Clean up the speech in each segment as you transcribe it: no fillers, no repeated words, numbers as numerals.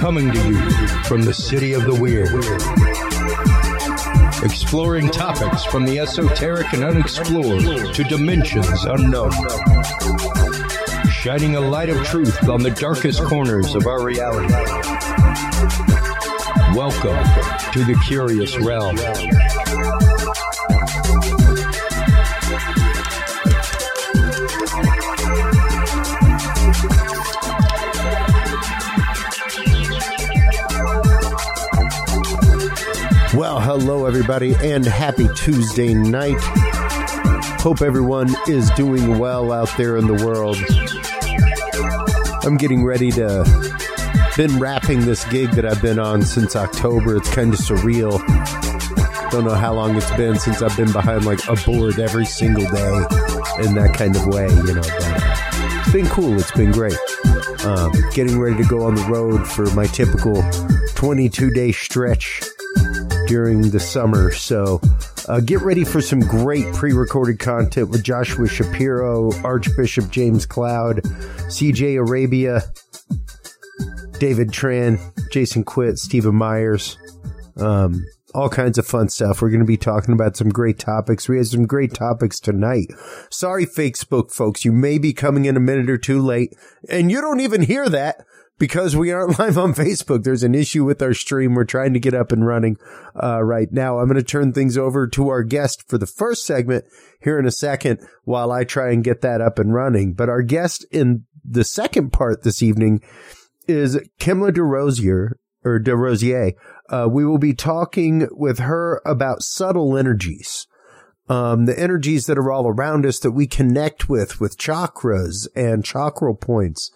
Coming to you from the city of the weird. Exploring topics from the esoteric and unexplored to dimensions unknown. Shining a light of truth on the darkest corners of our reality. Welcome to the Curious Realm. Well, hello everybody, and happy Tuesday night. Hope everyone is doing well out there in the world. I'm getting ready to, been wrapping this gig that I've been on since October. It's kind of surreal. Don't know how long it's been since I've been behind like a board every single day in that kind of way, you know. But it's been cool. It's been great. Getting ready to go on the road for my typical 22-day stretch during the summer. So get ready for some great pre-recorded content with Joshua Shapiro, Archbishop James Cloud, CJ Arabia, David Tran, Jason Quitt, Stephen Myers, all kinds of fun stuff. We're going to be talking about some great topics. We have some great topics tonight. Sorry, Facebook folks, you may be coming in a minute or two late, and you don't even hear that because we aren't live on Facebook. There's an issue with our stream. We're trying to get up and running right now. I'm going to turn things over to our guest for the first segment here in a second while I try and get that up and running. But our guest in the second part this evening is Kimla DeRosier. We will be talking with her about subtle energies, the energies that are all around us that we connect with chakras and chakral points,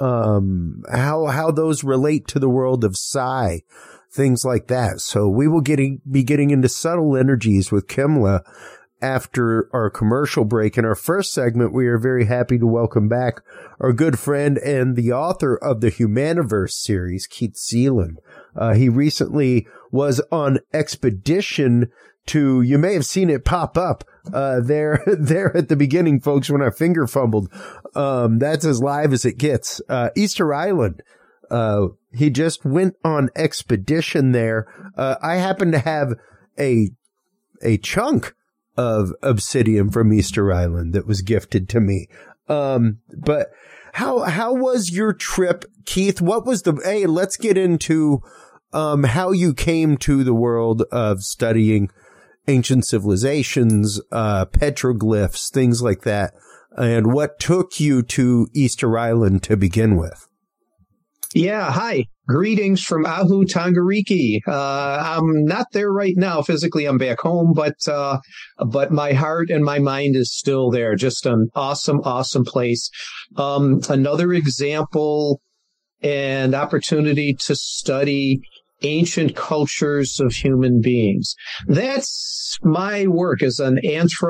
how those relate to the world of psi, things like that. So we will be getting into subtle energies with Kimla after our commercial break. In our first segment, we are very happy to welcome back our good friend and the author of the Humaniverse series, Keith Seelan. He recently was on expedition to, you may have seen it pop up there at the beginning, folks, when I finger fumbled. That's as live as it gets. Easter Island. He just went on expedition there. I happen to have a chunk of obsidian from Easter Island that was gifted to me. But how was your trip, Keith? What was let's get into how you came to the world of studying ancient civilizations, petroglyphs, things like that, and what took you to Easter Island to begin with. Yeah, hi. Greetings from Ahu Tongariki. I'm not there right now. Physically, I'm back home, but my heart and my mind is still there. Just an awesome, awesome place. Another example and opportunity to study ancient cultures of human beings. That's my work as an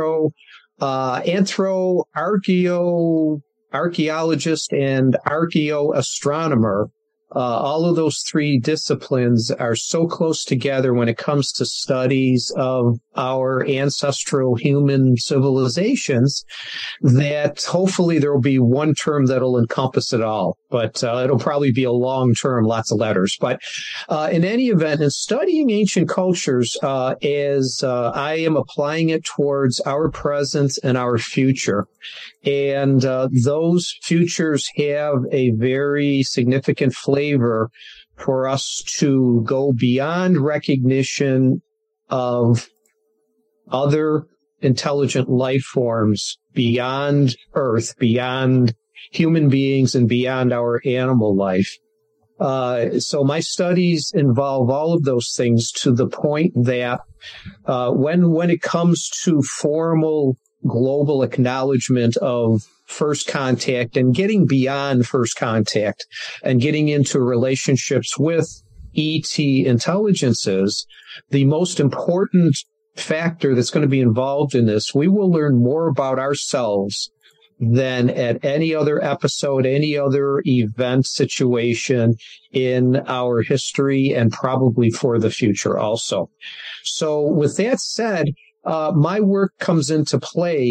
archaeologist and archaeoastronomer. All of those three disciplines are so close together when it comes to studies of our ancestral human civilizations that hopefully there will be one term that'll encompass it all. But it'll probably be a long term, lots of letters. But in any event, in studying ancient cultures, as I am applying it towards our present and our future, and those futures have a very significant flavor for us to go beyond recognition of other intelligent life forms beyond Earth, beyond human beings, and beyond our animal life. So my studies involve all of those things to the point that when it comes to formal global acknowledgement of first contact and getting beyond first contact and getting into relationships with ET intelligences, the most important factor that's going to be involved in this, we will learn more about ourselves than at any other episode, any other event situation in our history, and probably for the future also. So with that said, my work comes into play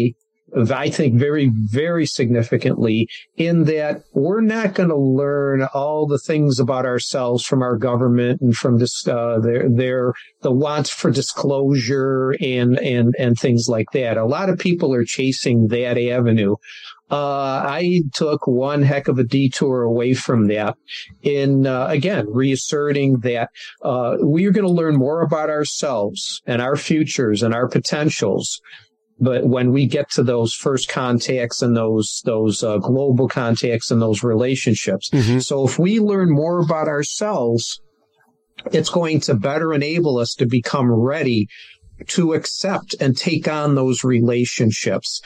I think very, very significantly, in that we're not going to learn all the things about ourselves from our government and from this, the wants for disclosure and things like that. A lot of people are chasing that avenue. I took one heck of a detour away from that in, again, reasserting that, we're going to learn more about ourselves and our futures and our potentials. But when we get to those first contacts and those global contacts and those relationships. Mm-hmm. So if we learn more about ourselves, it's going to better enable us to become ready to accept and take on those relationships.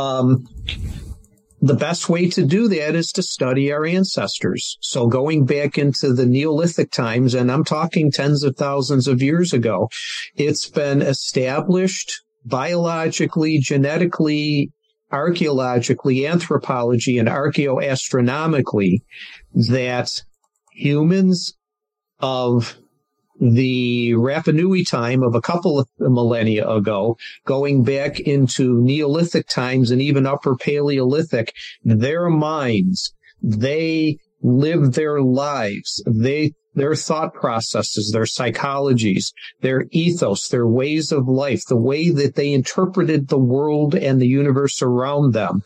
The best way to do that is to study our ancestors. So going back into the Neolithic times, and I'm talking tens of thousands of years ago, it's been established biologically, genetically, archaeologically, anthropology, and archaeoastronomically that humans of the Rapa Nui time of a couple of millennia ago, going back into Neolithic times and even Upper Paleolithic, their minds, they lived their lives, their thought processes, their psychologies, their ethos, their ways of life, the way that they interpreted the world and the universe around them,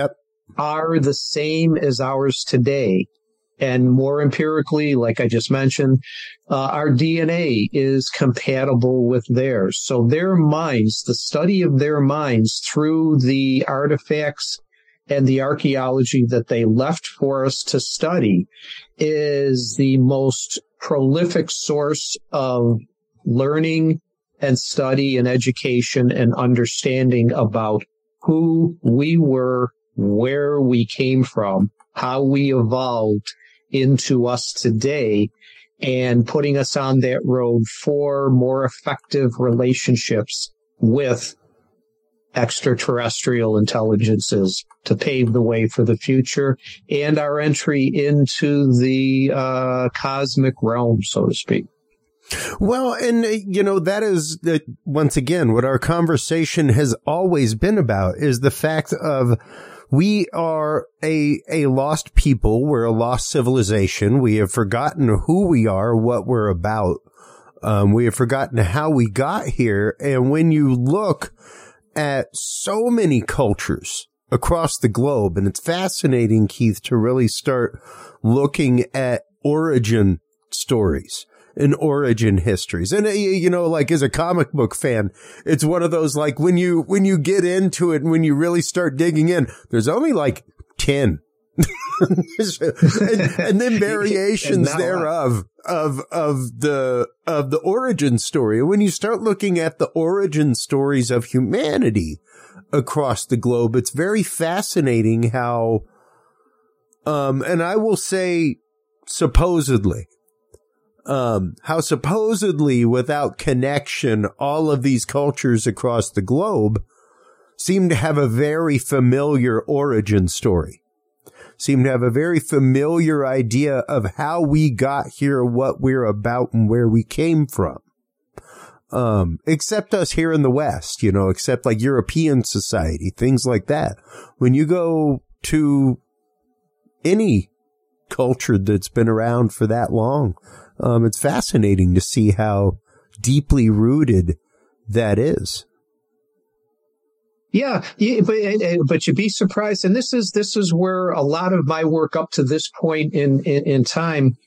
are the same as ours today. And more empirically, like I just mentioned, our DNA is compatible with theirs. So their minds, the study of their minds through the artifacts and the archaeology that they left for us to study is the most prolific source of learning and study and education and understanding about who we were, where we came from, how we evolved into us today, and putting us on that road for more effective relationships with extraterrestrial intelligences to pave the way for the future and our entry into the cosmic realm, so to speak. Well, and, that is, once again, what our conversation has always been about is the fact of we are a lost people. We're a lost civilization. We have forgotten who we are, what we're about. We have forgotten how we got here. And when you look at so many cultures across the globe, and it's fascinating, Keith, to really start looking at origin stories and origin histories. And, like as a comic book fan, it's one of those, like when you get into it and when you really start digging in, there's only like 10 and then variations thereof of the origin story. When you start looking at the origin stories of humanity across the globe, it's very fascinating how, and I will say supposedly, how supposedly without connection, all of these cultures across the globe seem to have a very familiar origin story, seem to have a very familiar idea of how we got here, what we're about, and where we came from. Except us here in the West, except like European society, things like that. When you go to any culture that's been around for that long, it's fascinating to see how deeply rooted that is. Yeah, but you'd be surprised, and this is where a lot of my work up to this point in time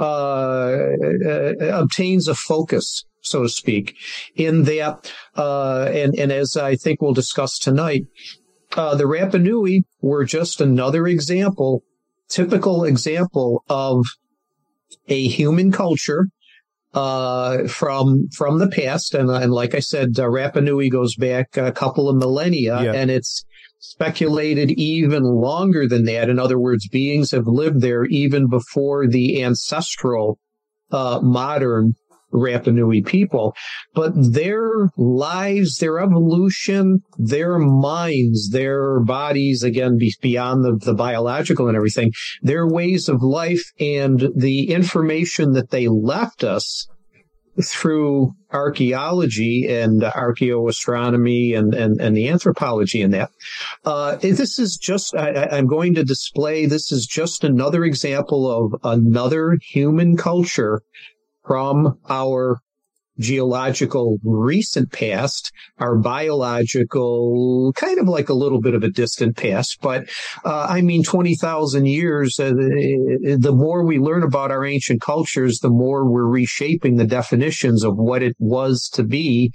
obtains a focus, so to speak, in that, and as I think we'll discuss tonight, the Rapa Nui were just another typical example of a human culture from the past, and like I said, Rapa Nui goes back a couple of millennia, and it's speculated even longer than that. In other words, beings have lived there even before the ancestral modern Rapa Nui people. But their lives, their evolution, their minds, their bodies, again, beyond the biological and everything, their ways of life and the information that they left us through archaeology and archaeoastronomy and the anthropology in that. This is just, I'm going to display, this is just another example of another human culture from our geological recent past, our biological kind of like a little bit of a distant past, but 20,000 years, the more we learn about our ancient cultures, the more we're reshaping the definitions of what it was to be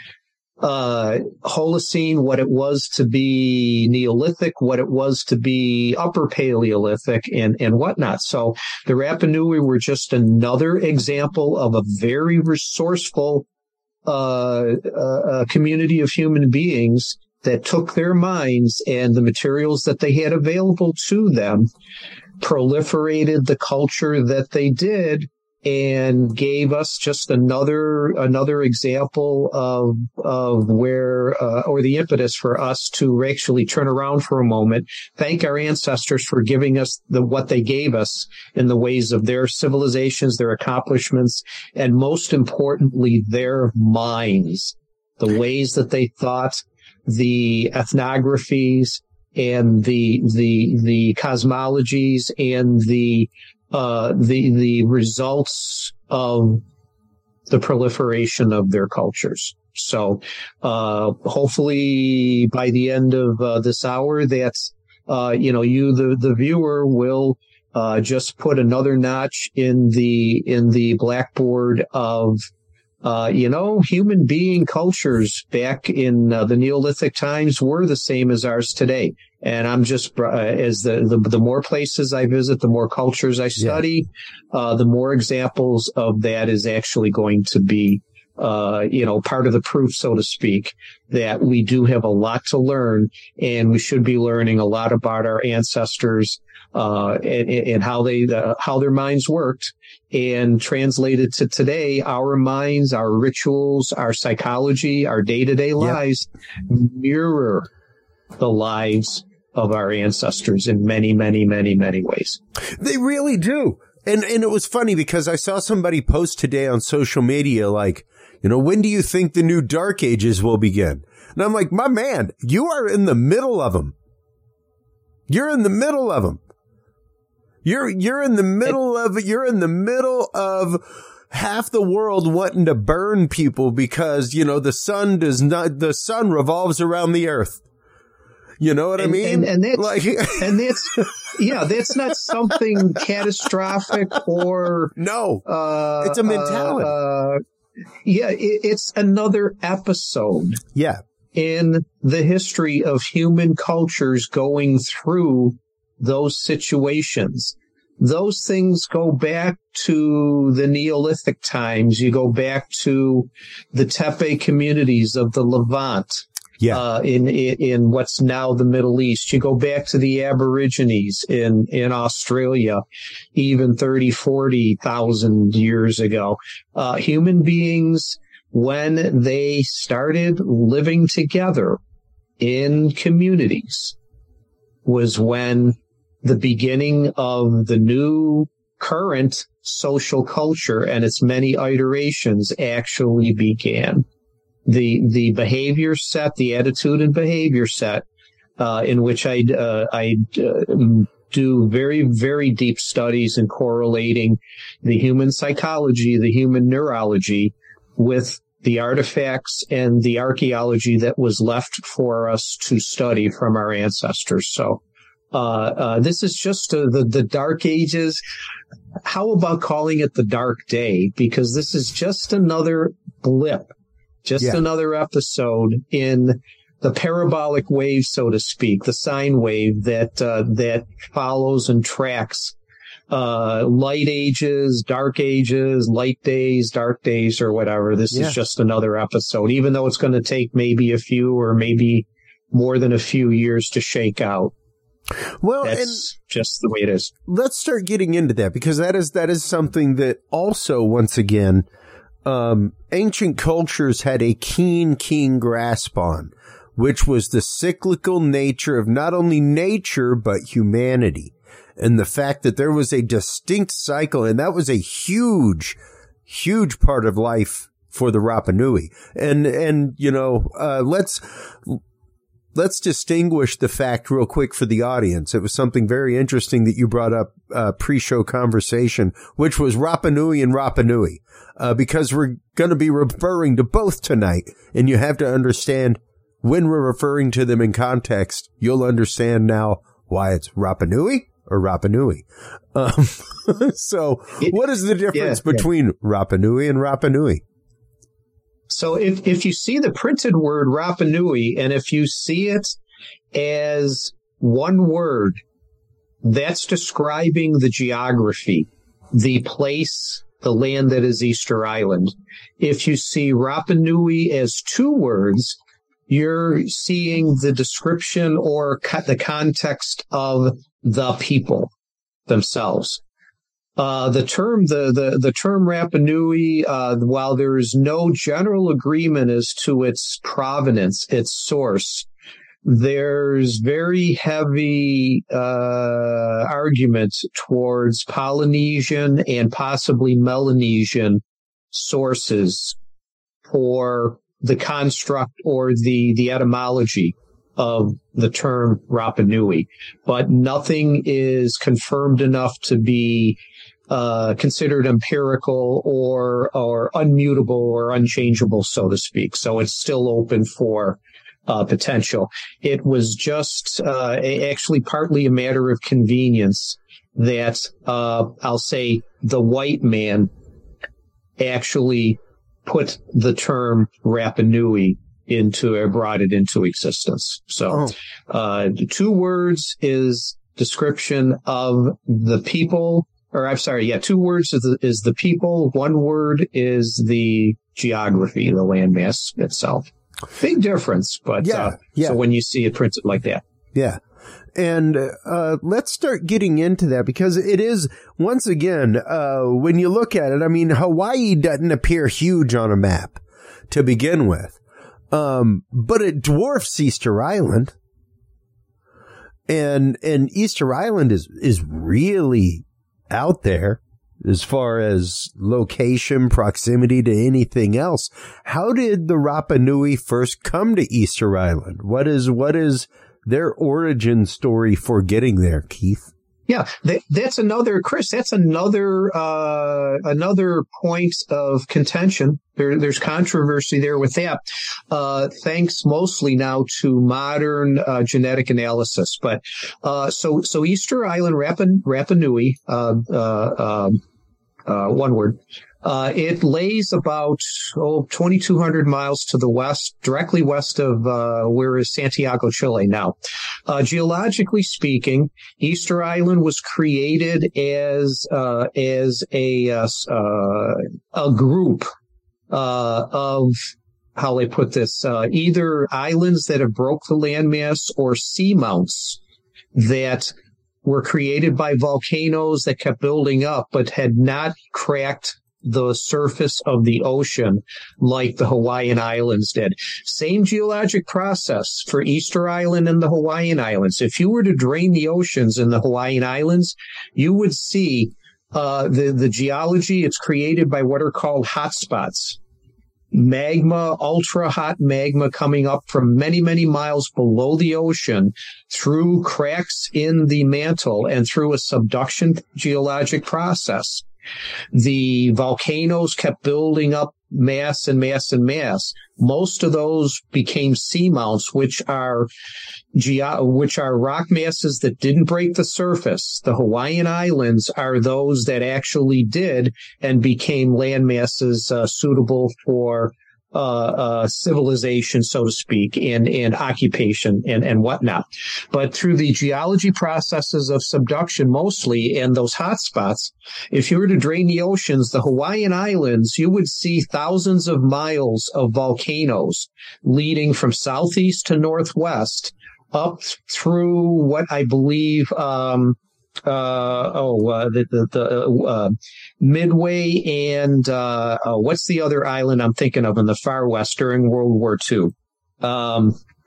Holocene, what it was to be Neolithic, what it was to be Upper Paleolithic, and whatnot. So the Rapa Nui were just another example of a very resourceful community of human beings that took their minds and the materials that they had available to them, proliferated the culture that they did, and gave us just another example of where, or the impetus for us to actually turn around for a moment, thank our ancestors for giving us what they gave us in the ways of their civilizations, their accomplishments, and most importantly, their minds, the ways that they thought, the ethnographies and the cosmologies and the results of the proliferation of their cultures. So, hopefully by the end of this hour, that's, the viewer will, just put another notch in the blackboard of, human being cultures back in the Neolithic times were the same as ours today. And I'm just, as the more places I visit, the more cultures I study, the more examples of that is actually going to be, part of the proof, so to speak, that we do have a lot to learn, and we should be learning a lot about our ancestors, and how their minds worked, and translated to today, our minds, our rituals, our psychology, our day-to-day lives mirror the lives of our ancestors in many, many, many, many ways. They really do. And it was funny because I saw somebody post today on social media, like, when do you think the new dark ages will begin? And I'm like, my man, you are in the middle of them. You're in the middle of them. You're in the middle of it. You're in the middle of half the world wanting to burn people because, the sun revolves around the earth. You know what I mean? And that's not something catastrophic or no. It's a mentality. It's another episode. Yeah. In the history of human cultures going through those situations. Those things go back to the Neolithic times. You go back to the Tepe communities of the Levant. Yeah. In what's now the Middle East. You go back to the Aborigines in Australia, even 30, 40,000 years ago. Human beings, when they started living together in communities, was when the beginning of the new current social culture and its many iterations actually began. The behavior set, the attitude and behavior set, in which I do very, very deep studies in correlating the human psychology, the human neurology with the artifacts and the archaeology that was left for us to study from our ancestors. So, this is just the dark ages. How about calling it the dark day? Because this is just another blip. Another episode in the parabolic wave, so to speak, the sine wave that follows and tracks light ages, dark ages, light days, dark days, or whatever. This is just another episode, even though it's going to take maybe a few or maybe more than a few years to shake out. Well, that's just the way it is. Let's start getting into that, because that is something that also, once again, ancient cultures had a keen grasp on, which was the cyclical nature of not only nature, but humanity. And the fact that there was a distinct cycle, and that was a huge huge part of life for the Rapa Nui. And let's distinguish the fact real quick for the audience. It was something very interesting that you brought up pre-show conversation, which was Rapa Nui and Rapa Nui, because we're going to be referring to both tonight, and you have to understand when we're referring to them in context. You'll understand now why it's Rapa Nui or Rapa Nui. So what is the difference between Rapa Nui and Rapa Nui? So if you see the printed word Rapa Nui, and if you see it as one word, that's describing the geography, the place, the land that is Easter Island. If you see Rapa Nui as two words, you're seeing the description or the context of the people themselves. The term Rapa Nui, while there is no general agreement as to its provenance, its source, there's very heavy argument towards Polynesian and possibly Melanesian sources for the construct or the etymology of the term Rapa Nui, but nothing is confirmed enough to be considered empirical or unmutable or unchangeable, so to speak. So it's still open for potential. It was just actually partly a matter of convenience that I'll say the white man actually put the term Rapa Nui brought it into existence. So the two words is description of the people. Or I'm sorry, two words is the people. One word is the geography, the landmass itself. Big difference, but so when you see it printed like that. Yeah. And let's start getting into that, because it is, once again, when you look at it, I mean, Hawaii doesn't appear huge on a map to begin with, but it dwarfs Easter Island. And Easter Island is really out there as far as location, proximity to anything else. How did the Rapa Nui first come to Easter Island? What is their origin story for getting there, Keith? Yeah, that's another point of contention. There's controversy there with that, thanks mostly now to modern genetic analysis. But so Easter Island, Rapa Nui, one word. It lays about 2,200 miles to the west, directly west of where is Santiago, Chile now. Geologically speaking, Easter Island was created as a group of, how they put this, either islands that have broke the landmass or seamounts that were created by volcanoes that kept building up but had not cracked the surface of the ocean like the Hawaiian Islands did. Same geologic process for Easter Island and the Hawaiian Islands. If you were to drain the oceans in the Hawaiian Islands, you would see the geology. It's created by what are called hotspots. Magma, ultra hot magma coming up from many, many miles below the ocean through cracks in the mantle and through a subduction geologic process. The volcanoes kept building up mass and mass and mass. Most of those became seamounts, which are rock masses that didn't break the surface. The Hawaiian Islands are those that actually did and became land masses suitable for civilization, so to speak, and occupation and whatnot. But through the geology processes of subduction mostly and those hotspots, if you were to drain the oceans, the Hawaiian Islands, you would see thousands of miles of volcanoes leading from southeast to northwest up through what I believe Midway and what's the other island I'm thinking of in the far west during World War II?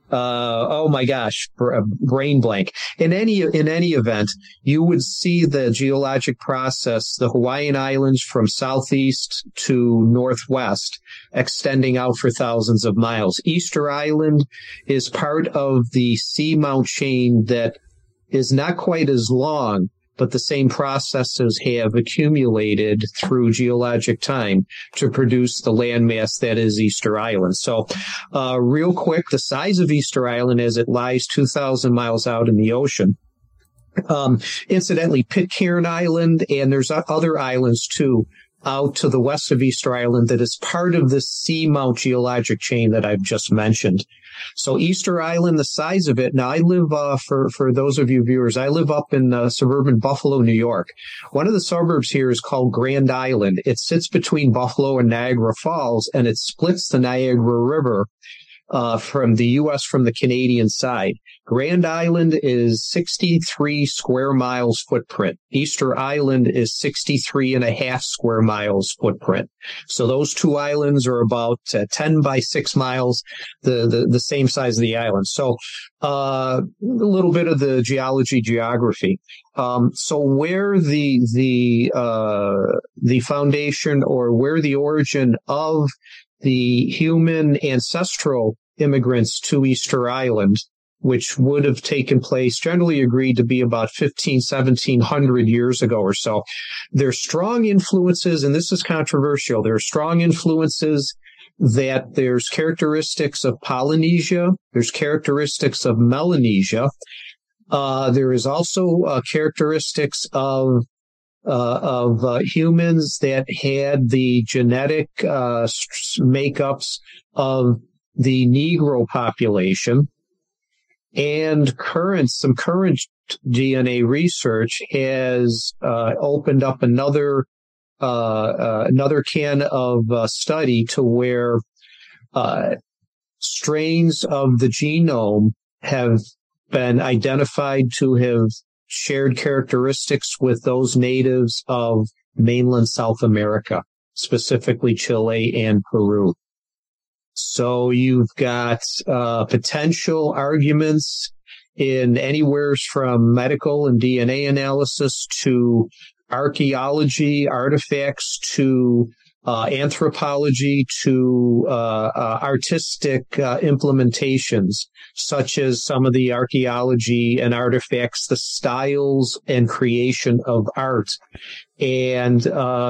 oh my gosh, brain blank. In any event, you would see the geologic process, the Hawaiian Islands from southeast to northwest, extending out for thousands of miles. Easter Island is part of the seamount chain that is not quite as long, but the same processes have accumulated through geologic time to produce the landmass that is Easter Island. So, real quick, the size of Easter Island as it lies 2,000 miles out in the ocean. Incidentally, Pitcairn Island, and there's other islands too, out to the west of Easter Island that is part of the seamount geologic chain that I've just mentioned. So Easter Island, the size of it. Now I live, for those of you viewers, I live up in suburban Buffalo, New York. One of the suburbs here is called Grand Island. It sits between Buffalo and Niagara Falls, and it splits the Niagara River from the U.S. from the Canadian side. Grand Island is 63 square miles footprint. Easter Island is 63 and a half square miles footprint. So those two islands are about 10 by 6 miles, the same size of the island. So a little bit of the geography. So where the foundation, or where the origin of the human ancestral immigrants to Easter Island, which would have taken place, generally agreed to be about 1700 years ago or so. There's strong influences, and this is controversial, there are strong influences that there's characteristics of Polynesia, there's characteristics of Melanesia. There is also characteristics of humans that had the genetic makeups of the Negro population, and some current DNA research has opened up another can of study to where strains of the genome have been identified to have shared characteristics with those natives of mainland South America, specifically Chile and Peru. So you've got potential arguments in anywhere from medical and DNA analysis to archaeology, artifacts, to anthropology, to artistic implementations, such as some of the archaeology and artifacts, the styles and creation of art, and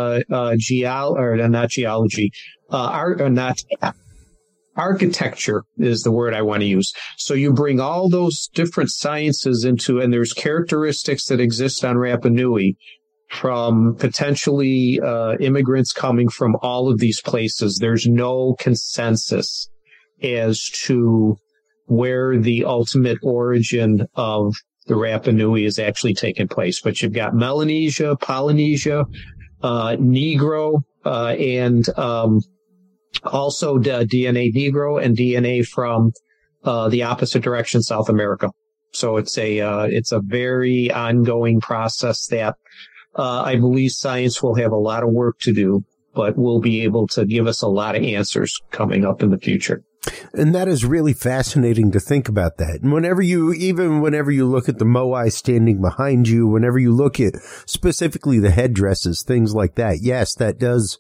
architecture is the word I want to use. So you bring all those different sciences into, and there's characteristics that exist on Rapa Nui from potentially immigrants coming from all of these places. There's no consensus as to where the ultimate origin of the Rapa Nui is actually taking place. But you've got Melanesia, Polynesia, Negro, and also DNA Negro and DNA from the opposite direction, South America. So it's a very ongoing process that I believe science will have a lot of work to do, but will be able to give us a lot of answers coming up in the future. And that is really fascinating to think about that. And whenever you look at the moai standing behind you, whenever you look at specifically the headdresses, things like that, yes, that does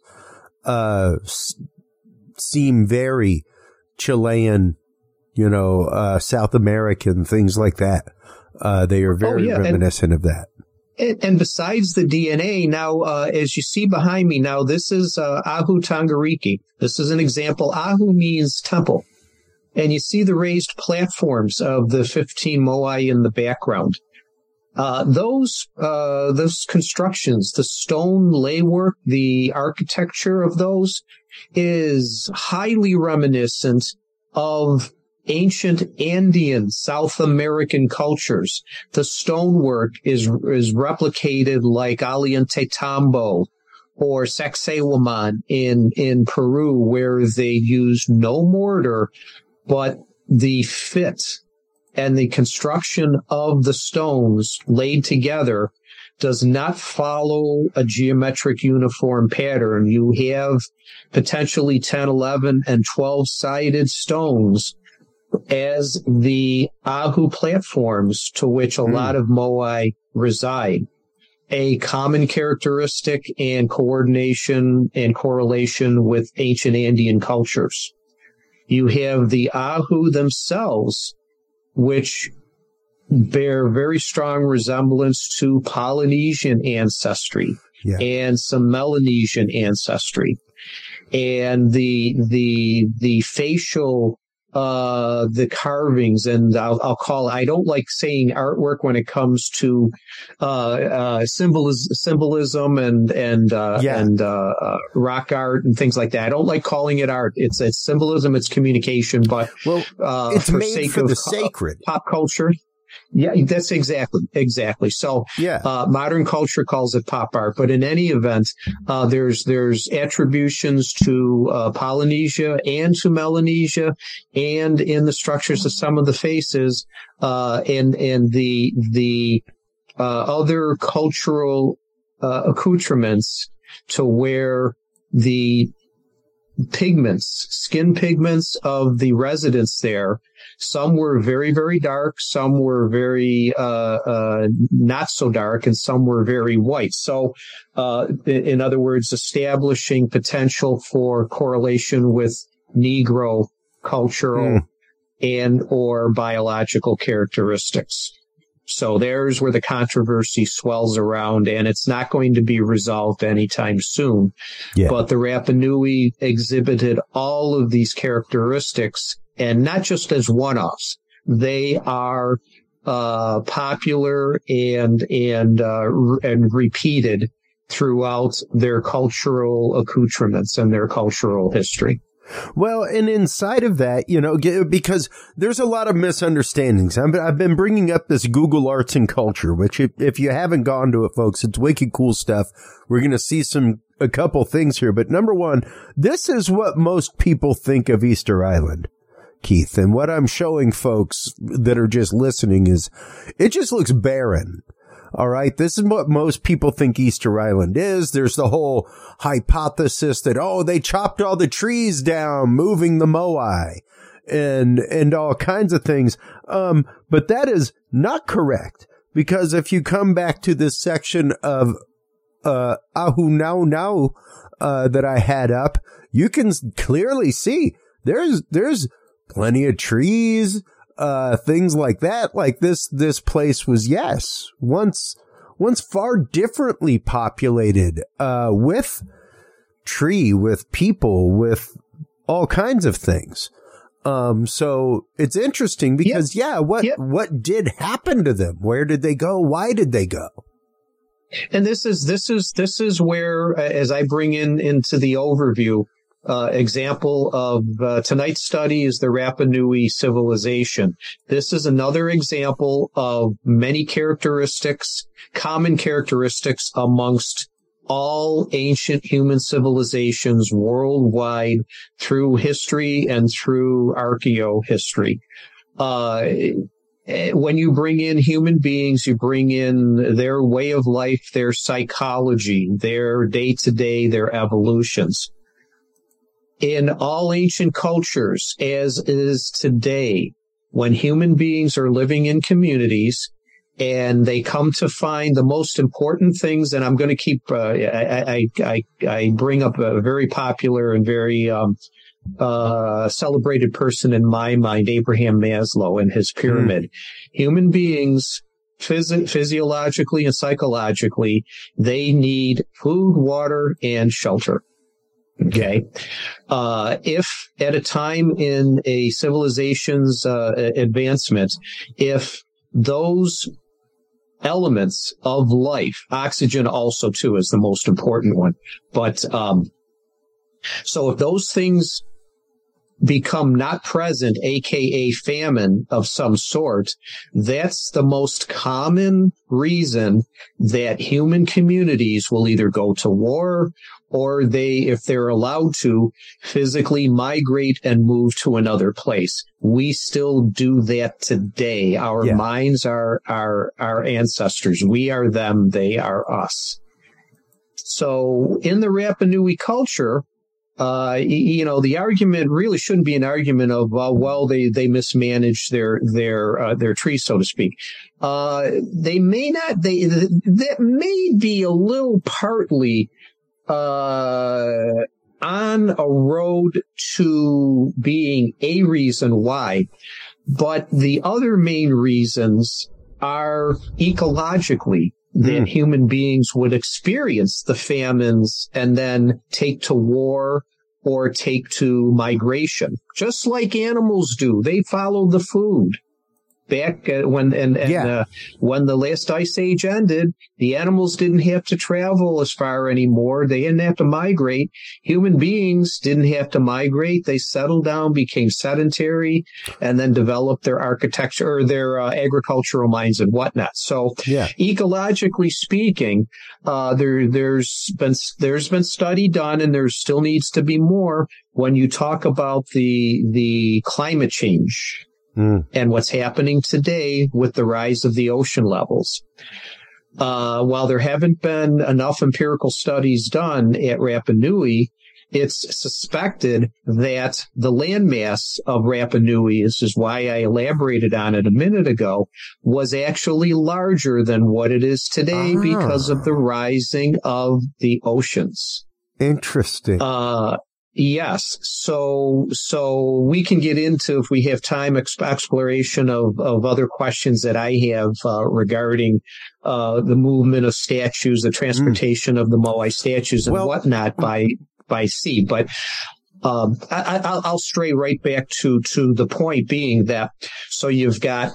seem very Chilean, South American, things like that. They are very reminiscent of that. And besides the DNA, now, as you see behind me now, this is Ahu Tongariki. This is an example. Ahu means temple. And you see the raised platforms of the 15 moai in the background. Those constructions, the stone laywork, the architecture of those is highly reminiscent of ancient Andean South American cultures. The stonework is replicated like Ollantaytambo or Sacsayhuaman in Peru, where they use no mortar, but the fit and the construction of the stones laid together does not follow a geometric uniform pattern. You have potentially 10, 11, and 12-sided stones as the Ahu platforms to which a lot of Moai reside. A common characteristic and coordination and correlation with ancient Andean cultures. You have the Ahu themselves, which bear very strong resemblance to Polynesian ancestry and some Melanesian ancestry. And the facial, the carvings, and I don't like saying artwork when it comes to, symbolism and rock art and things like that. I don't like calling it art. It's symbolism, it's communication, but, it's made for the sacred pop culture. Yeah, that's exactly. So, modern culture calls it pop art, but in any event, there's attributions to Polynesia and to Melanesia, and in the structures of some of the faces, and the other cultural accoutrements to where the skin pigments of the residents there. Some were very, very dark. Some were very, not so dark, and some were very white. So, in other words, establishing potential for correlation with Negro cultural and or biological characteristics. So there's where the controversy swells around, and it's not going to be resolved anytime soon. But the Rapa Nui exhibited all of these characteristics, and not just as one-offs. They are popular and repeated throughout their cultural accoutrements and their cultural history. Well, and inside of that, because there's a lot of misunderstandings. I've been bringing up this Google Arts and Culture, which if you haven't gone to it, folks, it's wicked cool stuff. We're going to see a couple things here. But number one, this is what most people think of Easter Island, Keith. And what I'm showing folks that are just listening is it just looks barren. All right. This is what most people think Easter Island is. There's the whole hypothesis that, they chopped all the trees down, moving the Moai and all kinds of things. But that is not correct, because if you come back to this section of, Ahu Nau, that I had up, you can clearly see there's plenty of trees, things like that. Like this place was, once far differently populated, with with people, with all kinds of things. So it's interesting because, what did happen to them? Where did they go? Why did they go? And this is where, as I bring into the overview, example of tonight's study is the Rapa Nui civilization. This is another example of many common characteristics amongst all ancient human civilizations worldwide through history and through archaeohistory. When you bring in human beings, you bring in their way of life, their psychology, their day-to-day, their evolutions. In all ancient cultures, as is today, when human beings are living in communities and they come to find the most important things, and I'm going to keep, I bring up a very popular and very celebrated person in my mind, Abraham Maslow and his pyramid. Human beings, physiologically and psychologically, they need food, water, and shelter. Okay. If at a time in a civilization's advancement, if those elements of life, oxygen also too is the most important one, but so if those things become not present, aka famine of some sort, that's the most common reason that human communities will either go to war or if they're allowed to, physically migrate and move to another place. We still do that today. Our minds are our ancestors. We are them. They are us. So in the Rapa Nui culture, the argument really shouldn't be an argument of, they mismanaged their trees, so to speak. They may not, that may be a little partly, on a road to being a reason why. But the other main reasons are ecologically, that human beings would experience the famines and then take to war or take to migration, just like animals do. They follow the food. Back when the last ice age ended, the animals didn't have to travel as far anymore. They didn't have to migrate. Human beings didn't have to migrate. They settled down, became sedentary, and then developed their architecture or their agricultural minds and whatnot. So, ecologically speaking, there's been study done, and there still needs to be more when you talk about the climate change. And what's happening today with the rise of the ocean levels. While there haven't been enough empirical studies done at Rapa Nui, it's suspected that the landmass of Rapa Nui, this is why I elaborated on it a minute ago, was actually larger than what it is today because of the rising of the oceans. Interesting. Yes. So we can get into, if we have time, exploration of other questions that I have regarding the movement of statues, the transportation of the Moai statues and whatnot by sea. But I'll stray right back to the point being that, so you've got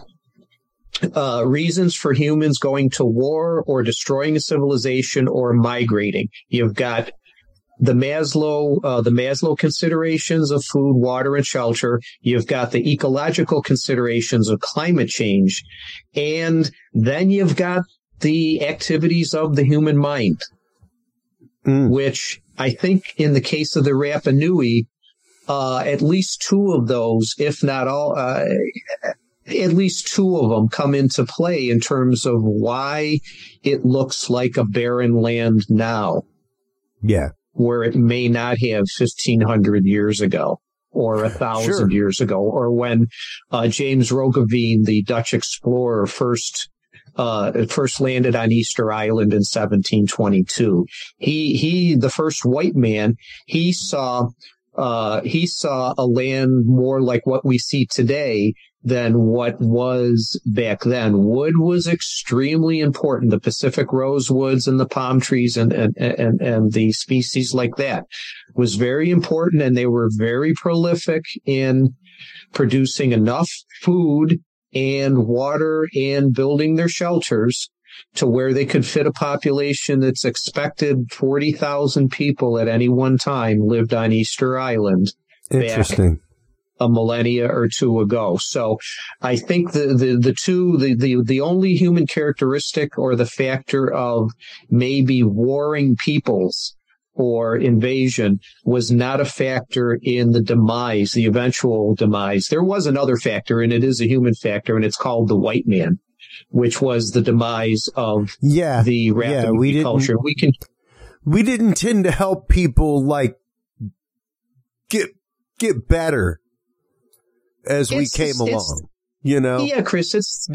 reasons for humans going to war or destroying a civilization or migrating. You've got the Maslow considerations of food, water, and shelter. You've got the ecological considerations of climate change. And then you've got the activities of the human mind, which I think in the case of the Rapa Nui, at least two of those, if not all, at least two of them come into play in terms of why it looks like a barren land now. Yeah. Where it may not have 1,500 years ago or 1,000 years ago, or when James Roggeveen, the Dutch explorer, first landed on Easter Island in 1722. He the first white man, he saw a land more like what we see today than what was back then. Wood was extremely important. The Pacific rosewoods and the palm trees and the species like that was very important, and they were very prolific in producing enough food and water and building their shelters to where they could fit a population that's expected 40,000 people at any one time lived on Easter Island. Interesting. A millennia or two ago. So I think the only human characteristic or the factor of maybe warring peoples or invasion was not a factor in the demise, the eventual demise. There was another factor, and it is a human factor, and it's called the white man, which was the demise of the Rapa Nui culture. We didn't tend to help people like get better as we came along, you know? Yeah, Chris, it's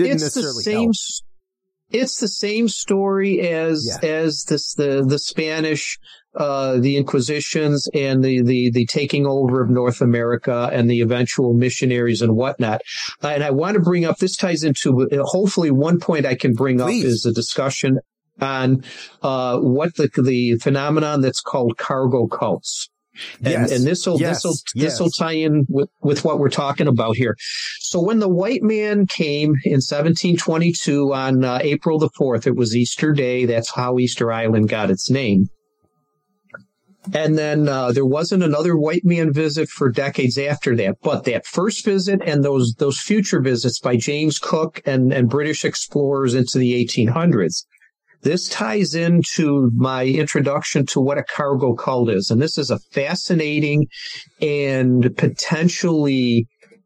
the same story as the Spanish, the Inquisitions and the taking over of North America and the eventual missionaries and whatnot. And I want to bring up, this ties into, hopefully one point I can bring up is a discussion on, what the phenomenon that's called cargo cults. And this will tie in with what we're talking about here. So when the white man came in 1722 on April the 4th, it was Easter Day. That's how Easter Island got its name. And then there wasn't another white man visit for decades after that. But that first visit and those future visits by James Cook and British explorers into the 1800s. This ties into my introduction to what a cargo cult is. And this is a fascinating and potentially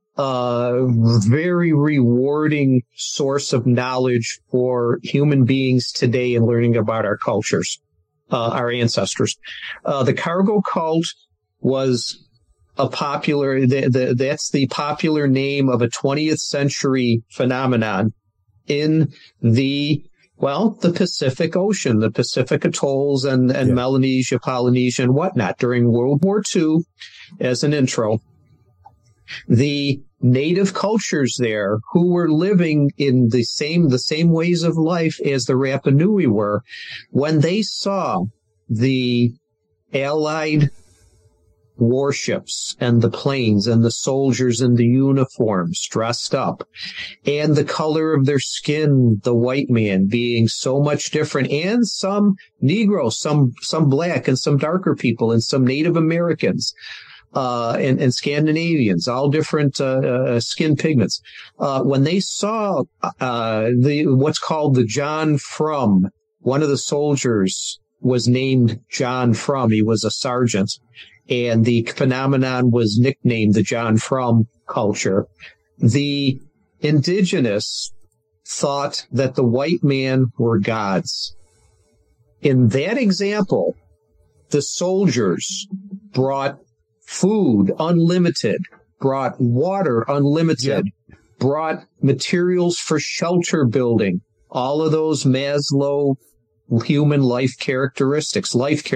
very rewarding source of knowledge for human beings today in learning about our cultures, our ancestors. The cargo cult was a popular, that's the popular name of a 20th century phenomenon in the Pacific Ocean, the Pacific atolls and Melanesia, Polynesia, and whatnot. During World War II, as an intro, the native cultures there who were living in the same ways of life as the Rapa Nui were, when they saw the Allied warships and the planes and the soldiers in the uniforms dressed up, and the color of their skin, the white man being so much different, and some Negroes, some black and some darker people and some Native Americans, and Scandinavians, all different skin pigments. When they saw what's called the John Frum, one of the soldiers was named John Frum. He was a sergeant, and the phenomenon was nicknamed the John Frum culture. The indigenous thought that the white man were gods. In that example, the soldiers brought food unlimited, brought water unlimited, brought materials for shelter building, all of those Maslow human life characteristics.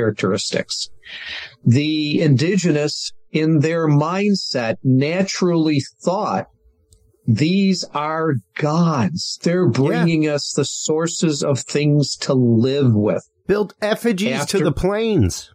The indigenous, in their mindset, naturally thought, these are gods. They're bringing us the sources of things to live with. Built effigies to the plains.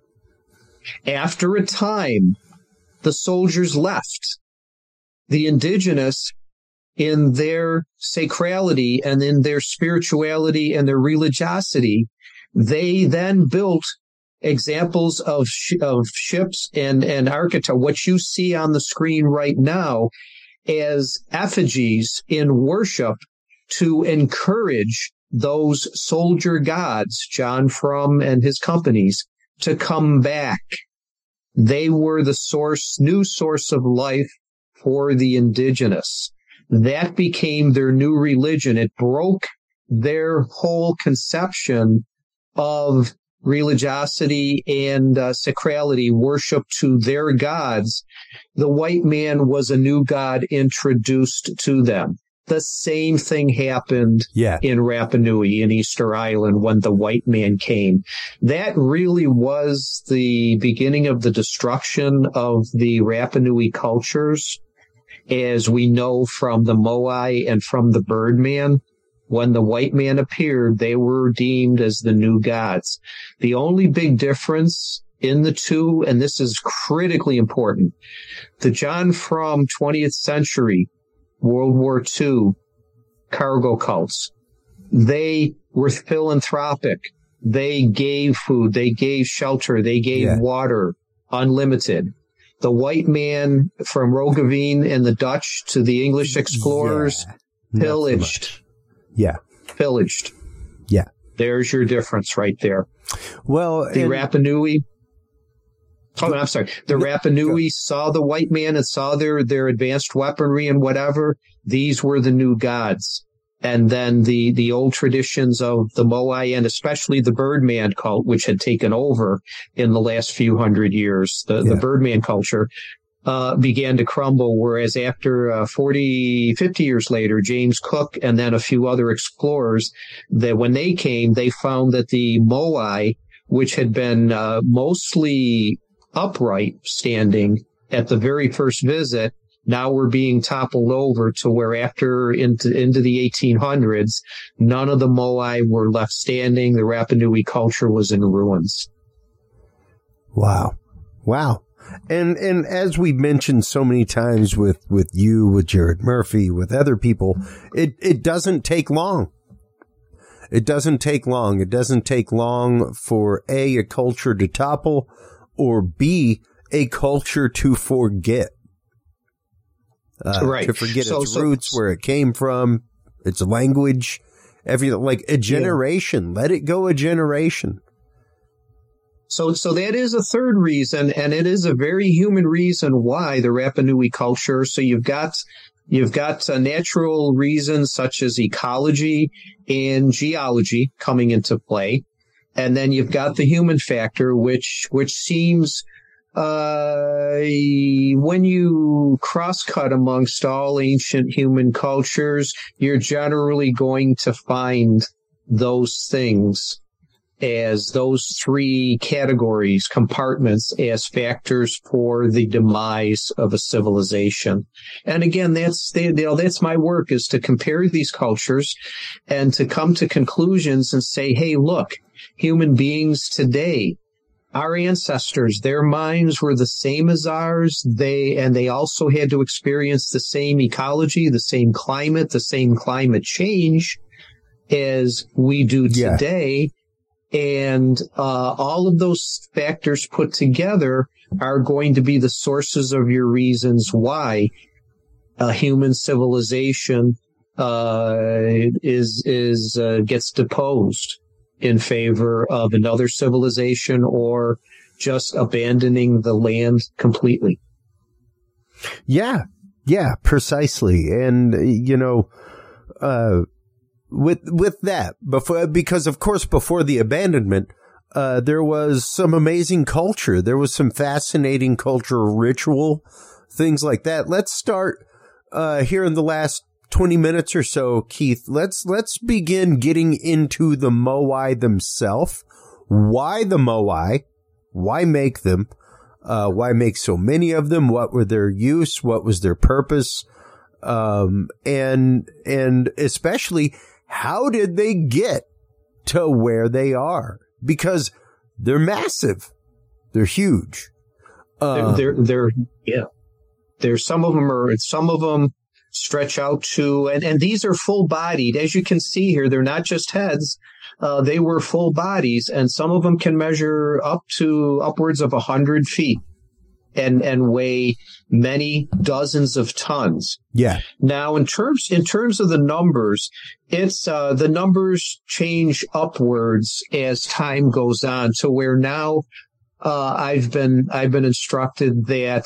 After a time, the soldiers left. The indigenous, in their sacrality and in their spirituality and their religiosity, they then built examples of ships and architecture, what you see on the screen right now, as effigies in worship to encourage those soldier gods, John Frum and his companies, to come back. They were the new source of life for the indigenous. That became their new religion. It broke their whole conception of religiosity and sacrality, worship to their gods. The white man was a new god introduced to them. The same thing happened in Rapa Nui, in Easter Island, when the white man came. That really was the beginning of the destruction of the Rapa Nui cultures, as we know from the Moai and from the Birdman. When the white man appeared, they were deemed as the new gods. The only big difference in the two, and this is critically important, the John Frum 20th century, World War II cargo cults, they were philanthropic. They gave food, they gave shelter, they gave water, unlimited. The white man from Roggeveen and the Dutch to the English explorers pillaged. Pillaged. There's your difference right there. Well, the Rapa Nui. Oh, I'm sorry. The Rapa Nui saw the white man and saw their advanced weaponry and whatever. These were the new gods. And then the old traditions of the Moai and especially the Birdman cult, which had taken over in the last few hundred years, the Birdman culture, began to crumble. Whereas after 40, 50 years later, James Cook and then a few other explorers, that when they came, they found that the Moai, which had been mostly upright standing at the very first visit, now were being toppled over to where after into the 1800s, none of the Moai were left standing. The Rapa Nui culture was in ruins. Wow. And as we mentioned so many times with you, with Jared Murphy, with other people, it doesn't take long. It doesn't take long. It doesn't take long for A, culture to topple, or B, a culture to forget. To forget its roots, where it came from, its language, everything, like a generation. Let it go a generation. So that is a third reason, and it is a very human reason why the Rapa Nui culture. So you've got natural reasons such as ecology and geology coming into play, and then you've got the human factor, which seems when you cross-cut amongst all ancient human cultures, you're generally going to find those things as those three categories, compartments, as factors for the demise of a civilization. And again, that's my work, is to compare these cultures and to come to conclusions and say, hey, look, human beings today, our ancestors, their minds were the same as ours. They also had to experience the same ecology, the same climate change as we do today. Yeah. And all of those factors put together are going to be the sources of your reasons why a human civilization gets deposed in favor of another civilization, or just abandoning the land completely. Yeah, precisely. And, with that, because of course, before the abandonment, there was some amazing culture. There was some fascinating cultural ritual, things like that. Let's start, here in the last 20 minutes or so, Keith. Let's begin getting into the Moai themselves. Why the Moai? Why make them? Why make so many of them? What were their use? What was their purpose? And especially, how did they get to where they are? Because they're massive. They're huge. There's some of them stretch out to, and these are full bodied. As you can see here, they're not just heads. They were full bodies, and some of them can measure up to upwards of 100 feet and weigh many dozens of tons. Yeah. Now, in terms of the numbers, it's the numbers change upwards as time goes on, to where now I've been instructed that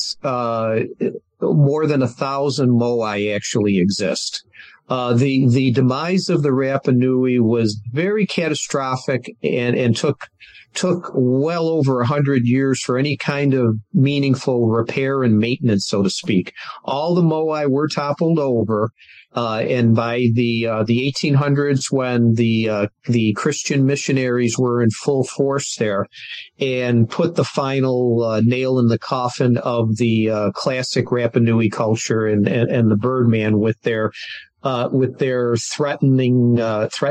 more than 1,000 Moai actually exist. The demise of the Rapa Nui was very catastrophic and took well over 100 years for any kind of meaningful repair and maintenance, so to speak. All the Moai were toppled over, and by the 1800s, when the Christian missionaries were in full force there, and put the final nail in the coffin of the classic Rapa Nui culture and the Birdman with their threatening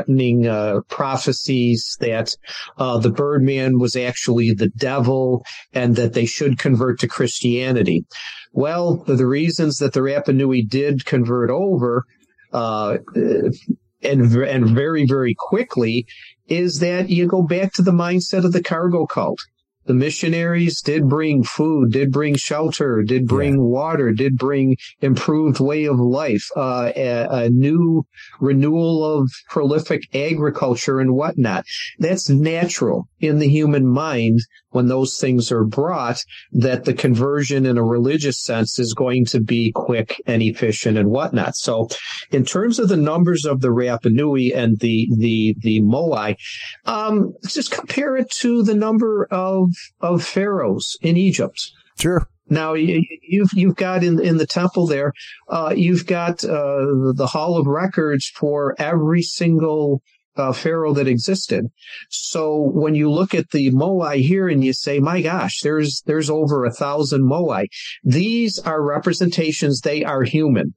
prophecies that the Birdman was actually the devil and that they should convert to Christianity. Well, the reasons that the Rapa Nui did convert over, and very, very quickly, is that you go back to the mindset of the cargo cult. The missionaries did bring food, did bring shelter, did bring water, did bring improved way of life, a new renewal of prolific agriculture and whatnot. That's natural in the human mind when those things are brought, that the conversion in a religious sense is going to be quick and efficient and whatnot. So in terms of the numbers of the Rapa Nui and the Moai, just compare it to the number of pharaohs in Egypt. Sure. Now you've got in the temple there, you've got the Hall of Records for every single pharaoh that existed. So when you look at the Moai here and you say, my gosh, there's over 1,000 Moai. These are representations. They are human.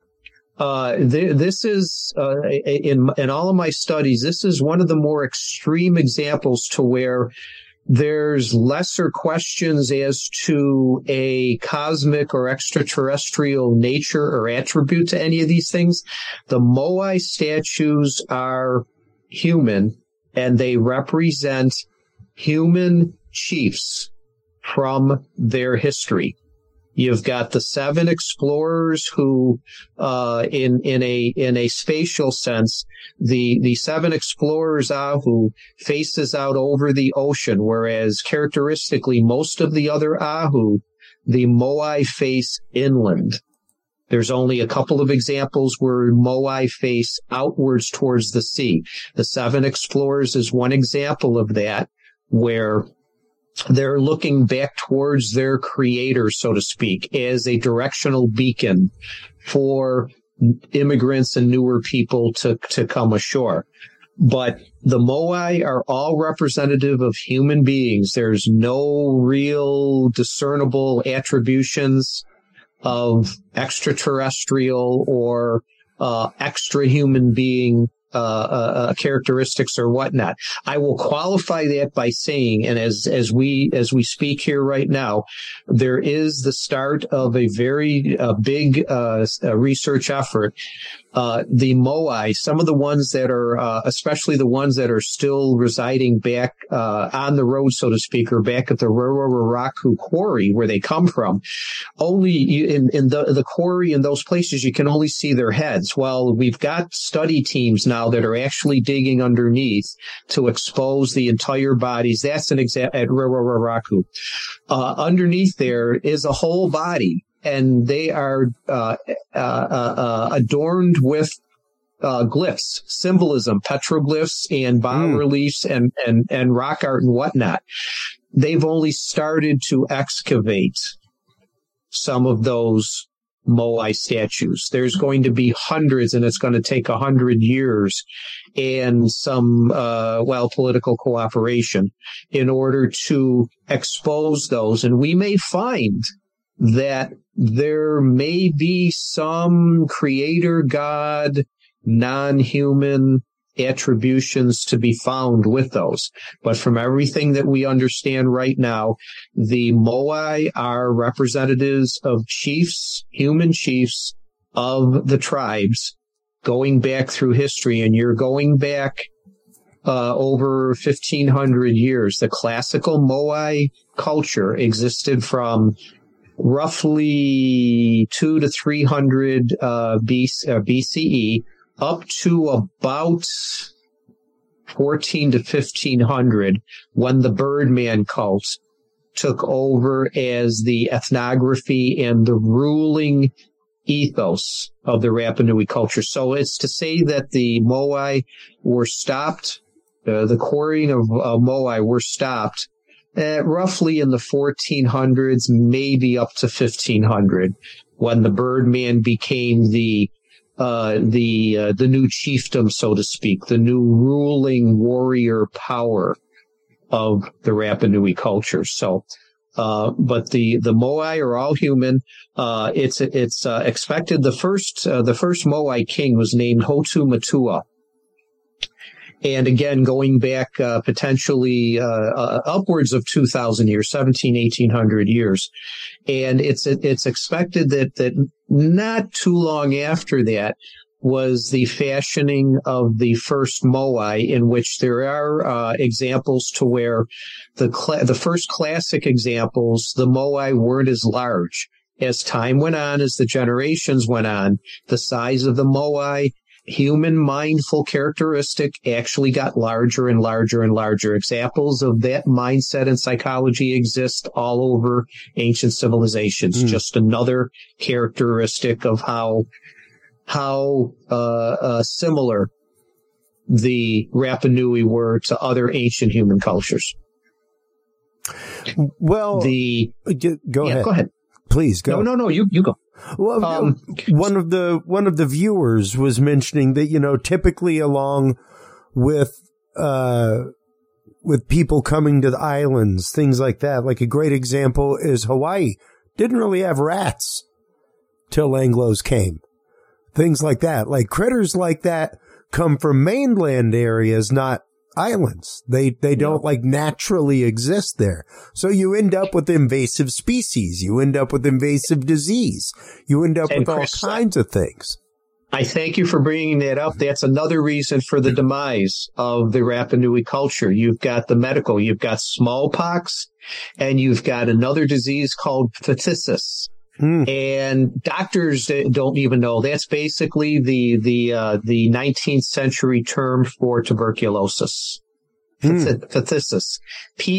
This is, in all of my studies, this is one of the more extreme examples to where there's lesser questions as to a cosmic or extraterrestrial nature or attribute to any of these things. The Moai statues are human, and they represent human chiefs from their history. You've got the 7 explorers who, in a spatial sense, the 7 explorers Ahu faces out over the ocean, whereas characteristically most of the other Ahu, the Moai face inland. There's only a couple of examples where Moai face outwards towards the sea. The 7 explorers is one example of that, where they're looking back towards their creator, so to speak, as a directional beacon for immigrants and newer people to come ashore. But the Moai are all representative of human beings. There's no real discernible attributions of extraterrestrial or extra human being characteristics or whatnot. I will qualify that by saying, and as we speak here right now, there is the start of a very big research effort. The Moai, some of the ones that are, especially the ones that are still residing back on the road, so to speak, or back at the Ruraraku quarry where they come from, only in the quarry in those places you can only see their heads. Well, we've got study teams now that are actually digging underneath to expose the entire bodies. That's an example at Ruraraku. Underneath there is a whole body, and they are adorned with glyphs, symbolism, petroglyphs, and bas-reliefs and rock art and whatnot. They've only started to excavate some of those Moai statues. There's going to be hundreds, and it's going to take 100 years and some, political cooperation in order to expose those. And we may find that there may be some creator god, non-human attributions to be found with those. But from everything that we understand right now, the Moai are representatives of chiefs, human chiefs of the tribes going back through history. And you're going back over 1,500 years. The classical Moai culture existed from roughly 200 to 300 BCE up to about 14 to 1500 when the Birdman cult took over as the ethnography and the ruling ethos of the Rapa Nui culture. So it's to say that the Moai were stopped, the quarrying of Moai were stopped roughly in the 1400s, maybe up to 1500, when the Birdman became the new chiefdom, so to speak, the new ruling warrior power of the Rapa Nui culture. So, but the Moai are all human. It's expected the first Moai king was named Hotu Matua. And again, going back potentially upwards of 2,000 years, 1,800 years. And it's expected that not too long after that was the fashioning of the first Moai, in which there are examples to where the first classic examples, the Moai weren't as large. As time went on, as the generations went on, the size of the Moai, human mindful characteristic, actually got larger and larger and larger. Examples of that mindset and psychology exist all over ancient civilizations. Just another characteristic of how similar the Rapa Nui were to other ancient human cultures. Well, go ahead. Go ahead. Please go. No, you go. Well, one of the viewers was mentioning that, typically along with people coming to the islands, things like that, like a great example is Hawaii didn't really have rats till Anglos came. Things like that, like critters like that come from mainland areas, not islands. They don't naturally exist there. So you end up with invasive species. You end up with invasive disease. You end up with Chris, all kinds of things. I thank you for bringing that up. That's another reason for the demise of the Rapa Nui culture. You've got the medical, you've got smallpox, and you've got another disease called phthisis. And doctors don't even know. That's basically the 19th century term for tuberculosis. Phthisis.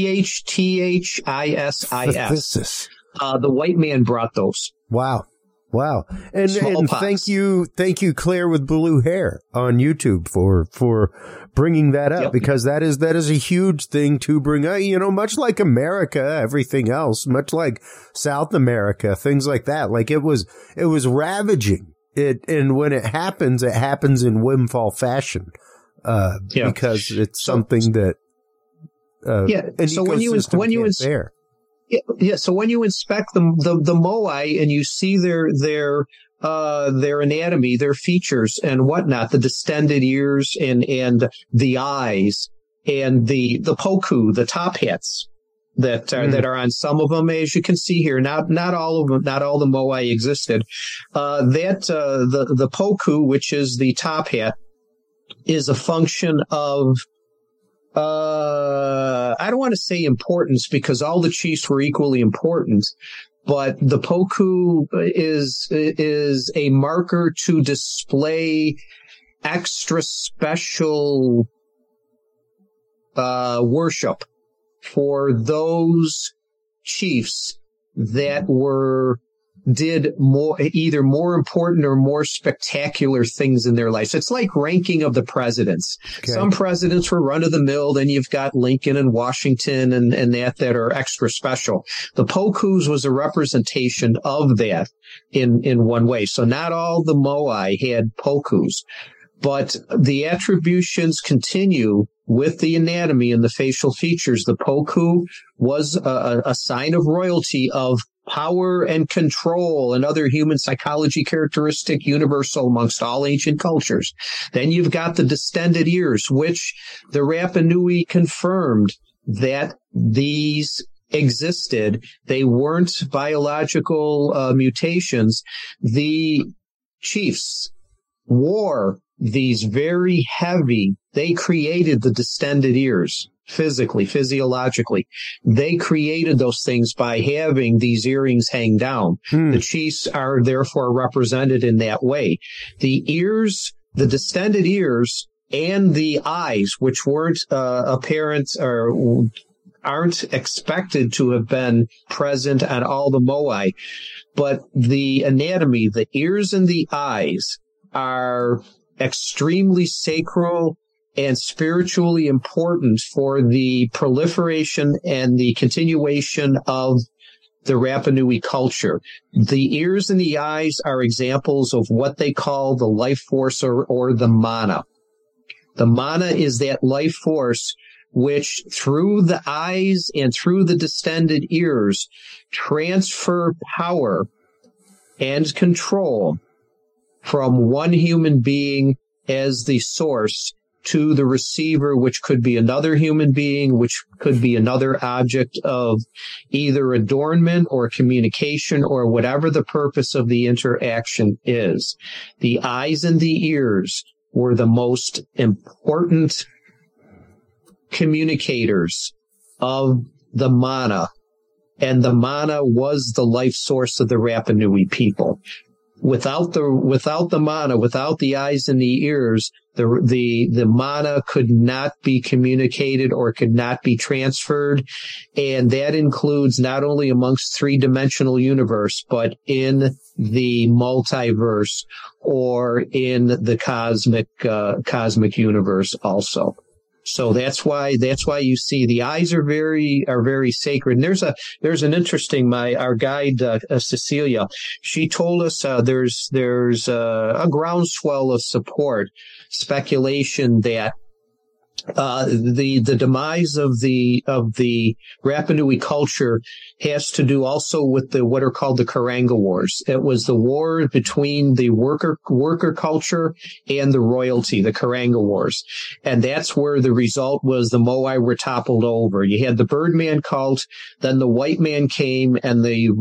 Phthisisis. The white man brought those. Wow. Wow. And thank you, Claire with blue hair on YouTube for bringing that up, because that is a huge thing to bring up, much like America, everything else, much like South America, things like that. Like it was ravaging it. And when it happens in windfall fashion, because it's something that, so when you bear. Yeah. So when you inspect the moai and you see their anatomy, their features and whatnot, the distended ears and the eyes and the poku, the top hats that are on some of them, as you can see here, not all of them, not all the moai existed. The poku, which is the top hat, is a function of, I don't want to say importance, because all the chiefs were equally important, but the poku is a marker to display extra special worship for those chiefs that did either more important or more spectacular things in their lives. It's like ranking of the presidents. Okay. Some presidents were run of the mill. Then you've got Lincoln and Washington and that are extra special. The pokus was a representation of that in one way. So not all the moai had pokus, but the attributions continue with the anatomy and the facial features. The poku was a sign of royalty, of power and control and other human psychology characteristic universal amongst all ancient cultures. Then you've got the distended ears, which the Rapa Nui confirmed that these existed. They weren't biological mutations. The chiefs wore these very heavy, they created the distended ears. Physically, physiologically, they created those things by having these earrings hang down. The chiefs are therefore represented in that way. The ears, the distended ears, and the eyes, which weren't apparent or aren't expected to have been present on all the moai, but the anatomy, the ears and the eyes are extremely sacral and spiritually important for the proliferation and the continuation of the Rapa Nui culture. The ears and the eyes are examples of what they call the life force or the mana. The mana is that life force which, through the eyes and through the distended ears, transfer power and control from one human being as the source to the receiver, which could be another human being, which could be another object of either adornment or communication or whatever the purpose of the interaction is. The eyes and the ears were the most important communicators of the mana, and the mana was the life source of the Rapa Nui people. Without the mana, without the eyes and the ears, the mana could not be communicated or could not be transferred. And that includes not only amongst three-dimensional universe, but in the multiverse or in the cosmic universe also. So that's why you see the eyes are very sacred. And there's an interesting, our guide, Cecilia, she told us, there's a groundswell of support, speculation that, the demise of the Rapa Nui culture has to do also with what are called the Karanga Wars. It was the war between the worker culture and the royalty, the Karanga Wars. And that's where the result was the Moai were toppled over. You had the Birdman cult, then the white man came, and the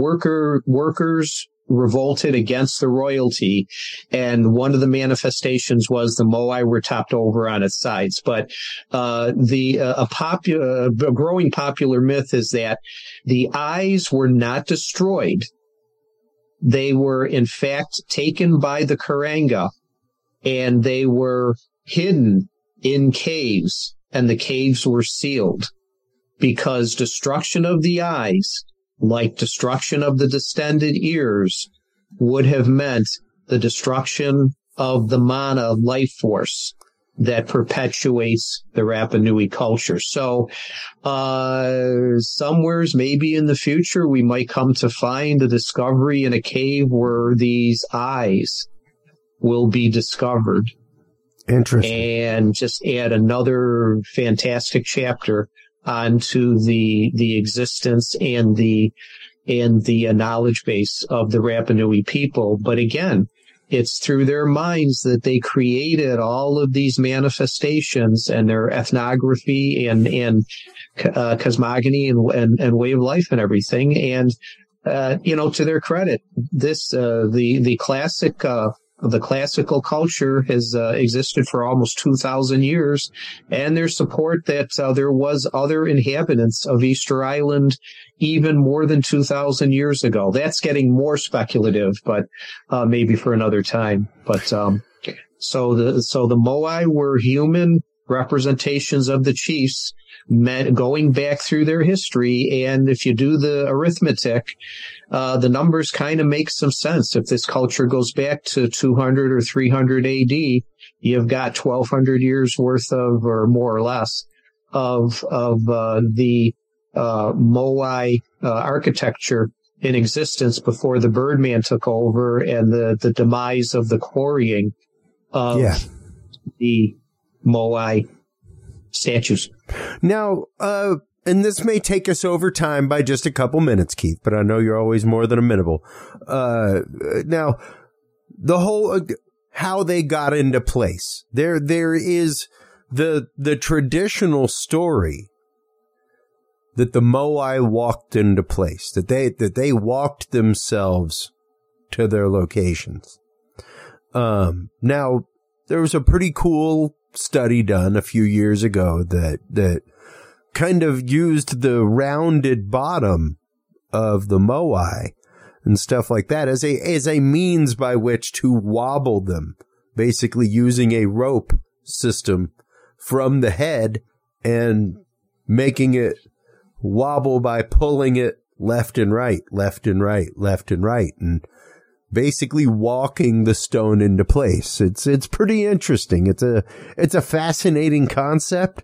workers revolted against the royalty, and one of the manifestations was the Moai were topped over on its sides. But a growing popular myth is that the eyes were not destroyed; they were in fact taken by the Karanga, and they were hidden in caves, and the caves were sealed, because destruction of the eyes, like destruction of the distended ears, would have meant the destruction of the mana life force that perpetuates the Rapa Nui culture. So, somewheres maybe in the future, we might come to find a discovery in a cave where these eyes will be discovered. Interesting. And just add another fantastic chapter onto the existence and the knowledge base of the Rapa Nui people. But again, it's through their minds that they created all of these manifestations and their ethnography and cosmogony and way of life and everything. And, to their credit, this, the classical culture has existed for almost 2,000 years, and their support that there was other inhabitants of Easter Island even more than 2,000 years ago. That's getting more speculative, but maybe for another time. But so the Moai were human representations of the chiefs, going back through their history. And if you do the arithmetic, the numbers kind of make some sense. If this culture goes back to 200 or 300 AD, you've got 1,200 years worth of, or more or less, of the Moai architecture in existence before the Birdman took over and the demise of the quarrying of the Moai statues. Now, and this may take us over time by just a couple minutes, Keith, but I know you're always more than amenable. Now, the whole, how they got into place. There is the traditional story that the Moai walked into place, that they walked themselves to their locations. Now, there was a pretty cool study done a few years ago that kind of used the rounded bottom of the Moai and stuff like that as a means by which to wobble them, basically using a rope system from the head and making it wobble by pulling it left and right, left and right, left and right, and basically walking the stone into place. It's pretty interesting. It's a fascinating concept,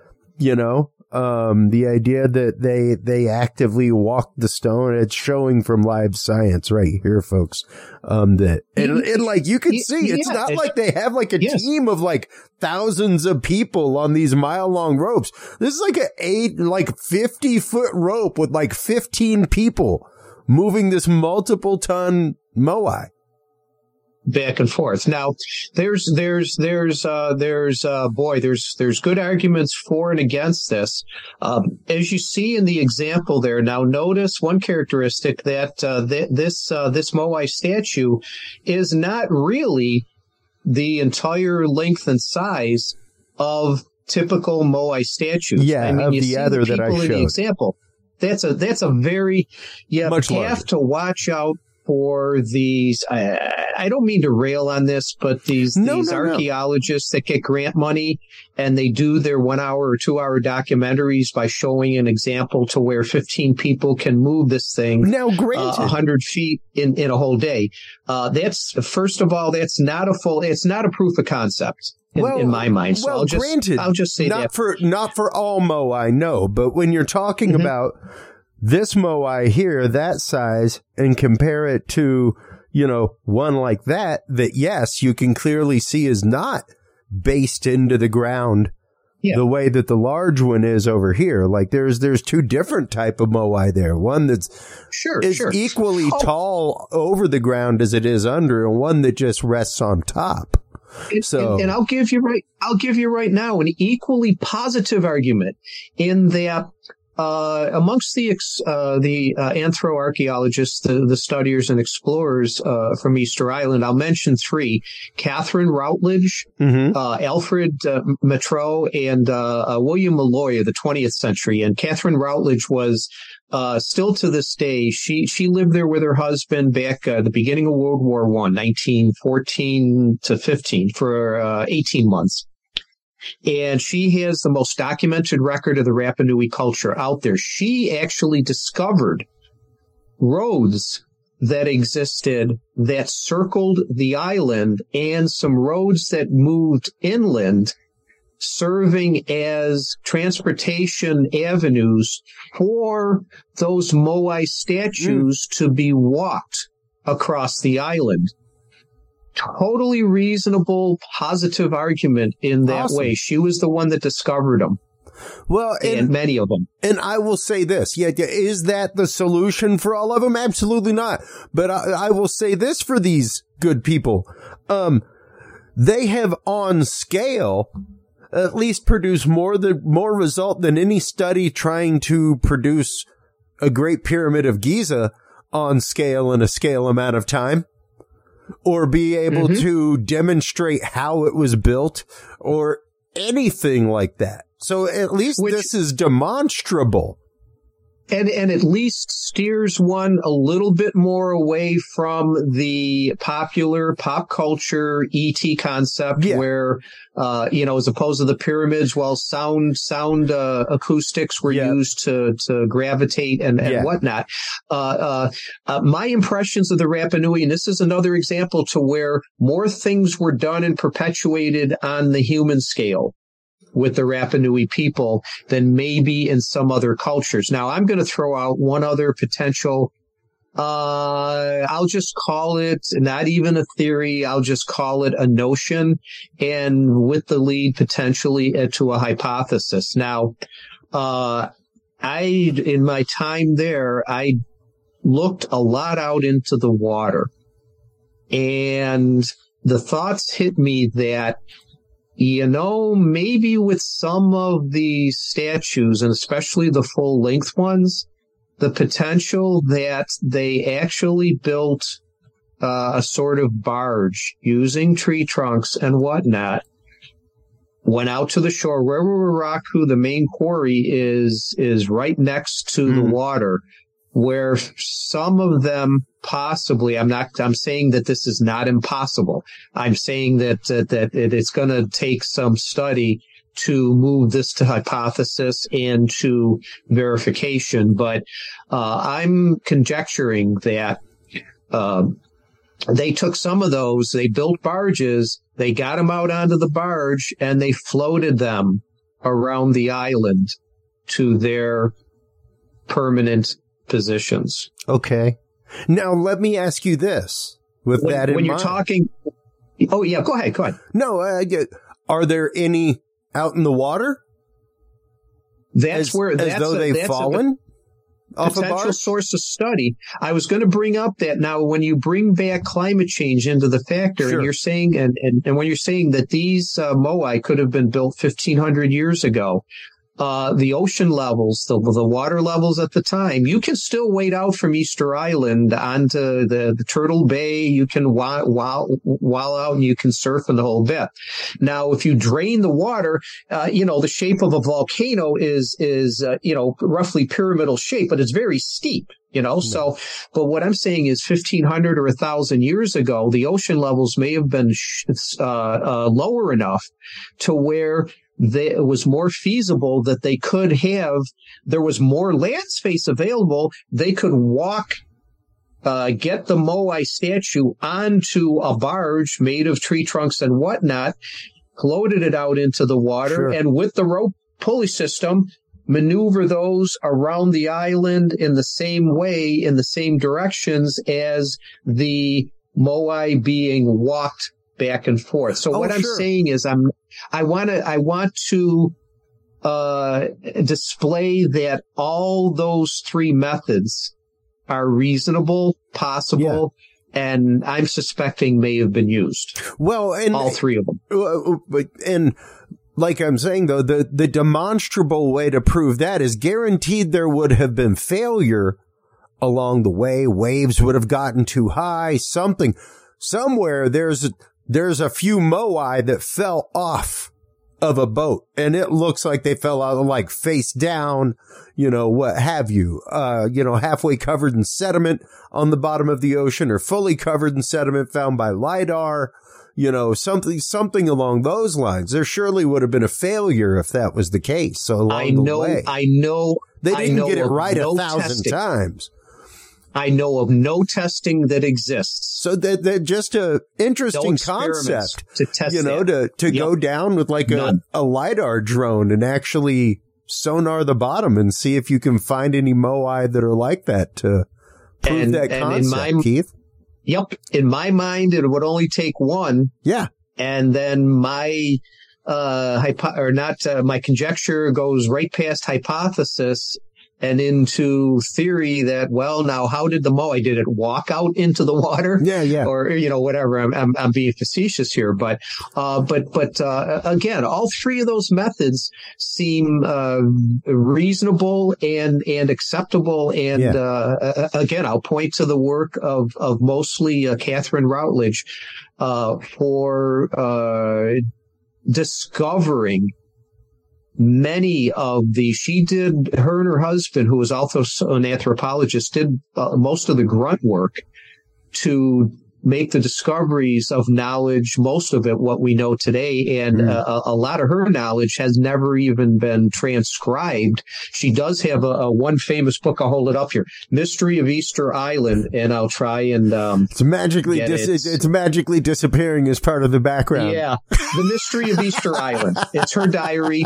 the idea that they actively walk the stone. It's showing from live science right here, folks. That and like you can see, it's not like they have like a team of like thousands of people on these mile-long ropes. This is like 50-foot rope with like 15 people moving this multiple-ton Moai back and forth. Now, there's good arguments for and against this. As you see in the example there, now notice one characteristic that this Moai statue is not really the entire length and size of typical Moai statues. Yeah, you see the other that I showed. In the example. That's a very, much have larger. To watch out for these. I don't mean to rail on this, but these archaeologists that get grant money and they do their 1 hour or 2 hour documentaries by showing an example to where 15 people can move this thing now 100 feet in a whole day. That's first of all, it's not a proof of concept. In my mind. So I'll just say not for all Moai, no, but when you're talking about this Moai here, that size, and compare it to, one like that, yes, you can clearly see is not based into the ground the way that the large one is over here. Like there's two different type of Moai there. One that's equally tall over the ground as it is under, and one that just rests on top. And I'll give you right now an equally positive argument in that amongst the anthroarchaeologists, the studiers and explorers from Easter Island, I'll mention three: Catherine Routledge, Alfred Metreau, and William Malloy of the 20th century. And Catherine Routledge was still to this day, she lived there with her husband back at the beginning of World War I, 1914 to 15, for 18 months. And she has the most documented record of the Rapa Nui culture out there. She actually discovered roads that existed that circled the island and some roads that moved inland, serving as transportation avenues for those Moai statues to be walked across the island. Totally reasonable, positive argument in that way. She was the one that discovered them. Well, and many of them. And I will say this. Yeah, is that the solution for all of them? Absolutely not. But I will say this for these good people. They have on scale at least produced more result than any study trying to produce a Great Pyramid of Giza on scale in a scale amount of time, or be able to demonstrate how it was built or anything like that. So at least this is demonstrable. And at least steers one a little bit more away from the popular pop culture ET concept where, as opposed to the pyramids, sound acoustics were used to gravitate and whatnot. My impressions of the Rapa Nui, and this is another example to where more things were done and perpetuated on the human scale with the Rapa Nui people than maybe in some other cultures. Now, I'm going to throw out one other potential, I'll just call it not even a theory, I'll just call it a notion, and with the lead potentially to a hypothesis. Now, in my time there, I looked a lot out into the water, and the thoughts hit me that maybe with some of the statues, and especially the full-length ones, the potential that they actually built a sort of barge using tree trunks and whatnot, went out to the shore. Weruwaraku, the main quarry, is right next to the water, where some of them possibly, I'm saying that this is not impossible. I'm saying that it's going to take some study to move this to hypothesis and to verification. But, I'm conjecturing that, they took some of those, they built barges, they got them out onto the barge, and they floated them around the island to their permanent positions. Okay. Now, let me ask you this. When you're talking... Oh, yeah, go ahead. No, are there any out in the water? That's they've fallen off a barge? Potential source of study. I was going to bring up that now when you bring back climate change into the factor, and you're saying, and when you're saying that these Moai could have been built 1,500 years ago, the ocean levels, the water levels at the time, you can still wade out from Easter Island onto the Turtle Bay. You can wall out and you can surf in the whole bit. Now, if you drain the water, the shape of a volcano is roughly pyramidal shape, but it's very steep. So, but what I'm saying is 1,500 or 1,000 years ago, the ocean levels may have been lower enough to where it was more feasible that they could there was more land space available. They could walk, get the Moai statue onto a barge made of tree trunks and whatnot, floated it out into the water, and with the rope pulley system, maneuver those around the island in the same way, in the same directions as the Moai being walked back and forth. So what I'm saying is I want to display that all those three methods are reasonable, possible, and I'm suspecting may have been used. Well, and all three of them. And like I'm saying, though, the demonstrable way to prove that is guaranteed there would have been failure along the way. Waves would have gotten too high. Somewhere there's a few Moai that fell off of a boat, and it looks like they fell out like face down, what have you, halfway covered in sediment on the bottom of the ocean, or fully covered in sediment found by LiDAR, something along those lines. There surely would have been a failure if that was the case. So along the way. I know. They didn't get it right 1,000 times. I know of no testing that exists. So that just a interesting concept to test, to go down with like a LiDAR drone and actually sonar the bottom and see if you can find any moai that are like that to prove that concept, Keith. Yep. In my mind, it would only take one. Yeah. And then my my conjecture goes right past hypothesis and into theory that, well, now how did the moai, did it walk out into the water? Yeah. Or, whatever. I'm being facetious here, but again, all three of those methods seem, reasonable and acceptable. And, again, I'll point to the work of mostly, Catherine Routledge, for, discovering many of her and her husband, who was also an anthropologist, did most of the grunt work to make the discoveries of knowledge, most of it what we know today. And a lot of her knowledge has never even been transcribed. She does have a one famous book. I'll hold it up here, Mystery of Easter Island, and I'll try and it's magically it's magically disappearing as part of the background. Yeah, The Mystery of Easter Island. It's her diary,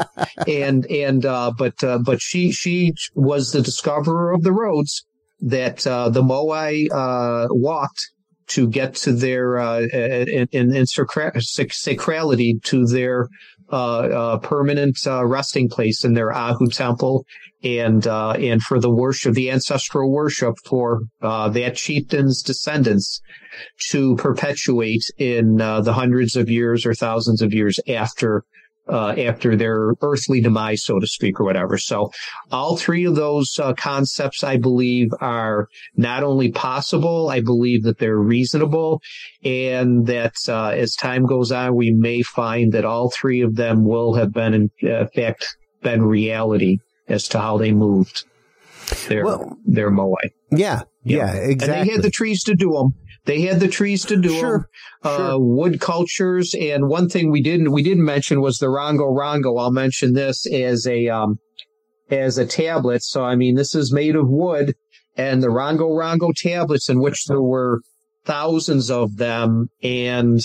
but she was the discoverer of the roads that the moai walked to get to their in sacrality to their permanent resting place in their Ahu temple, and for the worship, the ancestral worship for that chieftain's descendants to perpetuate in the hundreds of years or thousands of years after their earthly demise, so to speak, or whatever. So all three of those concepts, I believe, are not only possible, I believe that they're reasonable, and that as time goes on, we may find that all three of them will have been, in fact, been reality as to how they moved their moai. Yeah, exactly. And they had the trees to do them. Sure. Wood cultures. And one thing we didn't mention was the Rongo Rongo. I'll mention this as a tablet. So, I mean, this is made of wood, and the Rongo Rongo tablets, in which there were thousands of them, and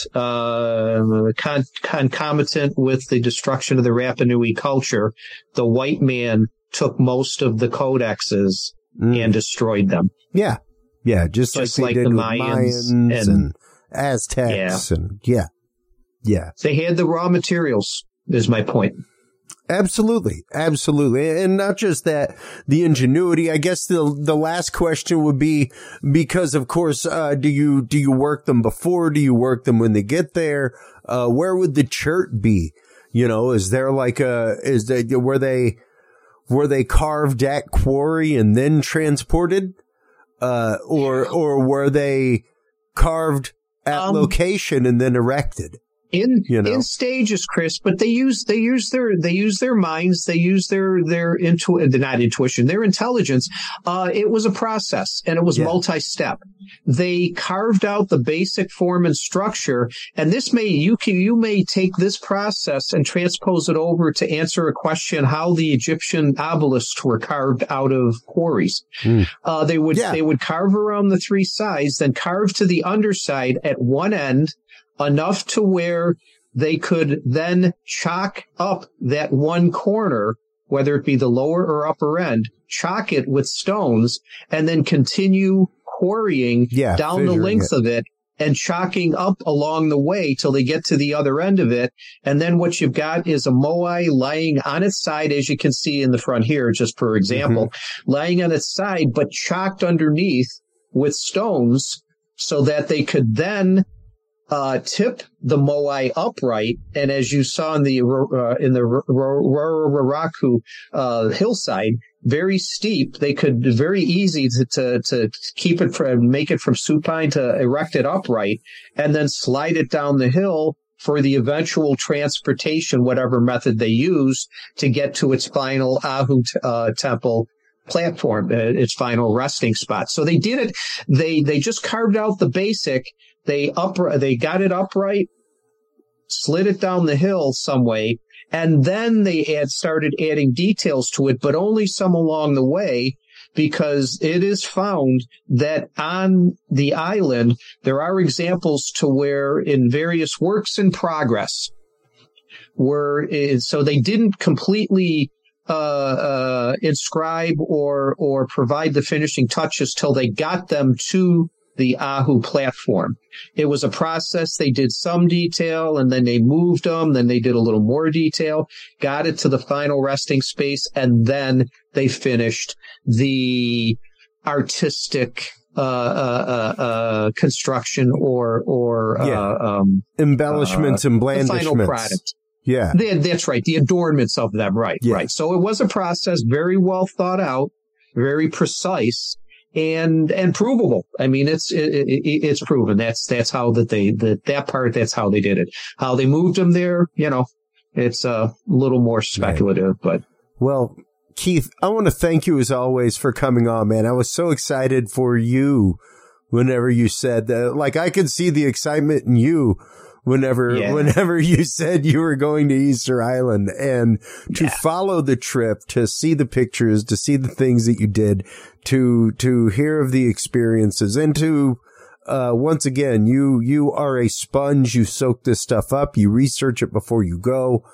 concomitant with the destruction of the Rapa Nui culture, the white man took most of the codexes and destroyed them. Yeah. Yeah, just like they did the with Mayans and Aztecs. Yeah. Yeah. They had the raw materials, is my point. Absolutely. And not just that, the ingenuity. I guess the last question would be, because of course, do you work them before? Do you work them when they get there? Where would the chert be? Is there like were they carved at quarry and then transported? Or were they carved at location and then erected? In stages, Chris, but they use their minds, they use their intelligence. It was a process, and it was multi-step. They carved out the basic form and structure, and you may take this process and transpose it over to answer a question how the Egyptian obelisks were carved out of quarries. They would carve around the three sides, then carve to the underside at one end, enough to where they could then chalk up that one corner, whether it be the lower or upper end, chalk it with stones, and then continue quarrying down the length of it and chalking up along the way till they get to the other end of it. And then what you've got is a moai lying on its side, as you can see in the front here, just for example, lying on its side, but chalked underneath with stones so that they could then tip the moai upright, and as you saw in the Raraku hillside, very steep. They could very easy to keep it from, make it from supine to erect it upright, and then slide it down the hill for the eventual transportation, whatever method they use, to get to its final Ahu temple platform, its final resting spot. So they did it. They just carved out the basic. They got it upright, slid it down the hill some way, and then they started adding details to it, but only some along the way, because it is found that on the island, there are examples to where in various works in progress so they didn't completely inscribe or provide the finishing touches till they got them to the Ahu platform. It was a process. They did some detail and then they moved them. Then they did a little more detail, got it to the final resting space, and then they finished the artistic construction or embellishments and blandishments. The final product. Yeah. That's right. The adornments of them. Right. Yeah. Right. So it was a process very well thought out, very precise, and provable. I mean, it's proven. That's how that part, that's how they did it. How they moved them there, it's a little more speculative, but. Well, Keith, I want to thank you as always for coming on, man. I was so excited for you whenever you said that. Like, I could see the excitement in you whenever you said you were going to Easter Island, and to follow the trip, to see the pictures, to see the things that you did, to hear of the experiences, and to, once again, you are a sponge. You soak this stuff up. You research it before you go.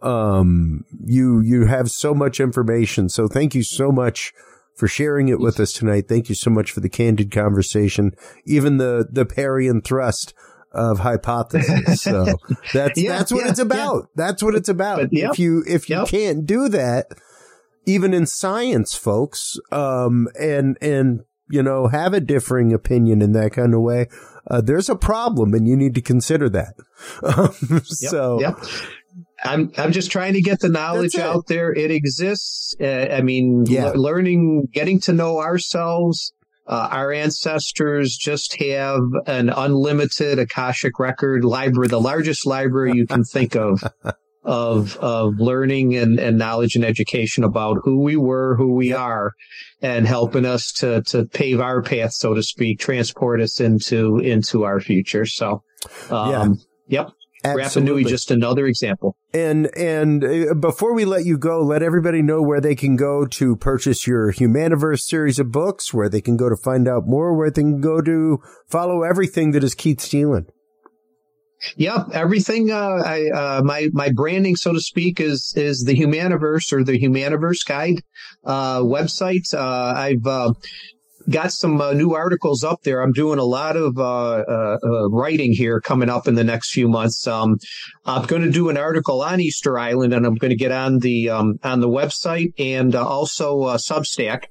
You have so much information. So thank you so much for sharing it with us tonight. Thank you so much for the candid conversation, even the parry and thrust of hypothesis. So that's what it's about. That's what it's about. But, if you can't do that, even in science, folks, and have a differing opinion in that kind of way, there's a problem, and you need to consider that. I'm just trying to get the knowledge out there. It exists. Learning, getting to know ourselves. Our ancestors just have an unlimited Akashic record library, the largest library you can think of learning and knowledge and education about who we were, who we are, and helping us to pave our path, so to speak, transport us into our future. So, Rapa Nui, just another example. And before we let you go, let everybody know where they can go to purchase your Humaniverse series of books, where they can go to find out more, where they can go to follow everything that is Keith Steeland. Yeah, everything. My branding, so to speak, is the Humaniverse, or the Humaniverse Guide website. I've got some new articles up there. I'm doing a lot of writing here coming up in the next few months. I'm going to do an article on Easter Island, and I'm going to get on the website, and also Substack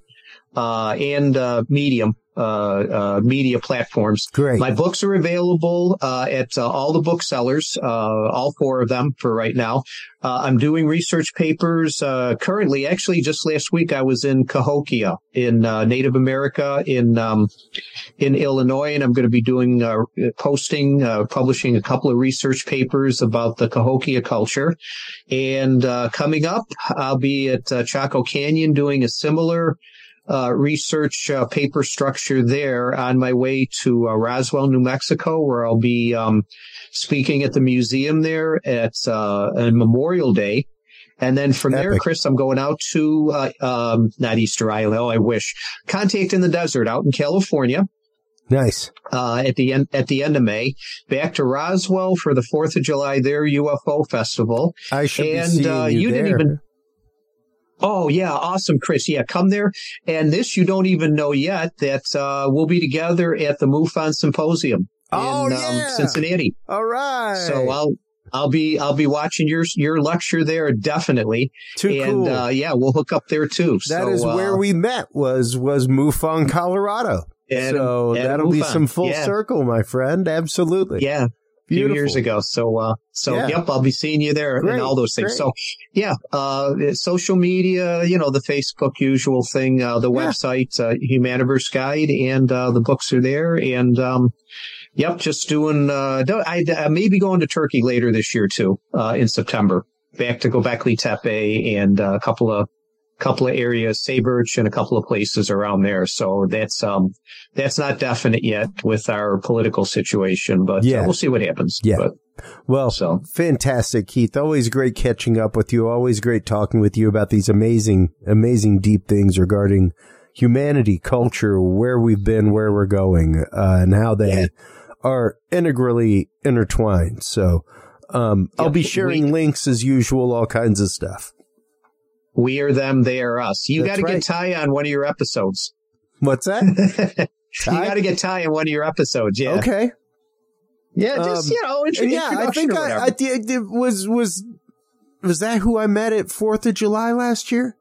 and Medium. Media platforms. Great. My books are available at all the booksellers, all 4 of them for right now. I'm doing research papers currently. Actually, just last week I was in Cahokia in Native America in Illinois, and I'm going to be doing publishing a couple of research papers about the Cahokia culture. And coming up, I'll be at Chaco Canyon doing a similar research paper structure there on my way to Roswell, New Mexico, where I'll be speaking at the museum there at Memorial Day. And then from there, Chris, I'm going out to not Easter Island. Oh, I wish. Contact in the Desert out in California. Nice. At the end of May, back to Roswell for the 4th of July, their UFO festival. I should be seeing you there. Didn't even. Oh, yeah. Awesome, Chris. Yeah, come there. And this, you don't even know yet that we'll be together at the MUFON Symposium in Cincinnati. All right. So I'll be watching your lecture there, definitely. Cool. We'll hook up there too. That is where we met was MUFON, Colorado. So that'll be some full circle, my friend. Absolutely. Yeah. Beautiful. Few years ago. Yep, I'll be seeing you there. Great, and all those things. Great. So, social media, the Facebook usual thing, the website, Humaniverse Guide, and the books are there. And, just doing, I may be going to Turkey later this year too, in September, back to Göbekli Tepe and a couple of areas, Sayburch, and a couple of places around there. So that's not definite yet with our political situation, but we'll see what happens. Yeah. Fantastic, Keith. Always great catching up with you. Always great talking with you about these amazing, amazing deep things regarding humanity, culture, where we've been, where we're going, and how they are integrally intertwined. So I'll be sharing links as usual, all kinds of stuff. We are them, they are us. You got to right. get Ty on one of your episodes. What's that? You got to get Ty on one of your episodes. Yeah. Okay. Yeah, just, I think I did. Was that who I met at 4th of July last year?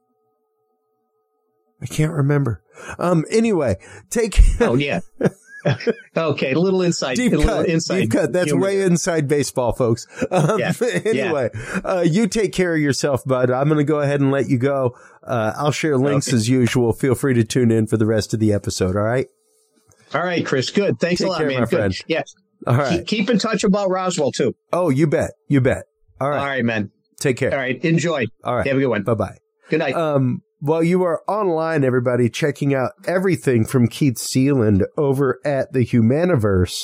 I can't remember. Anyway, Oh, yeah. Okay, a little insight. Deep cut. That's humor. way inside baseball, folks. Anyway, you take care of yourself, bud. I'm going to go ahead and let you go. I'll share links as usual. Feel free to tune in for the rest of the episode. All right. All right, Chris. Good. Thanks a lot, man. My friend. Good. Yes. All right. Keep in touch about Roswell too. Oh, you bet. You bet. All right. All right, man. Take care. All right. Enjoy. All right. Have a good one. Bye-bye. Good night. While you are online, everybody, checking out everything from Keith Sealand over at the Humaniverse,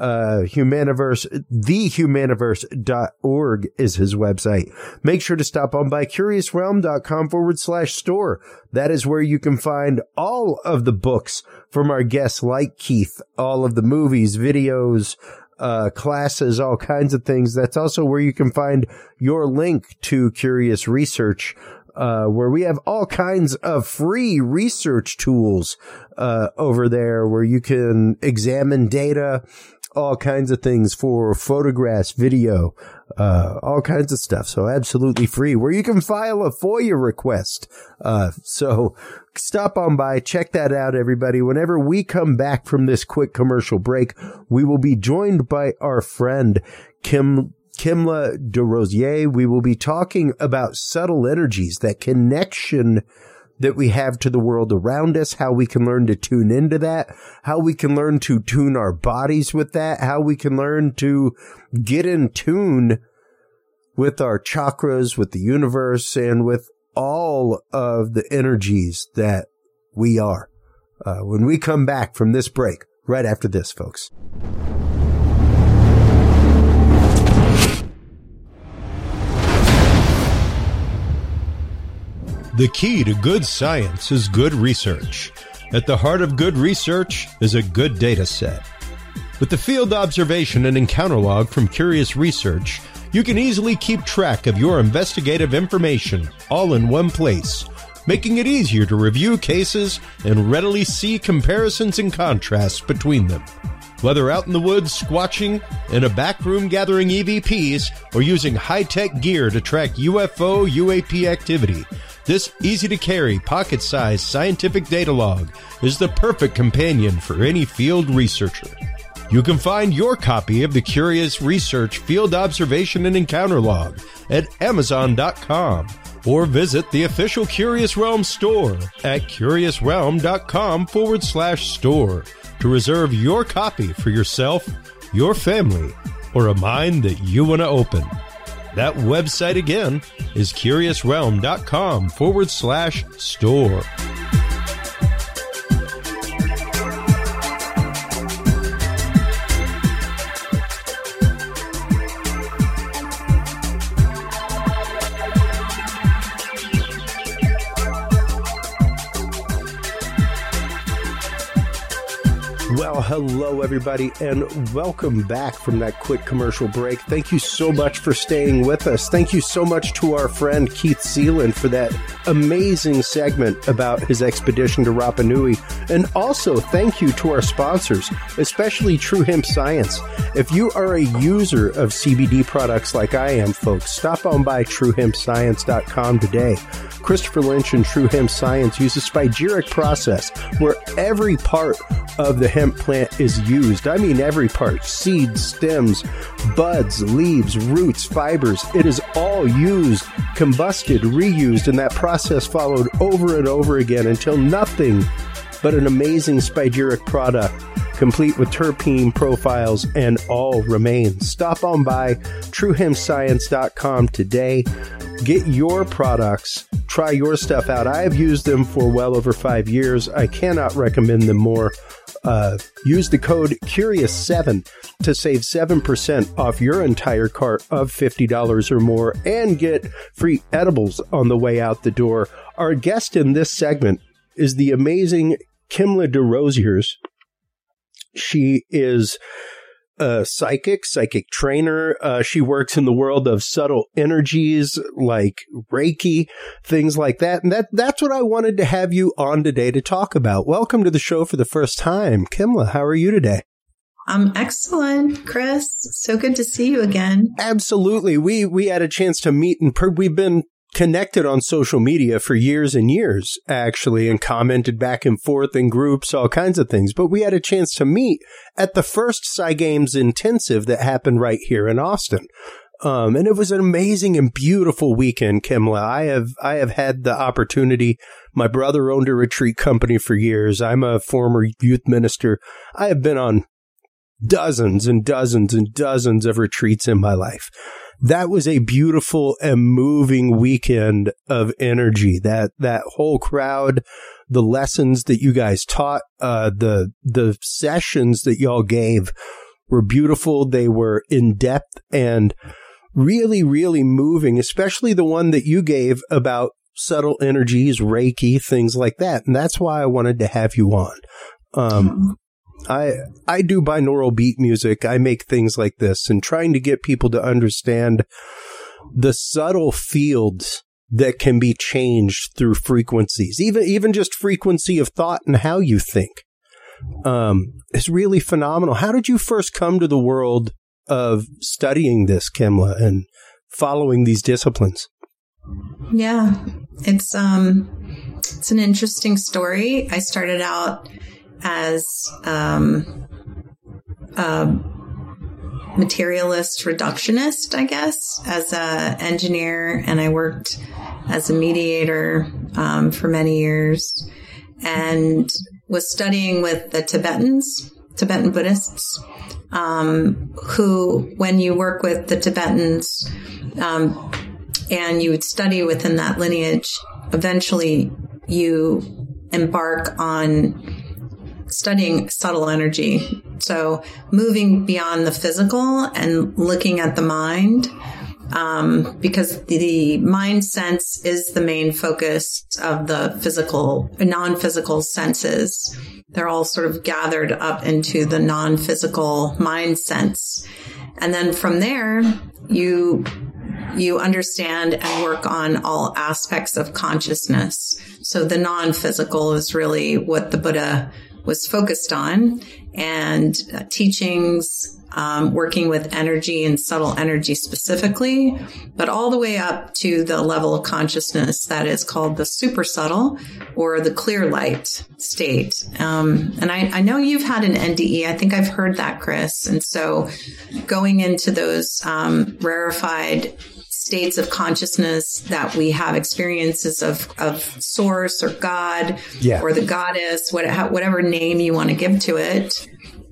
thehumaniverse.org is his website. Make sure to stop on by curiousrealm.com/store. That is where you can find all of the books from our guests like Keith, all of the movies, videos, classes, all kinds of things. That's also where you can find your link to Curious Research, where we have all kinds of free research tools over there where you can examine data, all kinds of things for photographs, video, all kinds of stuff. So absolutely free, where you can file a FOIA request. So stop on by, check that out, everybody. Whenever we come back from this quick commercial break, we will be joined by our friend Kimla DeRosier. We will be talking about subtle energies, that connection that we have to the world around us, how we can learn to tune into that, how we can learn to tune our bodies with that, how we can learn to get in tune with our chakras, with the universe, and with all of the energies that we are. When we come back from this break, right after this, folks. The key to good science is good research. At the heart of good research is a good data set. With the field observation and encounter log from Curious Research, you can easily keep track of your investigative information all in one place, making it easier to review cases and readily see comparisons and contrasts between them. Whether out in the woods squatching, in a back room gathering EVPs, or using high-tech gear to track UFO, UAP activity, this easy-to-carry, pocket-sized scientific data log is the perfect companion for any field researcher. You can find your copy of the Curious Research Field Observation and Encounter Log at Amazon.com or visit the official Curious Realm store at curiousrealm.com/store to reserve your copy for yourself, your family, or a mind that you want to open. That website again is curiousrealm.com/store. Well, hello, everybody, and welcome back from that quick commercial break. Thank you so much for staying with us. Thank you so much to our friend Keith Sealand for that amazing segment about his expedition to Rapa Nui. And also, thank you to our sponsors, especially True Hemp Science. If you are a user of CBD products like I am, folks, stop on by TrueHempScience.com today. Christopher Lynch and True Hemp Science use a spagyric process where every part of the hemp plant is used. I mean every part. Seeds, stems, buds, leaves, roots, fibers. It is all used, combusted, reused, and that process followed over and over again until nothing but an amazing spagyric product, complete with terpene profiles, and all remains. Stop on by TrueHempScience.com today. Get your products. Try your stuff out. I have used them for well over 5 years. I cannot recommend them more. Use the code CURIOUS7 to save 7% off your entire cart of $50 or more and get free edibles on the way out the door. Our guest in this segment is the amazing Kimla DeRosiers. She is a psychic trainer. She works in the world of subtle energies like Reiki, things like that. And that's what I wanted to have you on today to talk about. Welcome to the show for the first time. Kimla, how are you today? I'm excellent, Chris. So good to see you again. Absolutely. We had a chance to meet, and we've been connected on social media for years and years, actually, and commented back and forth in groups, all kinds of things. But we had a chance to meet at the first Cygames Intensive that happened right here in Austin. And it was an amazing and beautiful weekend, Kimla. I have had the opportunity. My brother owned a retreat company for years. I'm a former youth minister. I have been on dozens and dozens and dozens of retreats in my life. That was a beautiful and moving weekend of energy. That whole crowd, the lessons that you guys taught, the sessions that y'all gave were beautiful. They were in depth and really, really moving, especially the one that you gave about subtle energies, Reiki, things like that. And that's why I wanted to have you on. I do binaural beat music. I make things like this, and trying to get people to understand the subtle fields that can be changed through frequencies, even just frequency of thought and how you think, is really phenomenal. How did you first come to the world of studying this, Kimla, and following these disciplines? Yeah, it's an interesting story. I started out as a materialist reductionist, I guess, as an engineer, and I worked as a mediator for many years, and was studying with the Tibetan Buddhists, who, when you work with the Tibetans and you would study within that lineage, eventually you embark on studying subtle energy. So moving beyond the physical and looking at the mind, because the mind sense is the main focus of the physical, non-physical senses. They're all sort of gathered up into the non-physical mind sense. And then from there, you understand and work on all aspects of consciousness. So the non-physical is really what the Buddha was focused on, and teachings, working with energy and subtle energy specifically, but all the way up to the level of consciousness that is called the super subtle or the clear light state. And I know you've had an NDE. I think I've heard that, Chris. And so going into those rarefied states of consciousness that we have experiences of source or God, or the goddess, whatever name you want to give to it,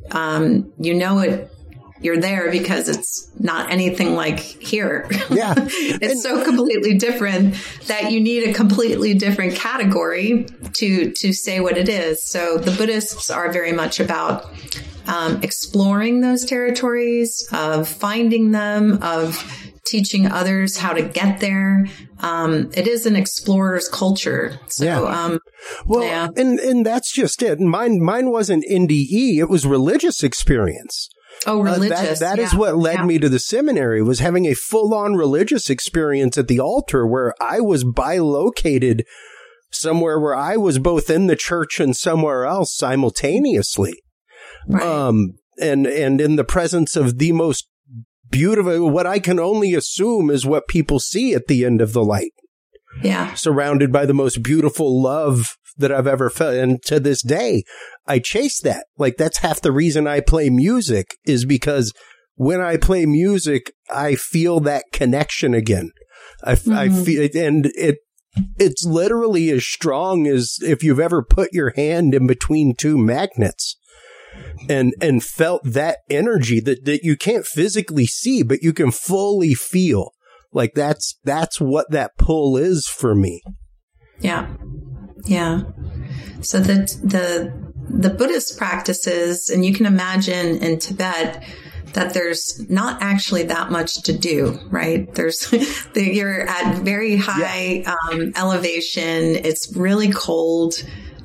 you're there because it's not anything like here. Yeah. It's so completely different that you need a completely different category to say what it is. So the Buddhists are very much about exploring those territories, of finding them, of teaching others how to get there. It is an explorer's culture. So, and that's just it. Mine wasn't NDE. It was religious experience. Oh, religious. That is what led me to the seminary, was having a full-on religious experience at the altar, where I was bilocated somewhere where I was both in the church and somewhere else simultaneously. Right. And in the presence of the most beautiful, what I can only assume is what people see at the end of the light. Yeah. Surrounded by the most beautiful love that I've ever felt. And to this day, I chase that. Like, that's half the reason I play music, is because when I play music, I feel that connection again. I feel it, and it's literally as strong as if you've ever put your hand in between two magnets and felt that energy that you can't physically see, but you can fully feel. Like, that's what that pull is for me. Yeah. Yeah. So the Buddhist practices, and you can imagine in Tibet that there's not actually that much to do, right? You're at very high elevation. It's really cold.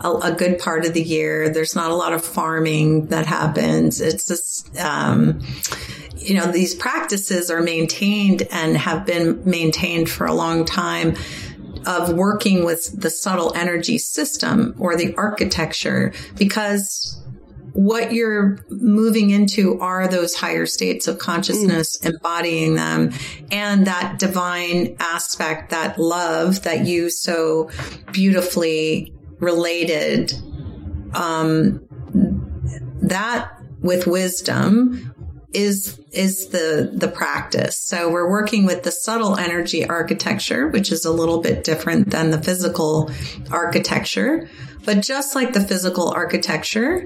a good part of the year. There's not a lot of farming that happens. It's just, these practices are maintained and have been maintained for a long time of working with the subtle energy system or the architecture, because what you're moving into are those higher states of consciousness, embodying them, and that divine aspect, that love that you so beautifully related, that with wisdom is the practice. So we're working with the subtle energy architecture, which is a little bit different than the physical architecture. But just like the physical architecture,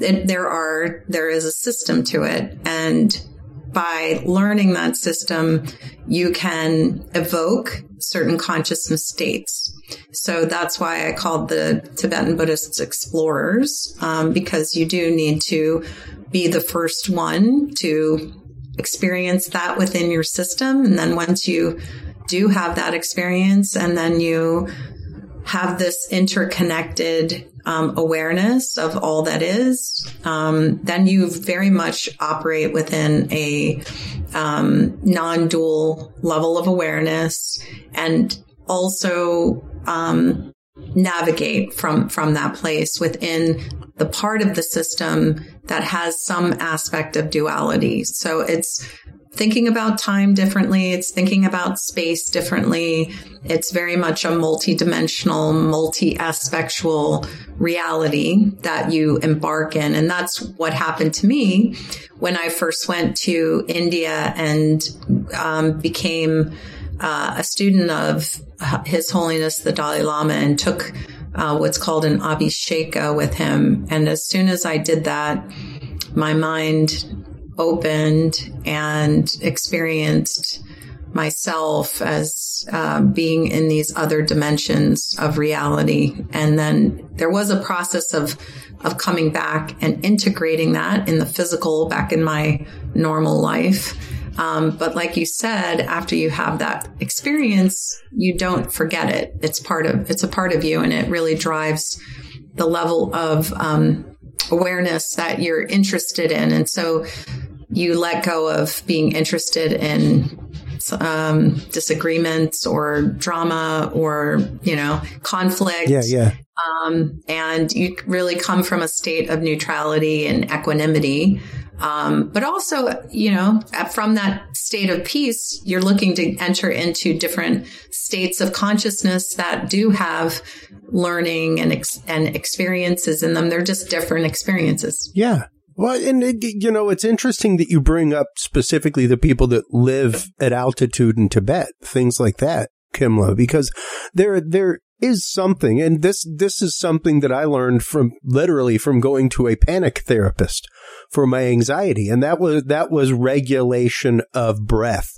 there is a system to it. And by learning that system, you can evoke certain consciousness states. So that's why I called the Tibetan Buddhists explorers, because you do need to be the first one to experience that within your system. And then once you do have that experience, and then you have this interconnected awareness of all that is, then you very much operate within a non-dual level of awareness, and also navigate from that place within the part of the system that has some aspect of duality. So it's thinking about time differently. It's thinking about space differently. It's very much a multi-dimensional, multi-aspectual reality that you embark in. And that's what happened to me when I first went to India and became a student of His Holiness the Dalai Lama, and took what's called an Abhisheka with him. And as soon as I did that, my mind opened and experienced myself as being in these other dimensions of reality. And then there was a process of coming back and integrating that in the physical, back in my normal life. But like you said, after you have that experience, you don't forget it. It's a part of you, and it really drives the level of awareness that you're interested in. And so you let go of being interested in disagreements or drama or, conflict. Yeah. And you really come from a state of neutrality and equanimity. But also, from that state of peace, you're looking to enter into different states of consciousness that do have learning and experiences in them. They're just different experiences. Yeah. Well, and it's interesting that you bring up specifically the people that live at altitude in Tibet, things like that, Kimla, because there is something, and this is something that I learned from going to a panic therapist for my anxiety, and that was regulation of breath,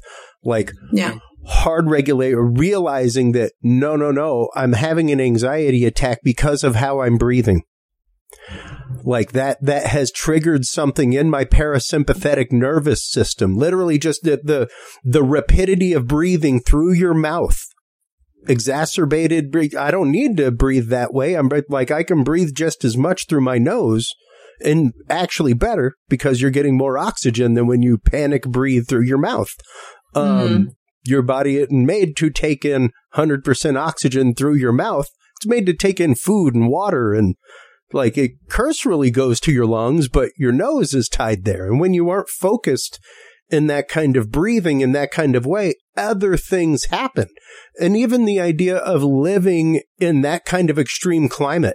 hard realizing that no, I'm having an anxiety attack because of how I'm breathing. Like that has triggered something in my parasympathetic nervous system. Literally just the rapidity of breathing through your mouth. Exacerbated. I don't need to breathe that way. I can breathe just as much through my nose, and actually better, because you're getting more oxygen than when you panic breathe through your mouth. Your body isn't made to take in 100% oxygen through your mouth. It's made to take in food and water, and it cursorily goes to your lungs, but your nose is tied there. And when you aren't focused in that kind of breathing in that kind of way, other things happen. And even the idea of living in that kind of extreme climate.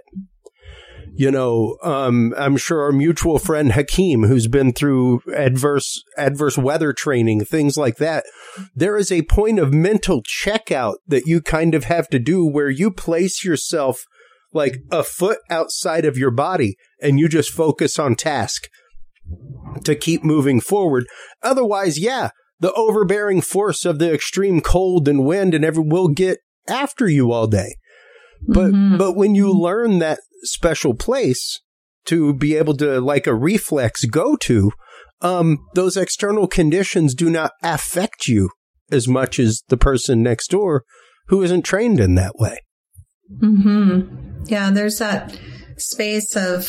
I'm sure our mutual friend Hakeem, who's been through adverse weather training, things like that, there is a point of mental checkout that you kind of have to do where you place yourself like a foot outside of your body and you just focus on task to keep moving forward. Otherwise, the overbearing force of the extreme cold and wind and will get after you all day. But when you learn that special place to be able to, like a reflex, go to, those external conditions do not affect you as much as the person next door who isn't trained in that way. Yeah, there's that space of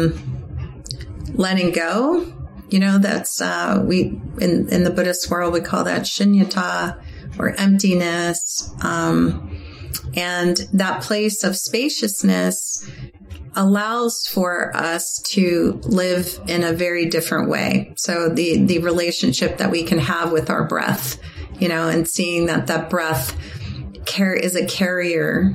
letting go. That's in the Buddhist world, we call that shunyata, or emptiness. And that place of spaciousness allows for us to live in a very different way. So the relationship that we can have with our breath, and seeing that breath is a carrier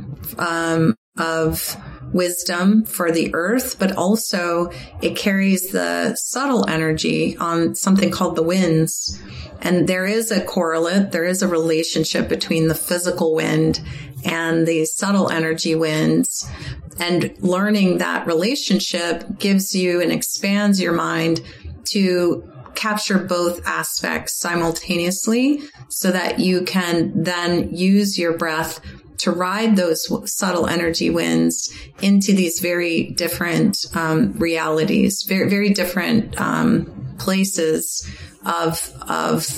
of wisdom for the earth, but also it carries the subtle energy on something called the winds. And there is a correlate, there is a relationship between the physical wind and the subtle energy winds. And learning that relationship gives you and expands your mind to capture both aspects simultaneously, so that you can then use your breath to ride those subtle energy winds into these very different realities, very, very different places of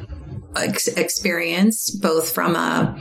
experience, both from a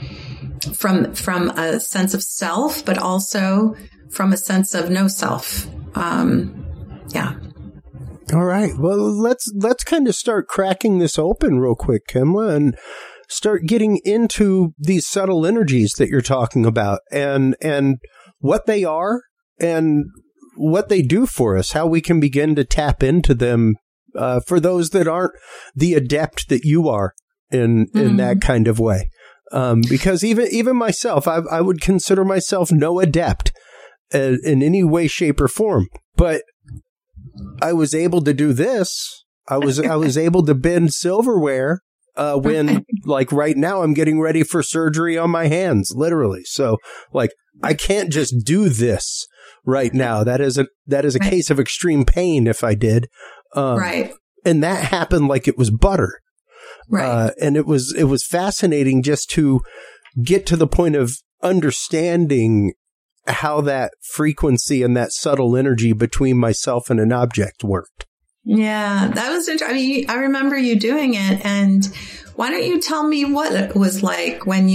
sense of self, but also from a sense of no self. Yeah. All right. Well, let's kind of start cracking this open real quick, Kimla, and start getting into these subtle energies that you're talking about, and what they are and what they do for us, how we can begin to tap into them, for those that aren't the adept that you are in that kind of way. Because even myself, I would consider myself no adept in any way, shape, or form, but I was able to do this. I was able to bend silverware when, like, right now I'm getting ready for surgery on my hands, literally. So, like, I can't just do this right now. That is a case of extreme pain if I did. Right. And that happened like it was butter. Right. And it was fascinating just to get to the point of understanding how that frequency and that subtle energy between myself and an object worked. Yeah, that was interesting. I mean, I remember you doing it. And why don't you tell me what it was like when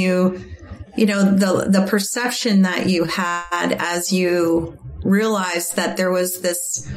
the perception that you had as you realized that there was this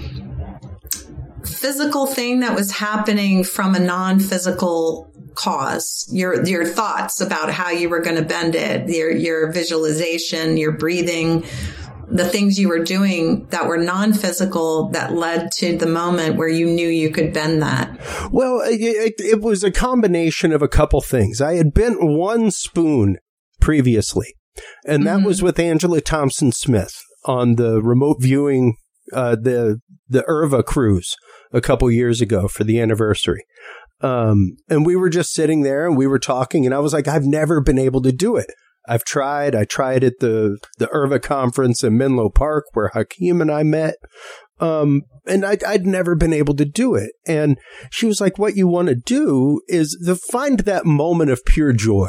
physical thing that was happening from a non-physical cause, your thoughts about how you were going to bend it, your visualization, your breathing, the things you were doing that were non-physical that led to the moment where you knew you could bend that. Well, it was a combination of a couple things. I had bent one spoon previously, and that was with Angela Thompson Smith on the remote viewing, the Irva cruise a couple years ago for the anniversary. And we were just sitting there and we were talking, and I was like, I've never been able to do it. I tried at the Irva conference in Menlo Park where Hakeem and I met. And I'd never been able to do it. And she was like, what you want to do is to find that moment of pure joy.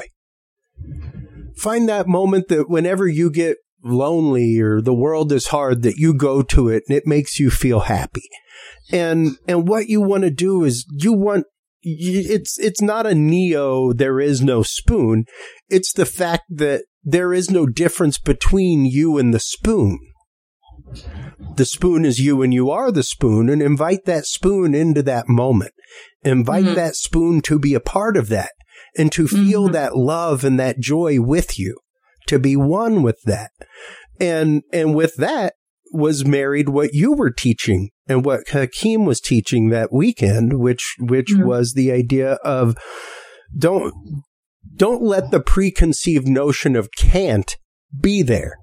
Find that moment that whenever you get lonely or the world is hard, that you go to it and it makes you feel happy. And what you want to do is it's not a Neo, there is no spoon. It's the fact that there is no difference between you and the spoon. The spoon is you and you are the spoon, and invite that spoon into that moment. Invite that spoon to be a part of that and to feel that love and that joy with you, to be one with that. And with that was married what you were teaching and what Hakeem was teaching that weekend, which was the idea of don't let the preconceived notion of can't be there.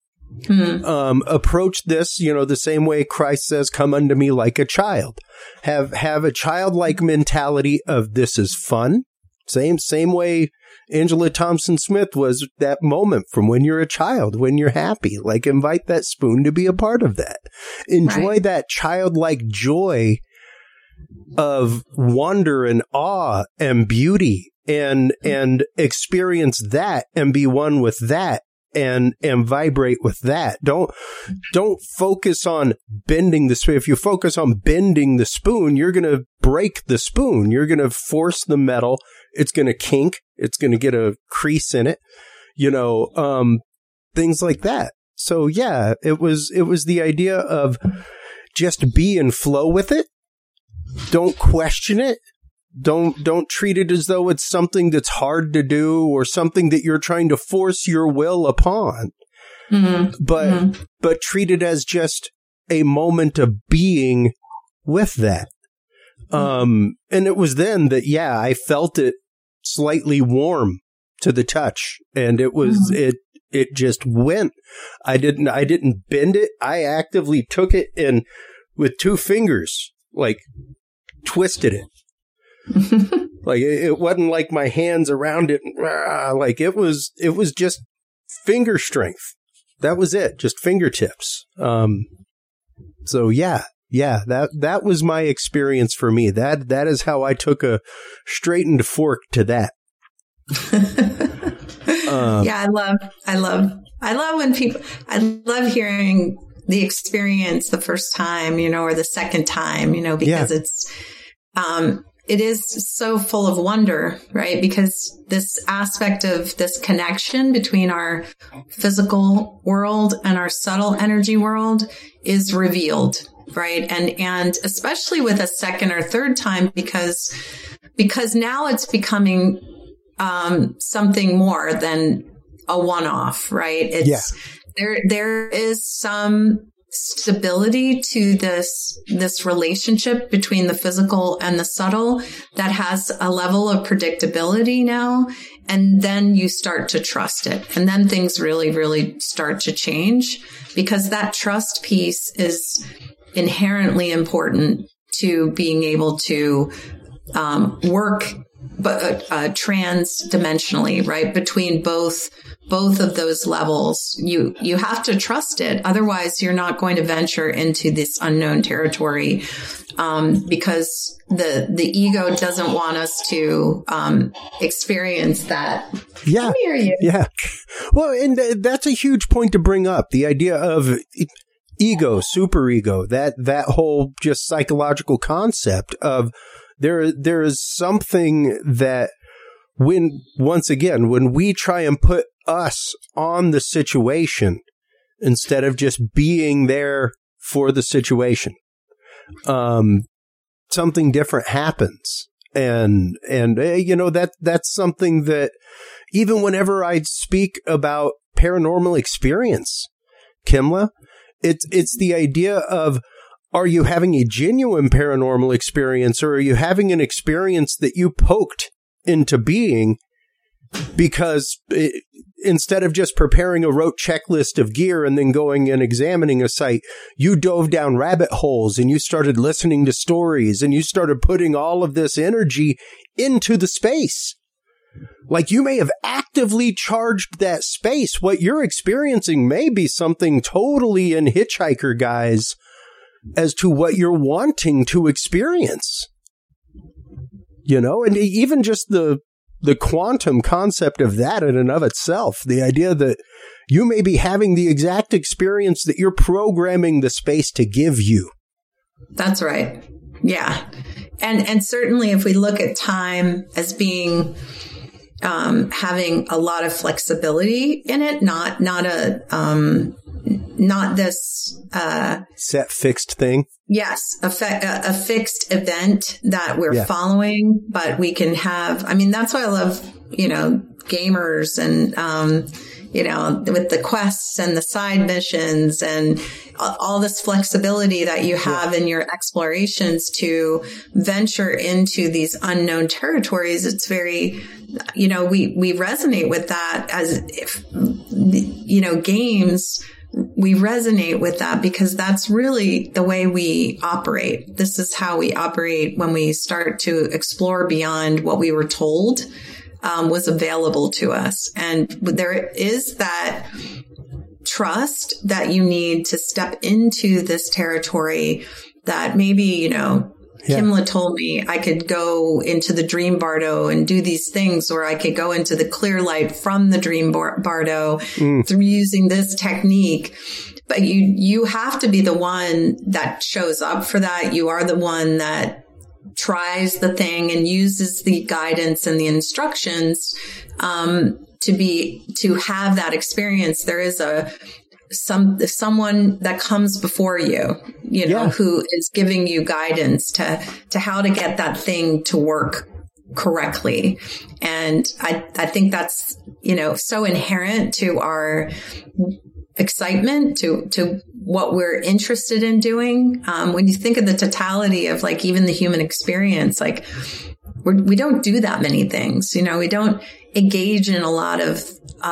Approach this, the same way Christ says, come unto me like a child. Have a childlike mentality of this is fun. Same way Angela Thompson Smith was that moment from when you're a child, when you're happy. Like, invite that spoon to be a part of that. Enjoy that childlike joy of wonder and awe and beauty, and experience that and be one with that and vibrate with that. Don't focus on bending the spoon. If you focus on bending the spoon, you're going to break the spoon. You're going to force the metal. It's going to kink. It's going to get a crease in it, things like that. So yeah, it was the idea of just be and flow with it. Don't question it. Don't treat it as though it's something that's hard to do or something that you're trying to force your will upon. But treat it as just a moment of being with that. And it was then that, yeah, I felt it slightly warm to the touch, and it was, it just went. I didn't bend it. I actively took it and with 2 fingers, like, twisted it. Like, it wasn't like my hands around it. Like, it was just finger strength. That was it. Just fingertips. So yeah, that was my experience for me. That is how I took a straightened fork to that. Yeah, I love when people, I love hearing the experience the first time, or the second time, because it is so full of wonder, right? Because this aspect of this connection between our physical world and our subtle energy world is revealed, right? And especially with a second or third time, because now it's becoming something more than a one-off, right? There is some stability to this relationship between the physical and the subtle that has a level of predictability now. And then you start to trust it. And then things really, really start to change, because that trust piece is inherently important to being able to work trans-dimensionally, right? Between both of those levels, you have to trust it. Otherwise, you're not going to venture into this unknown territory, because the ego doesn't want us to experience that. Yeah. I hear you. Yeah. Well, and that's a huge point to bring up. The idea of ego, superego, that whole just psychological concept of there is something that when we try and put us on the situation instead of just being there for the situation, something different happens. And that's something that even whenever I speak about paranormal experience, Kimla, it's the idea of, are you having a genuine paranormal experience, or are you having an experience that you poked into being because instead of just preparing a rote checklist of gear and then going and examining a site, you dove down rabbit holes and you started listening to stories and you started putting all of this energy into the space? Like, you may have actively charged that space. What you're experiencing may be something totally in Hitchhiker guise as to what you're wanting to experience. And even just the quantum concept of that in and of itself, the idea that you may be having the exact experience that you're programming the space to give you. That's right. Yeah. And certainly if we look at time as being having a lot of flexibility in it, not this set fixed thing. Yes, a fixed event that we're following, but we can have. That's why I love gamers and with the quests and the side missions and all this flexibility that you have in your explorations to venture into these unknown territories. It's very, we resonate with that as if, games, we resonate with that because that's really the way we operate. This is how we operate when we start to explore beyond what we were told was available to us. And there is that trust that you need to step into this territory that maybe, Kimla told me I could go into the Dream Bardo and do these things, or I could go into the clear light from the Dream Bardo through using this technique. But you have to be the one that shows up for that. You are the one that tries the thing and uses the guidance and the instructions to have that experience. There is a someone that comes before you, who is giving you guidance to how to get that thing to work correctly. And I think that's, so inherent to our excitement, to what we're interested in doing. When you think of the totality of like even the human experience, like we don't do that many things, we don't engage in a lot of,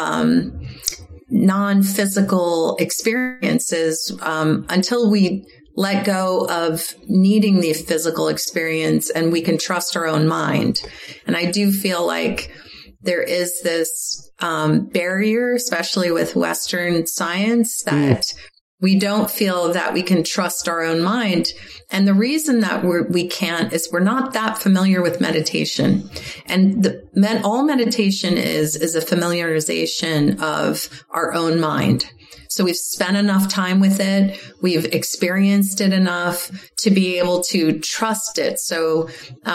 non-physical experiences, until we let go of needing the physical experience and we can trust our own mind. And I do feel like there is this barrier, especially with Western science, that we don't feel that we can trust our own mind. And the reason that we can't is we're not that familiar with meditation. And all meditation is a familiarization of our own mind. So we've spent enough time with it. We've experienced it enough to be able to trust it. So,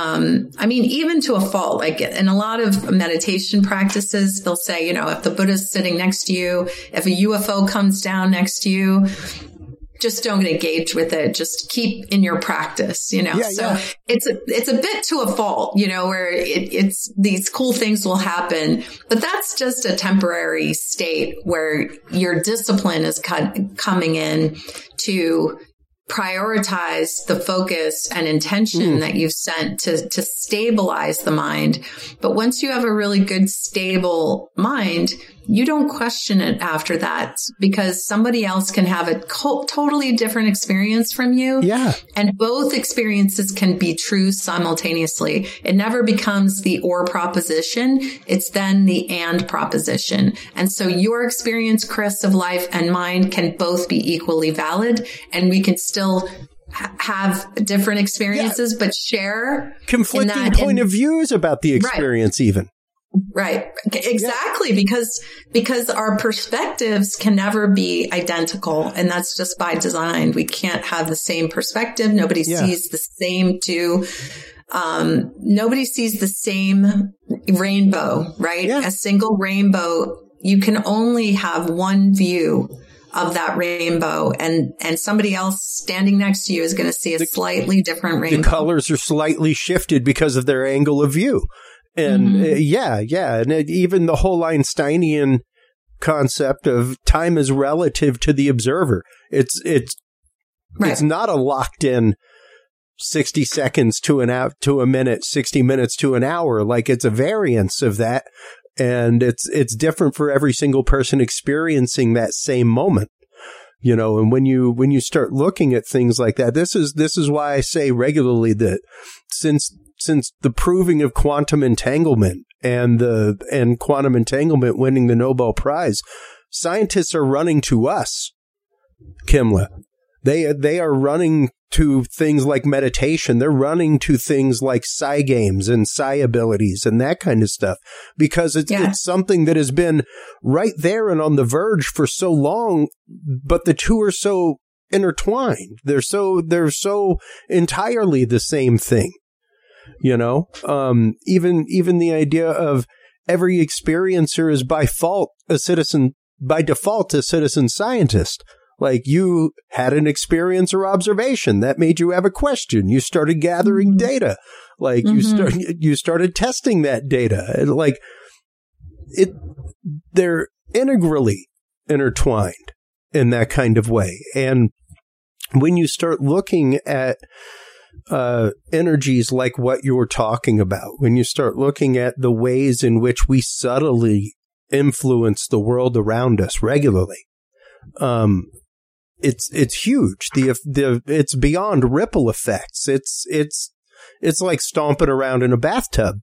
even to a fault, like in a lot of meditation practices, they'll say, if the Buddha's sitting next to you, if a UFO comes down next to you, just don't engage with it. Just keep in your practice, So it's a bit to a fault, where it's these cool things will happen, but that's just a temporary state where your discipline is coming in to prioritize the focus and intention that you've sent to stabilize the mind. But once you have a really good, stable mind, you don't question it after that, because somebody else can have a totally different experience from you. Yeah. And both experiences can be true simultaneously. It never becomes the or proposition. It's then the and proposition. And so your experience, Chris, of life and mine can both be equally valid, and we can still have different experiences, but share conflicting point of views about the experience, even. Right. Exactly. Yeah. Because our perspectives can never be identical. And that's just by design. We can't have the same perspective. Nobody sees the same nobody sees the same rainbow, right? Yeah. A single rainbow. You can only have one view of that rainbow, and somebody else standing next to you is going to see a slightly different rainbow. The colors are slightly shifted because of their angle of view. And and even the whole Einsteinian concept of time is relative to the observer. It's not a locked in 60 seconds to an hour to a minute, 60 minutes to an hour. Like, it's a variance of that, and it's different for every single person experiencing that same moment. And when you start looking at things like that, this is why I say regularly that since the proving of quantum entanglement and quantum entanglement winning the Nobel Prize, scientists are running to us, Kimla. They are running to things like meditation. They're running to things like psi games and psi abilities and that kind of stuff, because it's something that has been right there and on the verge for so long, but the two are so intertwined. They're so entirely the same thing. Even the idea of every experiencer is by default a citizen scientist. Like, you had an experience or observation that made you have a question. You started gathering data. Like, you started testing that data. Like, they're integrally intertwined in that kind of way. And when you start looking at energies like what you were talking about, when you start looking at the ways in which we subtly influence the world around us regularly, it's huge. It's beyond ripple effects. It's like stomping around in a bathtub.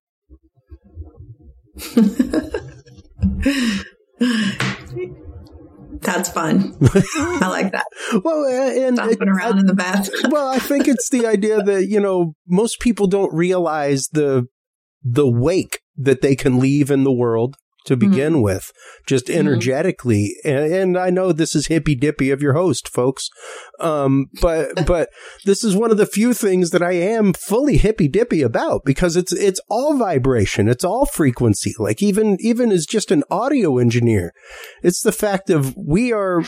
That's fun. I like that. Well, and stomping around in the bathtub. Well, I think it's the idea that, most people don't realize the wake that they can leave in the world to begin with, just energetically. And I know this is hippy dippy of your host, folks. But this is one of the few things that I am fully hippy dippy about, because it's all vibration. It's all frequency. Like even as just an audio engineer, it's the fact of we are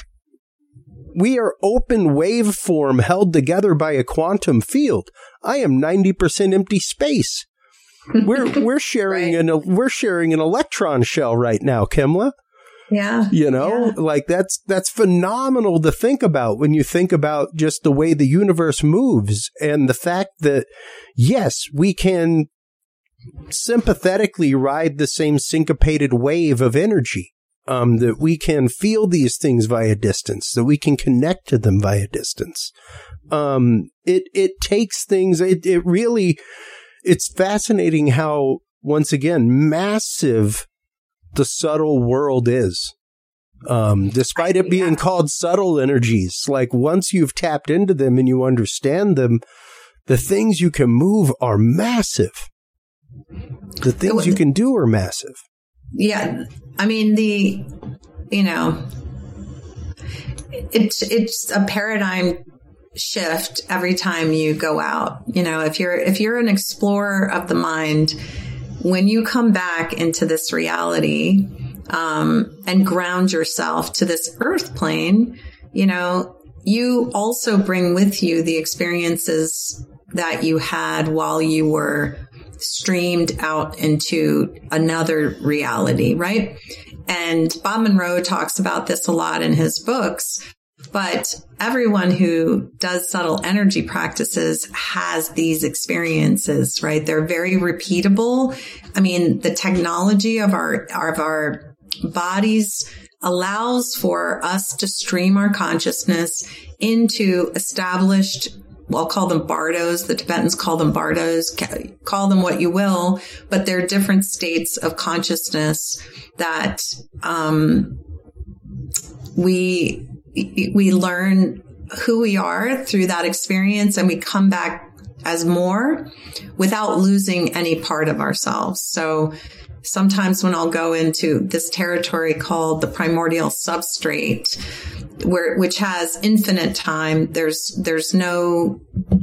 open waveform held together by a quantum field. I am 90% empty space. We're sharing right. We're sharing an electron shell right now, Kimla. Yeah. Like that's phenomenal to think about when you think about just the way the universe moves, and the fact that, yes, we can sympathetically ride the same syncopated wave of energy, that we can feel these things via distance, that we can connect to them via distance. It takes things, it really, it's fascinating how, once again, massive the subtle world is. Despite it being called subtle energies, like once you've tapped into them and you understand them, the things you can move are massive. The things you can do are massive. Yeah. I mean, it's a paradigm shift every time you go out. If you're an explorer of the mind, when you come back into this reality, and ground yourself to this earth plane, you also bring with you the experiences that you had while you were streamed out into another reality, right? And Bob Monroe talks about this a lot in his books, but everyone who does subtle energy practices has these experiences, right? They're very repeatable. I mean, the technology of our bodies allows for us to stream our consciousness into established, I'll call them bardos. The Tibetans call them bardos. Call them what you will, but they're different states of consciousness that we learn who we are through that experience, and we come back as more without losing any part of ourselves. So sometimes when I'll go into this territory called the primordial substrate, which has infinite time, there's nothing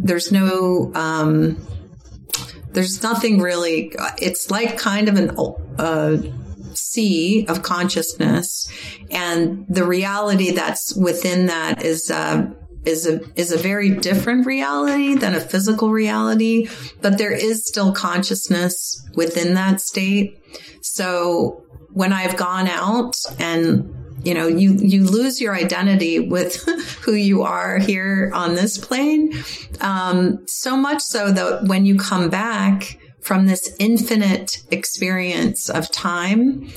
really. It's like kind of a sea of consciousness, and the reality that's within that is a very different reality than a physical reality, but there is still consciousness within that state. So when I've gone out and, you lose your identity with who you are here on this plane. So much so that when you come back from this infinite experience of time,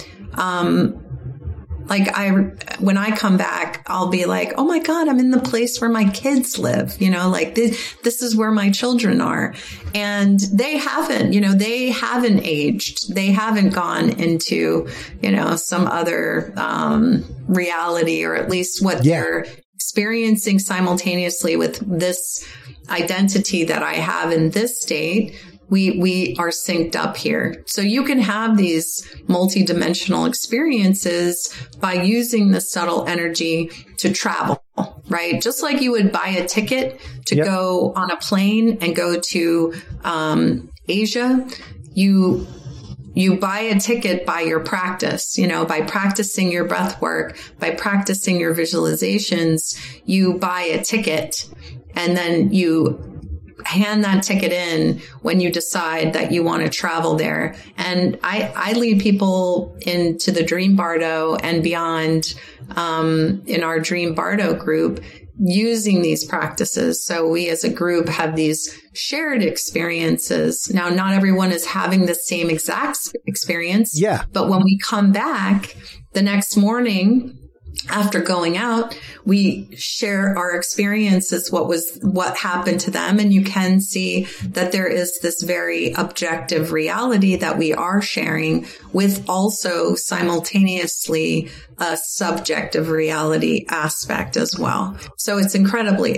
when I come back, I'll be like, oh my God, I'm in the place where my kids live, this is where my children are. And they haven't aged. They haven't gone into, some other, reality, or at least what they're experiencing simultaneously with this identity that I have in this state. We are synced up here. So you can have these multidimensional experiences by using the subtle energy to travel, right? Just like you would buy a ticket to go on a plane and go to Asia, you buy a ticket by your practice, by practicing your breath work, by practicing your visualizations, you buy a ticket, and then you hand that ticket in when you decide that you want to travel there. And I lead people into the Dream Bardo and beyond, in our Dream Bardo group, using these practices. So we as a group have these shared experiences. Now, not everyone is having the same exact experience. Yeah. But when we come back the next morning, after going out, we share our experiences, what happened to them. And you can see that there is this very objective reality that we are sharing, with also simultaneously a subjective reality aspect as well. So it's incredibly,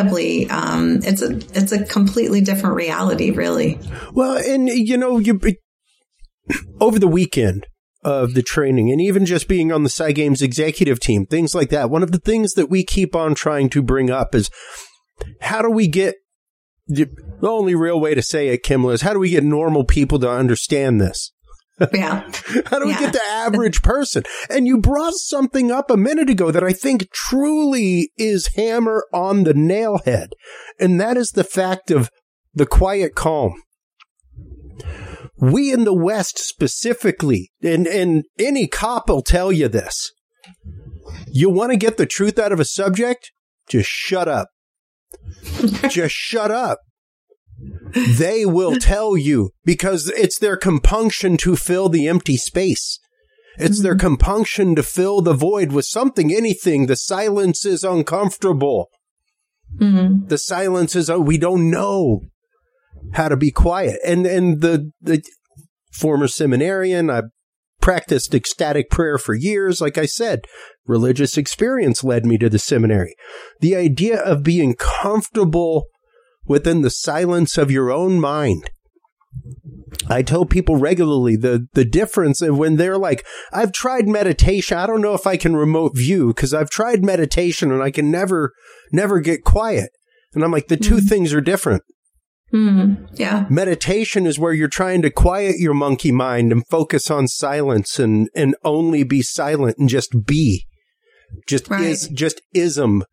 it's a completely different reality, really. Well, and over the weekend, of the training, and even just being on the Cygames executive team, things like that, one of the things that we keep on trying to bring up is, how do we get, the only real way to say it, Kimla, is how do we get normal people to understand this? Yeah. How do we get the average person? And you brought something up a minute ago that I think truly is hammer on the nail head. And that is the fact of the quiet calm. We in the West specifically, and any cop will tell you this, you want to get the truth out of a subject? Just shut up. Just shut up. They will tell you, because it's their compunction to fill the empty space. It's their compunction to fill the void with something, anything. The silence is uncomfortable. Mm-hmm. The silence is, we don't know how to be quiet. And the former seminarian, I practiced ecstatic prayer for years. Like I said, religious experience led me to the seminary. The idea of being comfortable within the silence of your own mind. I tell people regularly the difference when they're like, I've tried meditation. I don't know if I can remote view because I've tried meditation and I can never get quiet. And I'm like, the two things are different. Yeah. Meditation is where you're trying to quiet your monkey mind and focus on silence and only be silent and just be. Just ism,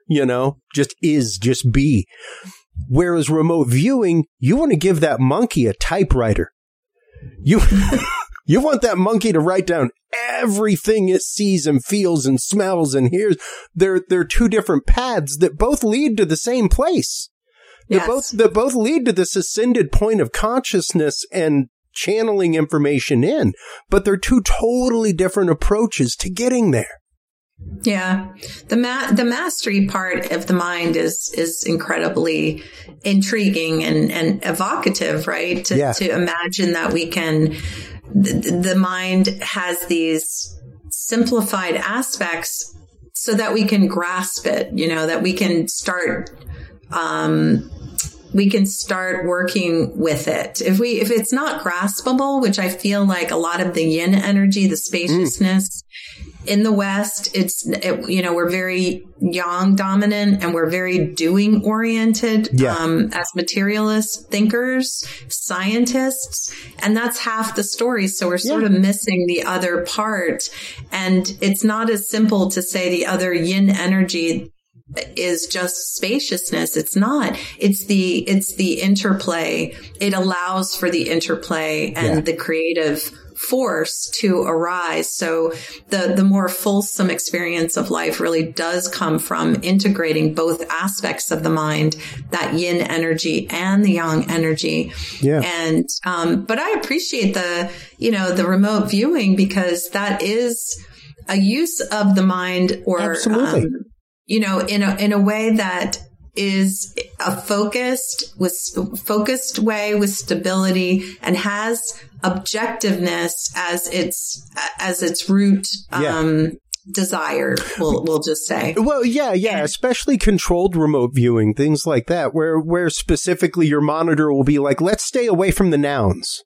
just be. Whereas remote viewing, you want to give that monkey a typewriter. You want that monkey to write down everything it sees and feels and smells and hears. They're two different paths that both lead to the same place. Yes. That both lead to this ascended point of consciousness and channeling information in, but they're two totally different approaches to getting there. Yeah. The mastery part of the mind is incredibly intriguing and evocative, right? To imagine that we can, the mind has these simplified aspects so that we can grasp it, that we can start working with it. If it's not graspable, which I feel like a lot of the yin energy, the spaciousness in the West, we're very yang dominant and we're very doing oriented, as materialist thinkers, scientists. And that's half the story. So we're sort of missing the other part. And it's not as simple to say the other yin energy is just spaciousness. It's not. It's the interplay. It allows for the interplay and the creative force to arise. So the more fulsome experience of life really does come from integrating both aspects of the mind, that yin energy and the yang energy. Yeah. And, but I appreciate the remote viewing because that is a use of the mind or, in a way that is a focused way with stability and has objectiveness as its root desire. We'll just say. Well, especially controlled remote viewing, things like that, where specifically your monitor will be like, let's stay away from the nouns.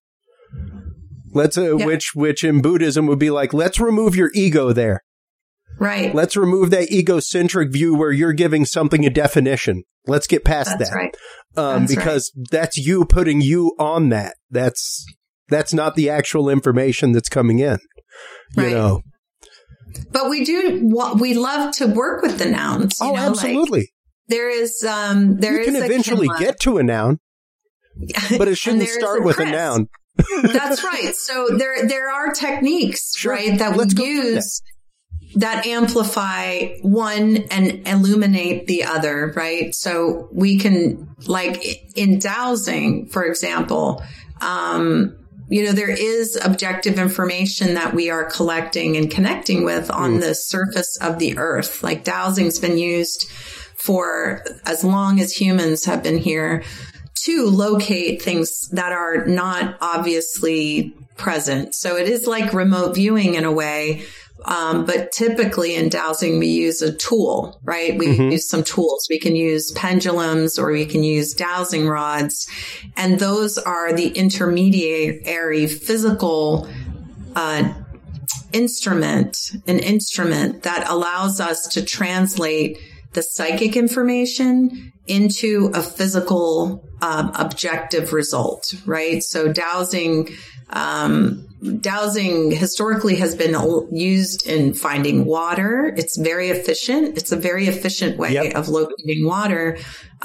Which in Buddhism would be like, let's remove your ego there. Right. Let's remove that egocentric view where you're giving something a definition. Let's get past that. Right. Because that's you putting you on that. That's not the actual information that's coming in. You But we love to work with the nouns. Oh, absolutely. Like there is you can eventually get to a noun, but it shouldn't start with a noun. That's right. So there are techniques, right, that we use that amplify one and illuminate the other, right? So we can, like in dowsing, for example, there is objective information that we are collecting and connecting with on the surface of the earth. Like dowsing's been used for as long as humans have been here to locate things that are not obviously present. So it is like remote viewing in a way. But typically in dowsing, we use a tool, right? We use some tools. We can use pendulums or we can use dowsing rods. And those are the intermediary physical instrument that allows us to translate the psychic information into a physical, objective result, right? So dowsing historically has been used in finding water. It's very efficient. It's a very efficient way of locating water.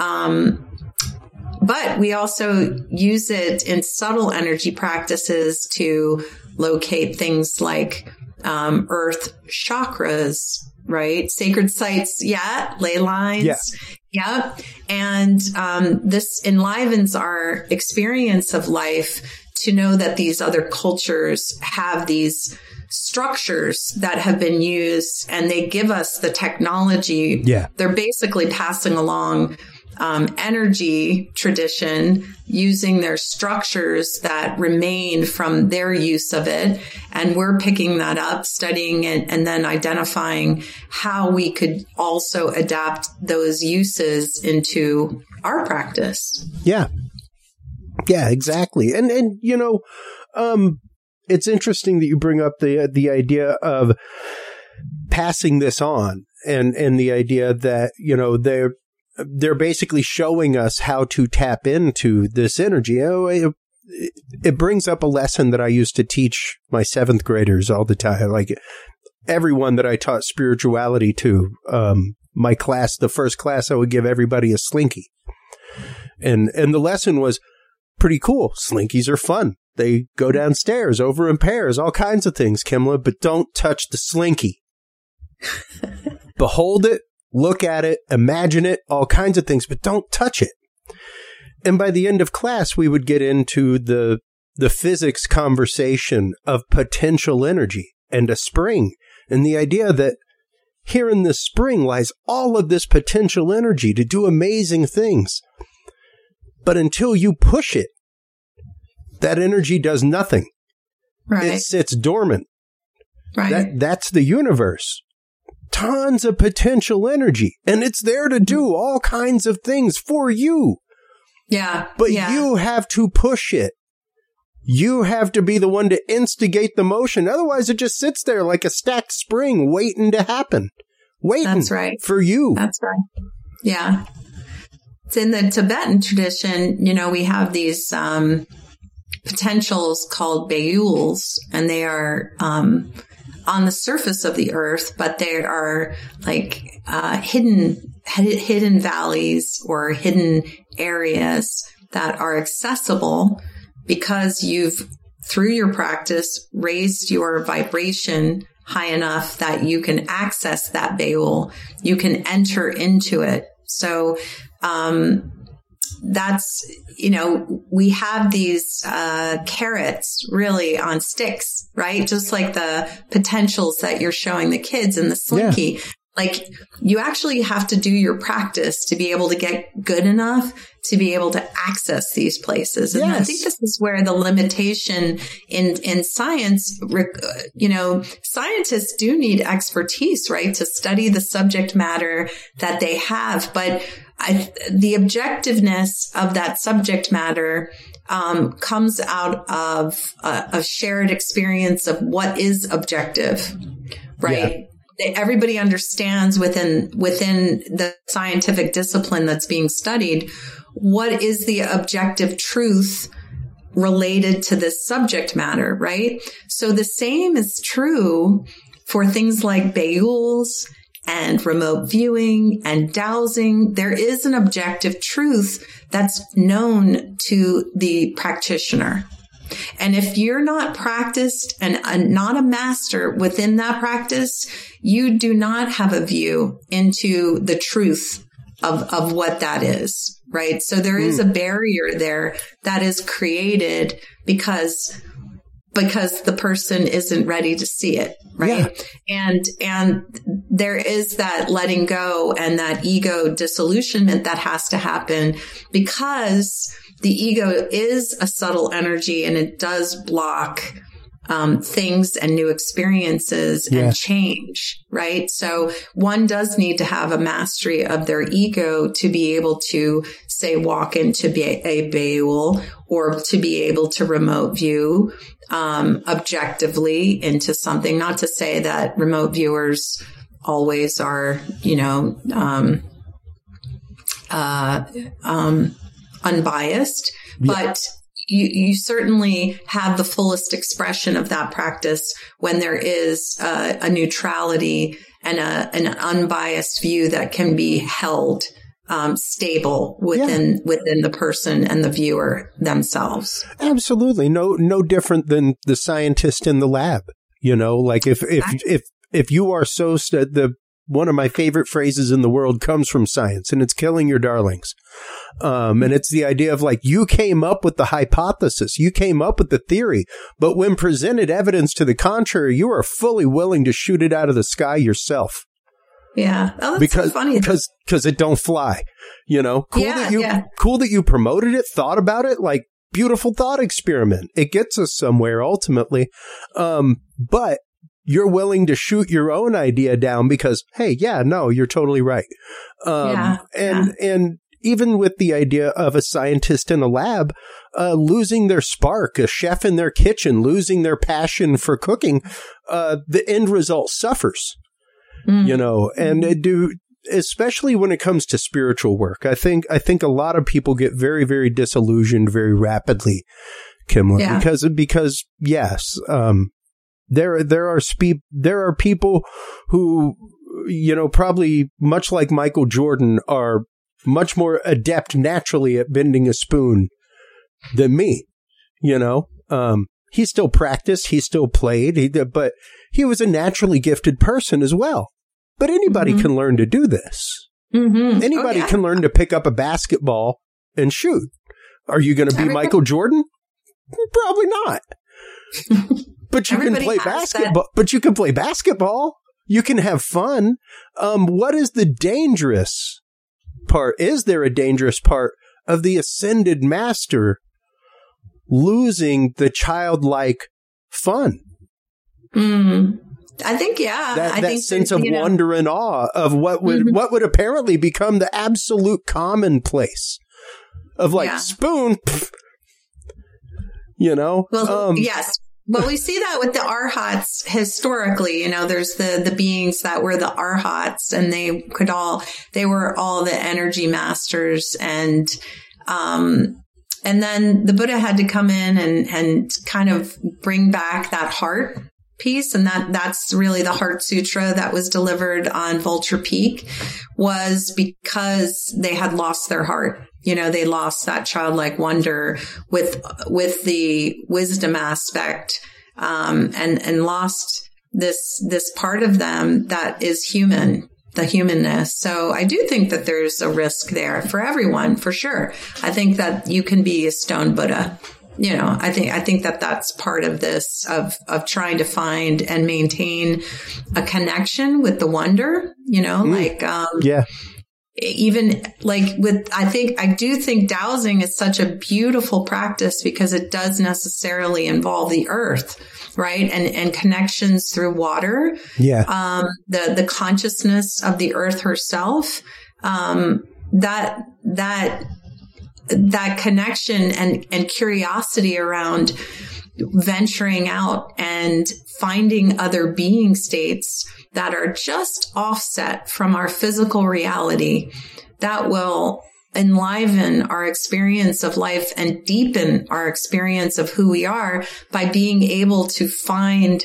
But we also use it in subtle energy practices to locate things like earth chakras, right? Sacred sites, ley lines. Yeah. And this enlivens our experience of life to know that these other cultures have these structures that have been used, and they give us the technology. Yeah. They're basically passing along energy tradition using their structures that remain from their use of it. And we're picking that up, studying it, and then identifying how we could also adapt those uses into our practice. Yeah. Yeah, exactly. And you know, it's interesting that you bring up the idea of passing this on and the idea that, you know, they're basically showing us how to tap into this energy. It brings up a lesson that I used to teach my 7th graders all the time. Like everyone that I taught spirituality to, my class, the first class, I would give everybody a slinky. And the lesson was pretty cool. Slinkies are fun. They go downstairs over in pairs, all kinds of things, Kimla, but don't touch the slinky. Behold it. Look at it, imagine it, all kinds of things, but don't touch it. And by the end of class, we would get into the physics conversation of potential energy and a spring, and the idea that here in this spring lies all of this potential energy to do amazing things. But until you push it, that energy does nothing. Right. It sits dormant. Right. That's the universe. Tons of potential energy, and it's there to do all kinds of things for you. Yeah. But you have to push it. You have to be the one to instigate the motion. Otherwise, it just sits there like a stacked spring waiting to happen. Waiting for you. That's right. Yeah. It's in the Tibetan tradition, you know, we have these potentials called Bayuls, and they are on the surface of the earth, but they are like hidden valleys or hidden areas that are accessible because you've, through your practice, raised your vibration high enough that you can access that Bayul. You can enter into it. So that's, you know, we have these carrots really on sticks, right? Just like the potentials that you're showing the kids in the slinky. Yeah. Like you actually have to do your practice to be able to get good enough to be able to access these places. And I think this is where the limitation in science, you know, scientists do need expertise, right? To study the subject matter that they have. But the objectiveness of that subject matter comes out of a shared experience of what is objective, right? Yeah. Everybody understands within the scientific discipline that's being studied, what is the objective truth related to this subject matter, right? So the same is true for things like Bayuls and remote viewing and dowsing. There is an objective truth that's known to the practitioner. And if you're not practiced and not a master within that practice, you do not have a view into the truth of what that is, right? So there is a barrier there that is created because the person isn't ready to see it, right? Yeah. And there is that letting go and that ego disillusionment that has to happen because the ego is a subtle energy and it does block things and new experiences and change, right? So one does need to have a mastery of their ego to be able to, say, walk into a Bayul or to be able to remote view objectively into something. Not to say that remote viewers always are, unbiased, but you certainly have the fullest expression of that practice when there is a neutrality and an unbiased view that can be held stable within the person and the viewer themselves. Absolutely. No different than the scientist in the lab. Like if you are so one of my favorite phrases in the world comes from science, and it's killing your darlings. And it's the idea of like, you came up with the hypothesis, you came up with the theory, but when presented evidence to the contrary, you are fully willing to shoot it out of the sky yourself. Yeah. Oh, that's so funny. Because it don't fly, cool that you promoted it, thought about it, like beautiful thought experiment. It gets us somewhere ultimately. But you're willing to shoot your own idea down because, hey, you're totally right. And even with the idea of a scientist in a lab, losing their spark, a chef in their kitchen, losing their passion for cooking, the end result suffers. And especially when it comes to spiritual work. I think a lot of people get very, very disillusioned very rapidly, Kimla, because yes, there are people who, probably much like Michael Jordan, are much more adept naturally at bending a spoon than me. He still practiced, he still played, but he was a naturally gifted person as well. But anybody can learn to do this. Mm-hmm. Anybody can learn to pick up a basketball and shoot. Are you going to be Michael Jordan? Probably not. But you can play basketball. But you can play basketball. You can have fun. What is the dangerous part? Is there a dangerous part of the ascended master losing the childlike fun? I think, I think sense of wonder and awe of what would apparently become the absolute commonplace of like spoon. Well, yes. Well, we see that with the arhats historically. There's the beings that were the arhats, and they were all the energy masters, and then the Buddha had to come in and kind of bring back that heart piece, and that's really the Heart Sutra that was delivered on Vulture Peak, was because they had lost their heart. They lost that childlike wonder with the wisdom aspect, and lost this part of them that is human, the humanness. So I do think that there's a risk there for everyone, for sure. I think that you can be a stone Buddha. I think that that's part of this, of trying to find and maintain a connection with the wonder, even like I do think dowsing is such a beautiful practice because it does necessarily involve the earth, right? And connections through water. Yeah. The consciousness of the earth herself, that connection and curiosity around venturing out and finding other being states that are just offset from our physical reality, that will enliven our experience of life and deepen our experience of who we are by being able to find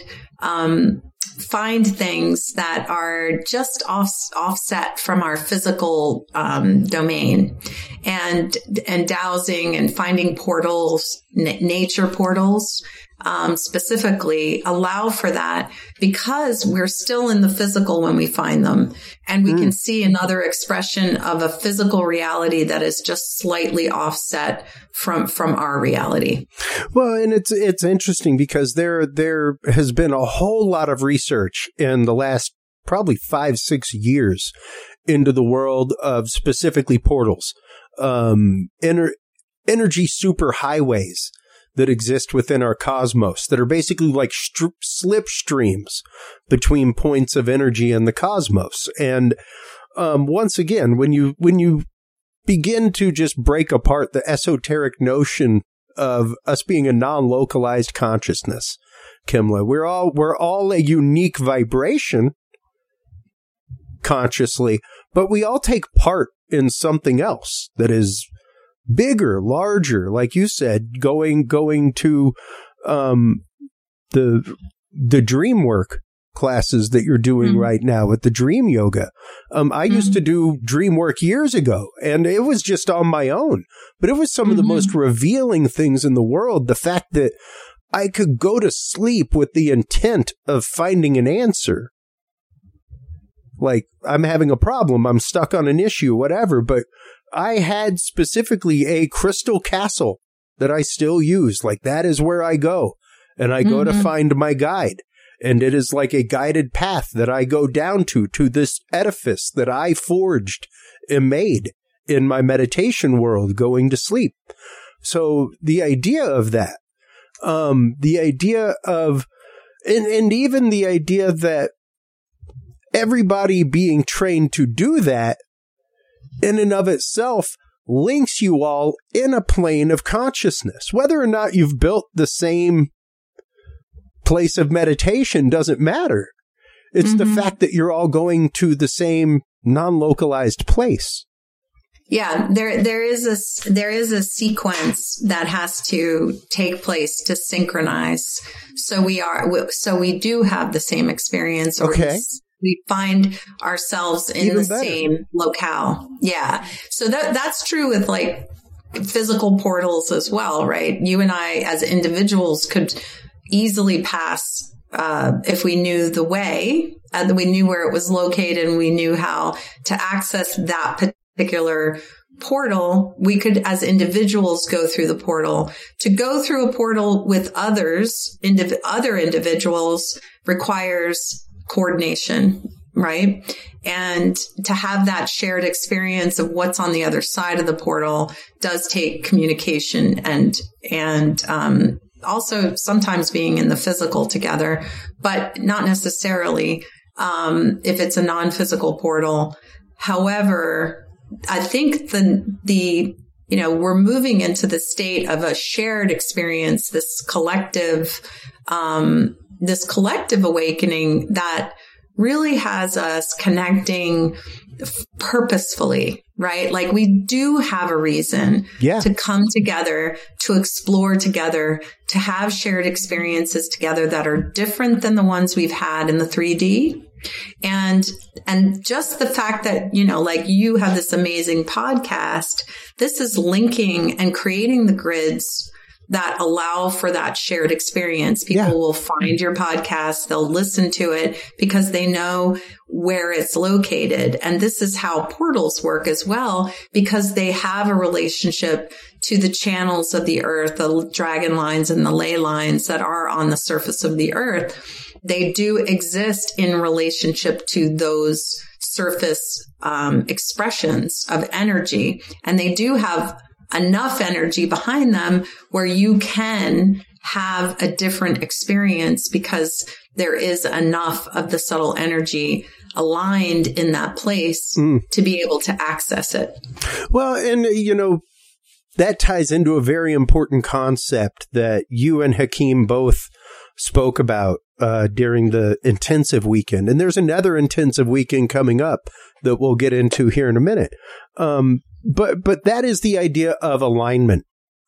things that are just offset from our physical domain, and dowsing and finding portals, nature portals, specifically allow for that, because we're still in the physical when we find them, and we can see another expression of a physical reality that is just slightly offset from our reality. Well, and it's interesting because there has been a whole lot of research in the last probably 5-6 years into the world of specifically portals, energy superhighways that exist within our cosmos that are basically like slipstreams between points of energy in the cosmos. And once again, when you begin to just break apart the esoteric notion of us being a non-localized consciousness, Kimla. We're all a unique vibration consciously, but we all take part in something else that is bigger, larger, like you said, going to the dream work classes that you're doing right now with the dream yoga. I used to do dream work years ago, and it was just on my own, but it was some of the most revealing things in the world. The fact that I could go to sleep with the intent of finding an answer. Like, I'm having a problem, I'm stuck on an issue, whatever, but I had specifically a crystal castle that I still use. Like, that is where I go, and I go to find my guide. And it is like a guided path that I go down to this edifice that I forged and made in my meditation world going to sleep. So the idea of that, the idea of, and even the idea that everybody being trained to do that in and of itself links you all in a plane of consciousness. Whether or not you've built the same place of meditation doesn't matter. It's the fact that you're all going to the same non-localized place. Yeah, there is a sequence that has to take place to synchronize. So we do have the same experience. Or we find ourselves in even the better. Same locale. Yeah. So that's true with like physical portals as well, right? You and I as individuals could easily pass if we knew the way, and we knew where it was located, and we knew how to access that particular portal. We could, as individuals, go through the portal. To go through a portal with other individuals requires coordination, right? And to have that shared experience of what's on the other side of the portal does take communication and also sometimes being in the physical together, but not necessarily if it's a non-physical portal. However, I think we're moving into the state of a shared experience, this collective awakening that really has us connecting purposefully, right? Like we do have a reason to come together, to explore together, to have shared experiences together that are different than the ones we've had in the 3D. And just the fact that, like you have this amazing podcast, this is linking and creating the grids that allow for that shared experience. People will find your podcast, they'll listen to it because they know where it's located. And this is how portals work as well, because they have a relationship to the channels of the earth, the dragon lines and the ley lines that are on the surface of the earth. They do exist in relationship to those surface expressions of energy. And they do have enough energy behind them where you can have a different experience because there is enough of the subtle energy aligned in that place to be able to access it. Well, and, that ties into a very important concept that you and Hakeem both spoke about during the intensive weekend. And there's another intensive weekend coming up that we'll get into here in a minute. But that is the idea of alignment.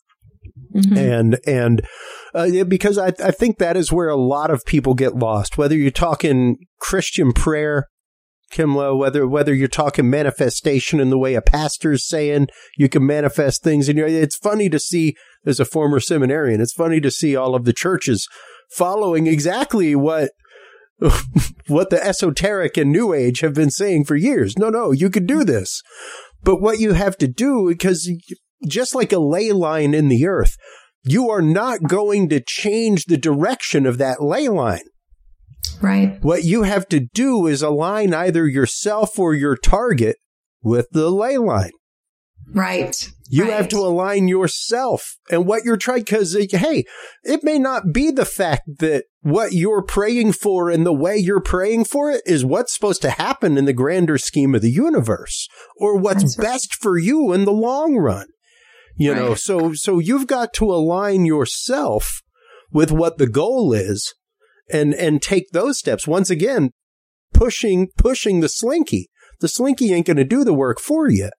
And because I think that is where a lot of people get lost, whether you're talking Christian prayer, Kimla, whether you're talking manifestation in the way a pastor's saying you can manifest things. And it's funny to see, as a former seminarian, it's funny to see all of the churches following exactly what the esoteric and New Age have been saying for years. No, you could do this. But what you have to do, because just like a ley line in the earth, you are not going to change the direction of that ley line. Right. What you have to do is align either yourself or your target with the ley line. Right. You have to align yourself and what you're trying, because, hey, it may not be the fact that what you're praying for and the way you're praying for it is what's supposed to happen in the grander scheme of the universe or what's best for you in the long run. You know, so you've got to align yourself with what the goal is and take those steps. Once again, pushing the slinky. The slinky ain't going to do the work for you.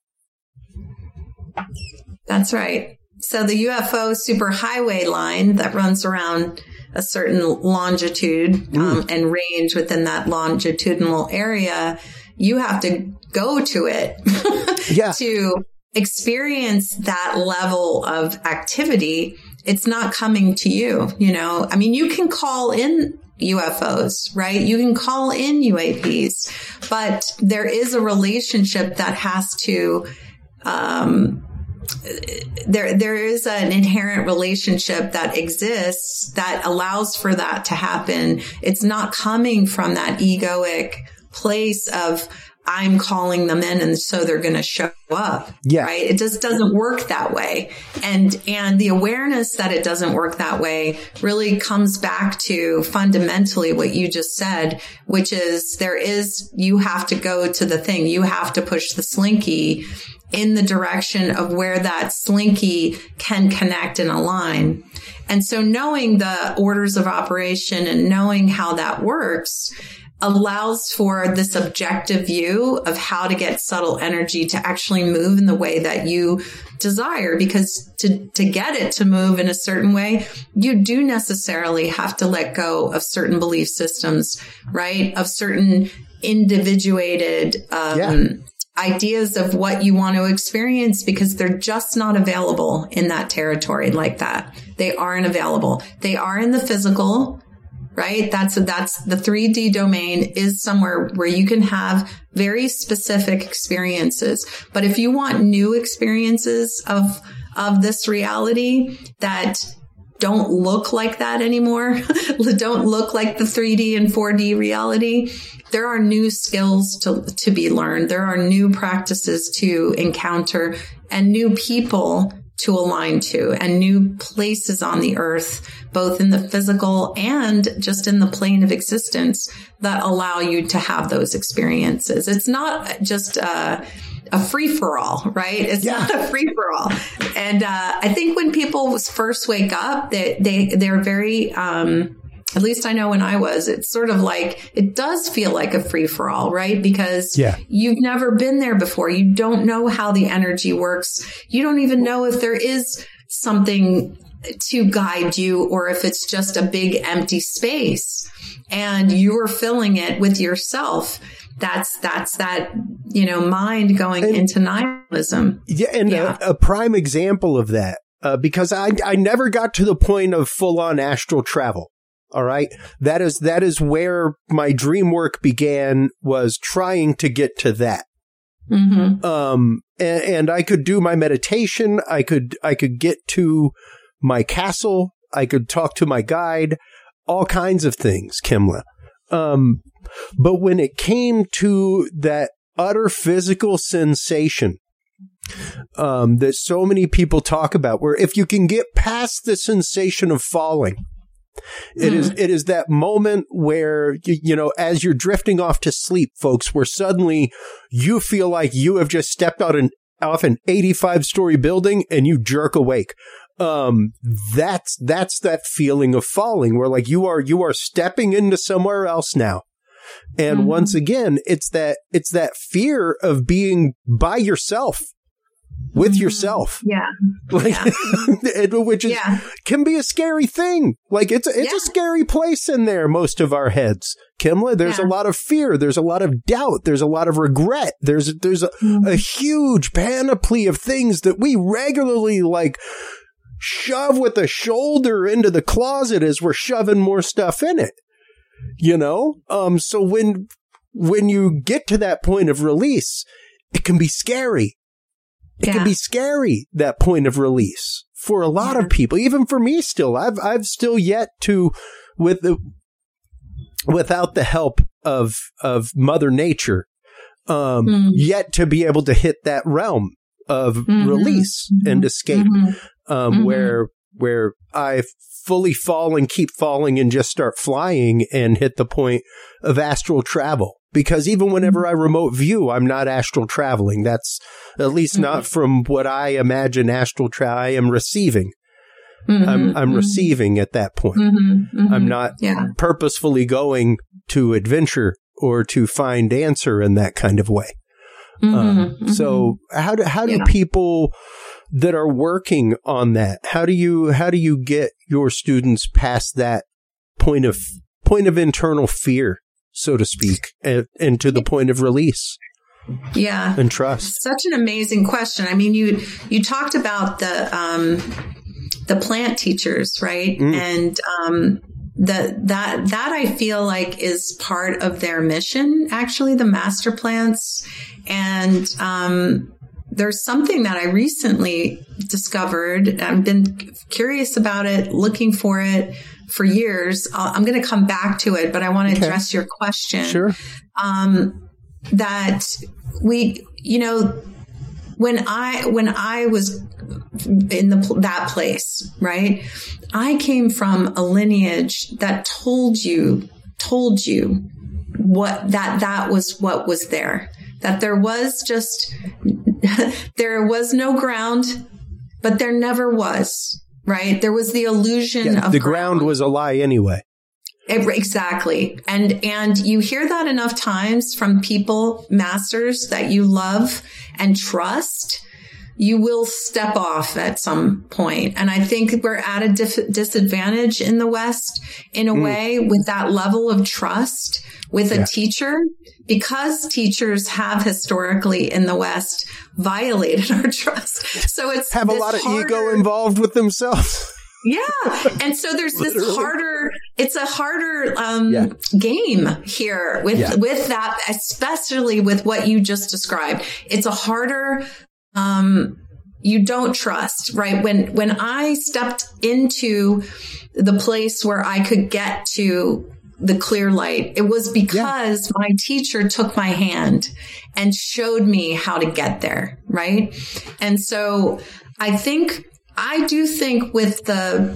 That's right. So the UFO superhighway line that runs around a certain longitude and range within that longitudinal area, you have to go to it to experience that level of activity. It's not coming to you, you know. I mean, you can call in UFOs, right? You can call in UAPs, but there is a relationship that has to, there is an inherent relationship that exists that allows for that to happen. It's not coming from that egoic place of I'm calling them in and so they're going to show up. Yeah. Right. It just doesn't work that way. And the awareness that it doesn't work that way really comes back to fundamentally what you just said, which is you have to go to the thing. You have to push the slinky in the direction of where that slinky can connect and align. And so knowing the orders of operation and knowing how that works allows for this objective view of how to get subtle energy to actually move in the way that you desire. Because to get it to move in a certain way, you do necessarily have to let go of certain belief systems, right? Of certain individuated, ideas of what you want to experience, because they're just not available in that territory like that. They aren't available. They are in the physical, right? That's the 3D domain is somewhere where you can have very specific experiences. But if you want new experiences of this reality that don't look like that anymore, don't look like the 3D and 4D reality, there are new skills to be learned. There are new practices to encounter and new people to align to and new places on the earth, both in the physical and just in the plane of existence that allow you to have those experiences. It's not just a free-for-all, right? It's not a free-for-all. And I think when people first wake up, they're very, at least I know when I was, it's sort of like, it does feel like a free-for-all, right? Because you've never been there before. You don't know how the energy works. You don't even know if there is something to guide you or if it's just a big empty space and you're filling it with yourself. That's that, mind going into nihilism. Yeah. And a prime example of that, because I never got to the point of full on astral travel. All right. That is where my dream work began, was trying to get to that. Mm-hmm. And I could do my meditation. I could get to my castle. I could talk to my guide, all kinds of things, Kimla. But when it came to that utter physical sensation, that so many people talk about, where if you can get past the sensation of falling, it is that moment where, as you're drifting off to sleep, folks, where suddenly you feel like you have just stepped off an 85-story building and you jerk awake. That's that feeling of falling, where like you are stepping into somewhere else now. And once again, it's that fear of being by yourself. With yourself. Yeah. Which is, can be a scary thing. Like it's a scary place in there, most of our heads. Kimla, there's a lot of fear. There's a lot of doubt. There's a lot of regret. There's a huge panoply of things that we regularly shove with a shoulder into the closet as we're shoving more stuff in it. So when you get to that point of release, it can be scary. It can be scary, that point of release, for a lot of people, even for me still. I've still yet to, without the help of Mother Nature, yet to be able to hit that realm of release and escape, where where I fully fall and keep falling and just start flying and hit the point of astral travel. Because even whenever I remote view, I'm not astral traveling. That's at least not from what I imagine astral travel. I am receiving. I'm receiving at that point. I'm not purposefully going to adventure or to find answer in that kind of way. So how do people that are working on that, how do you get your students past that point of internal fear, so to speak, and to the point of release? Yeah. And trust. Such an amazing question. I mean, you talked about the plant teachers, right? And that I feel like is part of their mission, actually, the master plants. And there's something that I recently discovered. I've been curious about it, looking for it for years. I'm going to come back to it, but I want to address your question. Sure. That we, when I was in that place, right? I came from a lineage that told you that was what was there. That there was no ground, but there never was, right? There was the illusion of the ground was a lie anyway. Exactly. And you hear that enough times from people, masters that you love and trust, you will step off at some point. And I think we're at a disadvantage in the West in a way with that level of trust with a teacher, because teachers have historically in the West violated our trust. So it's have a lot of ego involved with themselves. Yeah. And so there's this it's a harder game here with that, especially with what you just described. It's a harder, you don't trust, right? When I stepped into the place where I could get to the clear light, it was because my teacher took my hand and showed me how to get there, right? And so I do think with the,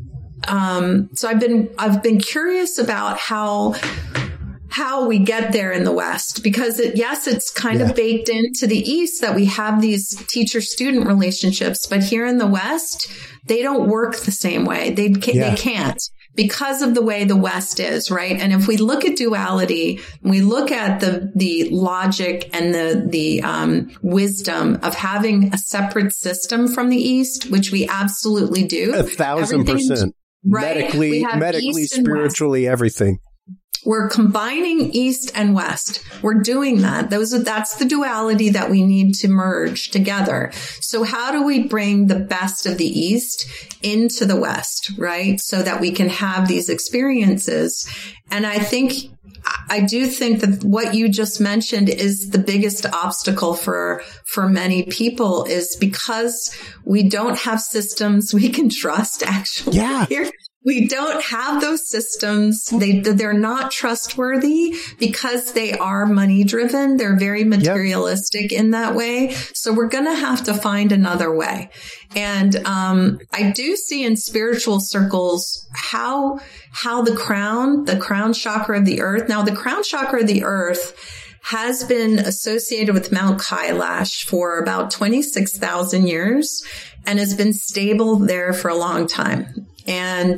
so I've been curious about how we get there in the West, because it's kind of baked into the East that we have these teacher-student relationships, but here in the West, they don't work the same way. They can't, because of the way the West is, right? And if we look at duality, we look at the logic and the wisdom of having a separate system from the East, which we absolutely do. 1,000%. Right? Medically, spiritually, everything. We're combining East and West. We're doing that. That's the duality that we need to merge together. So how do we bring the best of the East into the West, right? So that we can have these experiences. And I do think that what you just mentioned is the biggest obstacle for many people, is because we don't have systems we can trust, actually. Yeah. We don't have those systems. They're not trustworthy because they are money driven. They're very materialistic in that way. So we're going to have to find another way. And I do see in spiritual circles how the crown chakra of the earth. Now, the crown chakra of the earth has been associated with Mount Kailash for about 26,000 years and has been stable there for a long time. And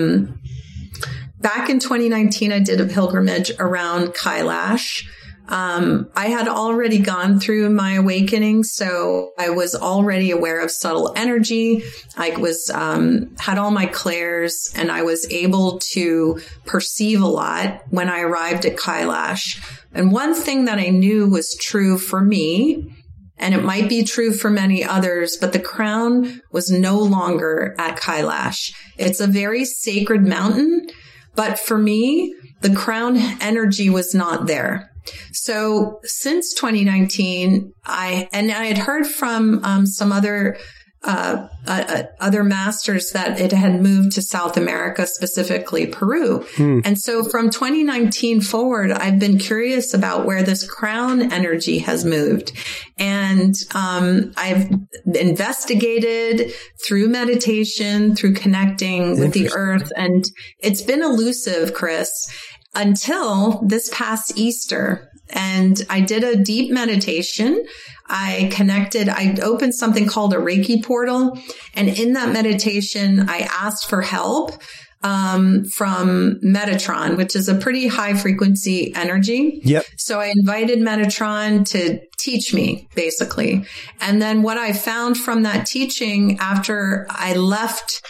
back in 2019, I did a pilgrimage around Kailash. I had already gone through my awakening, so I was already aware of subtle energy. I was had all my clairs, and I was able to perceive a lot when I arrived at Kailash. And one thing that I knew was true for me, and it might be true for many others, but the crown was no longer at Kailash. It's a very sacred mountain, but for me, the crown energy was not there. So since 2019, I had heard from some other other masters that it had moved to South America, specifically Peru. And so from 2019 forward, I've been curious about where this crown energy has moved. And I've investigated through meditation, through connecting with the earth. And it's been elusive, Chris, until this past Easter. And I did a deep meditation. I opened something called a Reiki portal. And in that meditation, I asked for help from Metatron, which is a pretty high frequency energy. Yep. So I invited Metatron to teach me, basically. And then what I found from that teaching after I left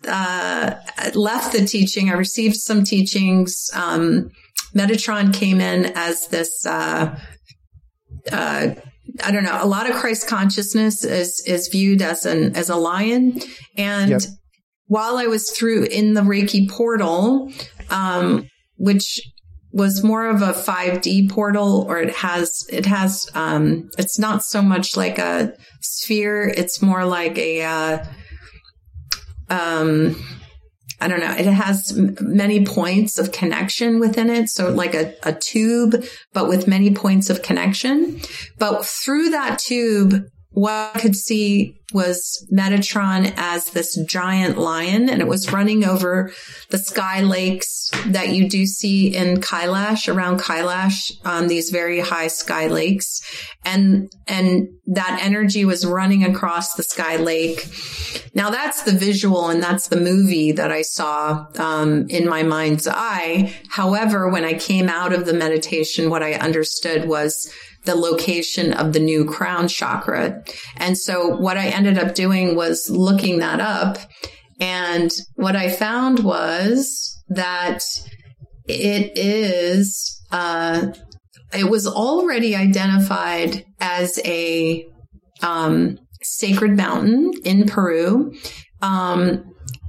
the teaching, I received some teachings. Metatron came in as this, I don't know, a lot of Christ consciousness is viewed as a lion. And while I was in the Reiki portal, which was more of a 5D portal, or it's not so much like a sphere. It's more like I don't know. It has many points of connection within it. So like a tube, but with many points of connection. But through that tube, what I could see was Metatron as this giant lion, and it was running over the sky lakes that you do see in Kailash, around Kailash, these very high sky lakes. And that energy was running across the sky lake. Now that's the visual and that's the movie that I saw, in my mind's eye. However, when I came out of the meditation, what I understood was the location of the new crown chakra. And so what I ended up doing was looking that up. And what I found was that it was already identified as a sacred mountain in Peru. And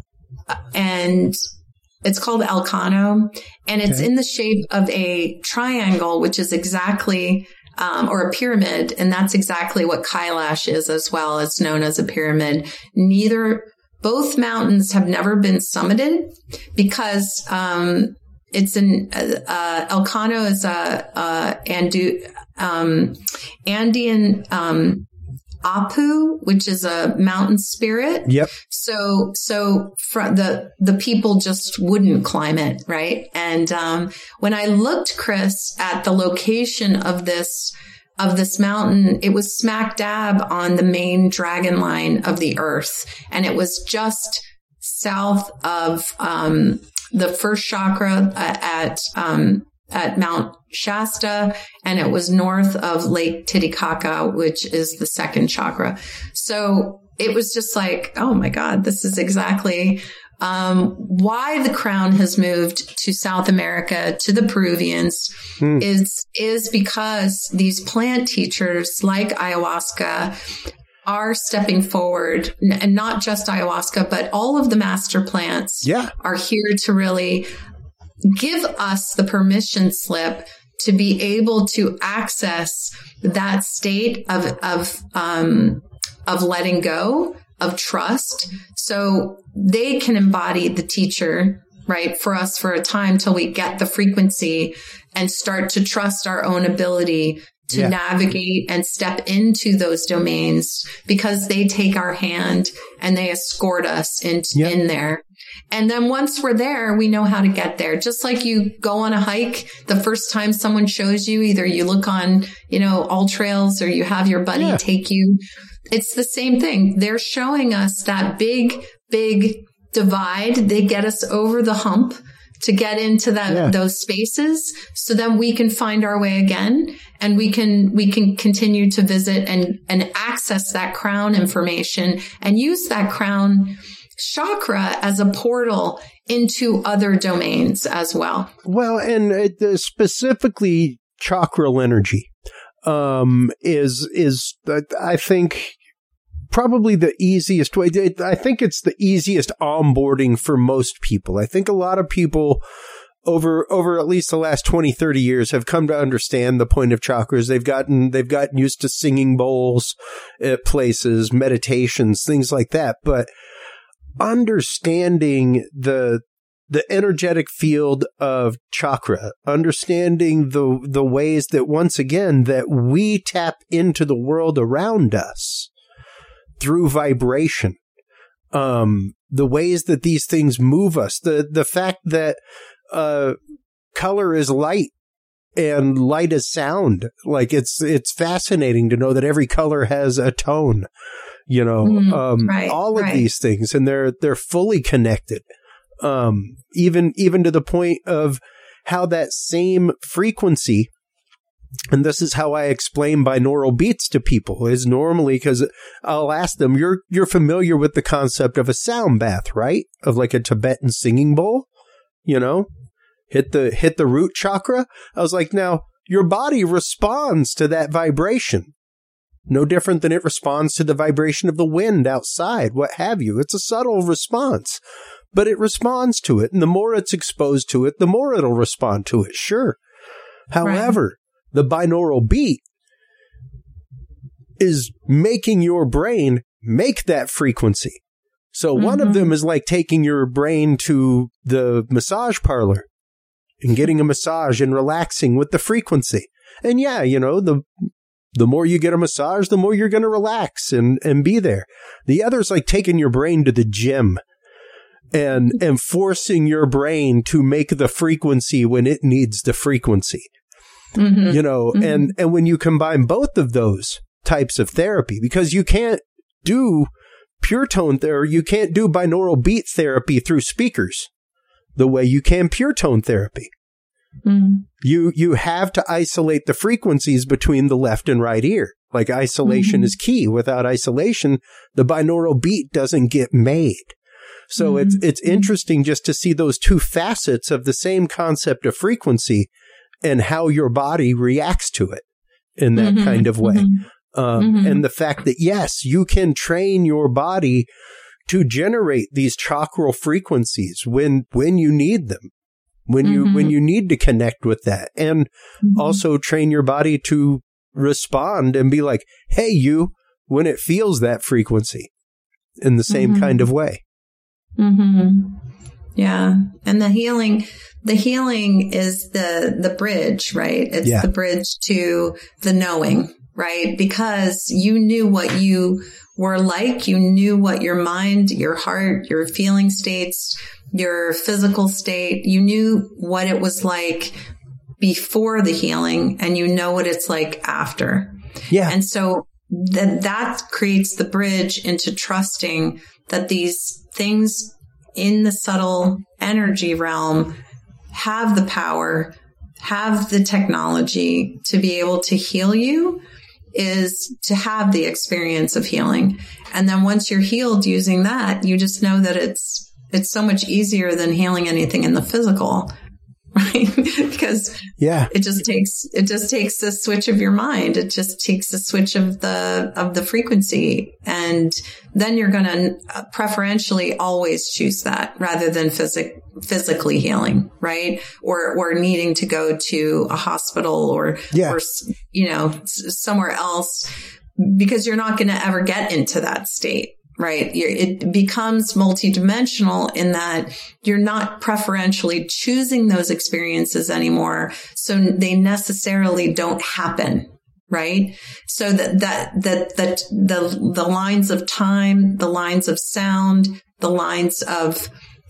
it's called Elcano. And it's in the shape of a triangle, which is exactly or a pyramid, and that's exactly what Kailash is as well. It's known as a pyramid. Both mountains have never been summited because it's Elcano is Andean Apu, which is a mountain spirit. Yep. So the people just wouldn't climb it, right? And when I looked, Chris, at the location of this mountain, it was smack dab on the main dragon line of the earth, and it was just south of the first chakra at Mount Shasta, and it was north of Lake Titicaca, which is the second chakra. So it was just like, oh my God, this is exactly why the crown has moved to South America, to the Peruvians, is because these plant teachers like ayahuasca are stepping forward, and not just ayahuasca, but all of the master plants are here to really give us the permission slip to be able to access that state of letting go, of trust, so they can embody the teacher, right, for us for a time till we get the frequency and start to trust our own ability to navigate and step into those domains, because they take our hand and they escort us in there. And then once we're there, we know how to get there. Just like you go on a hike, the first time someone shows you, either you look on, All Trails, or you have your buddy take you. It's the same thing. They're showing us that big, big divide. They get us over the hump to get into those spaces, so then we can find our way again, and we can continue to visit and access that crown information and use that crown chakra as a portal into other domains as well. Well, and specifically chakral energy is I think probably the easiest way. I think it's the easiest onboarding for most people. I think a lot of people over at least the last 20, 30 years have come to understand the point of chakras. They've gotten used to singing bowls at places, meditations, things like that. But understanding the energetic field of chakra, understanding the ways that, once again, that we tap into the world around us through vibration, the ways that these things move us, the fact that color is light and light is sound. Like it's fascinating to know that every color has a tone, all of these things, and they're fully connected. Even to the point of how that same frequency, and this is how I explain binaural beats to people, is normally, because I'll ask them, you're familiar with the concept of a sound bath, right? Of like a Tibetan singing bowl, hit the root chakra. I was like, now your body responds to that vibration. No different than it responds to the vibration of the wind outside, what have you. It's a subtle response, but it responds to it. And the more it's exposed to it, the more it'll respond to it. Sure. However, the binaural beat is making your brain make that frequency. So one of them is like taking your brain to the massage parlor and getting a massage and relaxing with the frequency. And yeah, the more you get a massage, the more you're going to relax and be there. The other is like taking your brain to the gym and forcing your brain to make the frequency when it needs the frequency. And when you combine both of those types of therapy, because you can't do pure tone therapy, you can't do binaural beat therapy through speakers the way you can pure tone therapy. You have to isolate the frequencies between the left and right ear. Like isolation is key. Without isolation, the binaural beat doesn't get made. So it's interesting just to see those two facets of the same concept of frequency and how your body reacts to it in that kind of way. And the fact that, yes, you can train your body to generate these chakral frequencies when you need them, when you need to connect with that, and also train your body to respond and be like, hey, when it feels that frequency in the same kind of way. Yeah. And the healing is the bridge, right? It's the bridge to the knowing, right? Because you knew what you were like. You knew what your mind, your heart, your feeling states, your physical state, you knew what it was like before the healing, and you know what it's like after. Yeah. And so that creates the bridge into trusting that these things in the subtle energy realm have the power, have the technology to be able to heal you, is to have the experience of healing. And then once you're healed using that, you just know that it's so much easier than healing anything in the physical, right? Because it just takes the switch of your mind. It just takes the switch of the frequency. And then you're going to preferentially always choose that rather than physically healing, right? Or needing to go to a hospital or somewhere else, because you're not going to ever get into that state. Right. It becomes multidimensional in that you're not preferentially choosing those experiences anymore. So they necessarily don't happen. Right. So that the lines of time, the lines of sound, the lines of,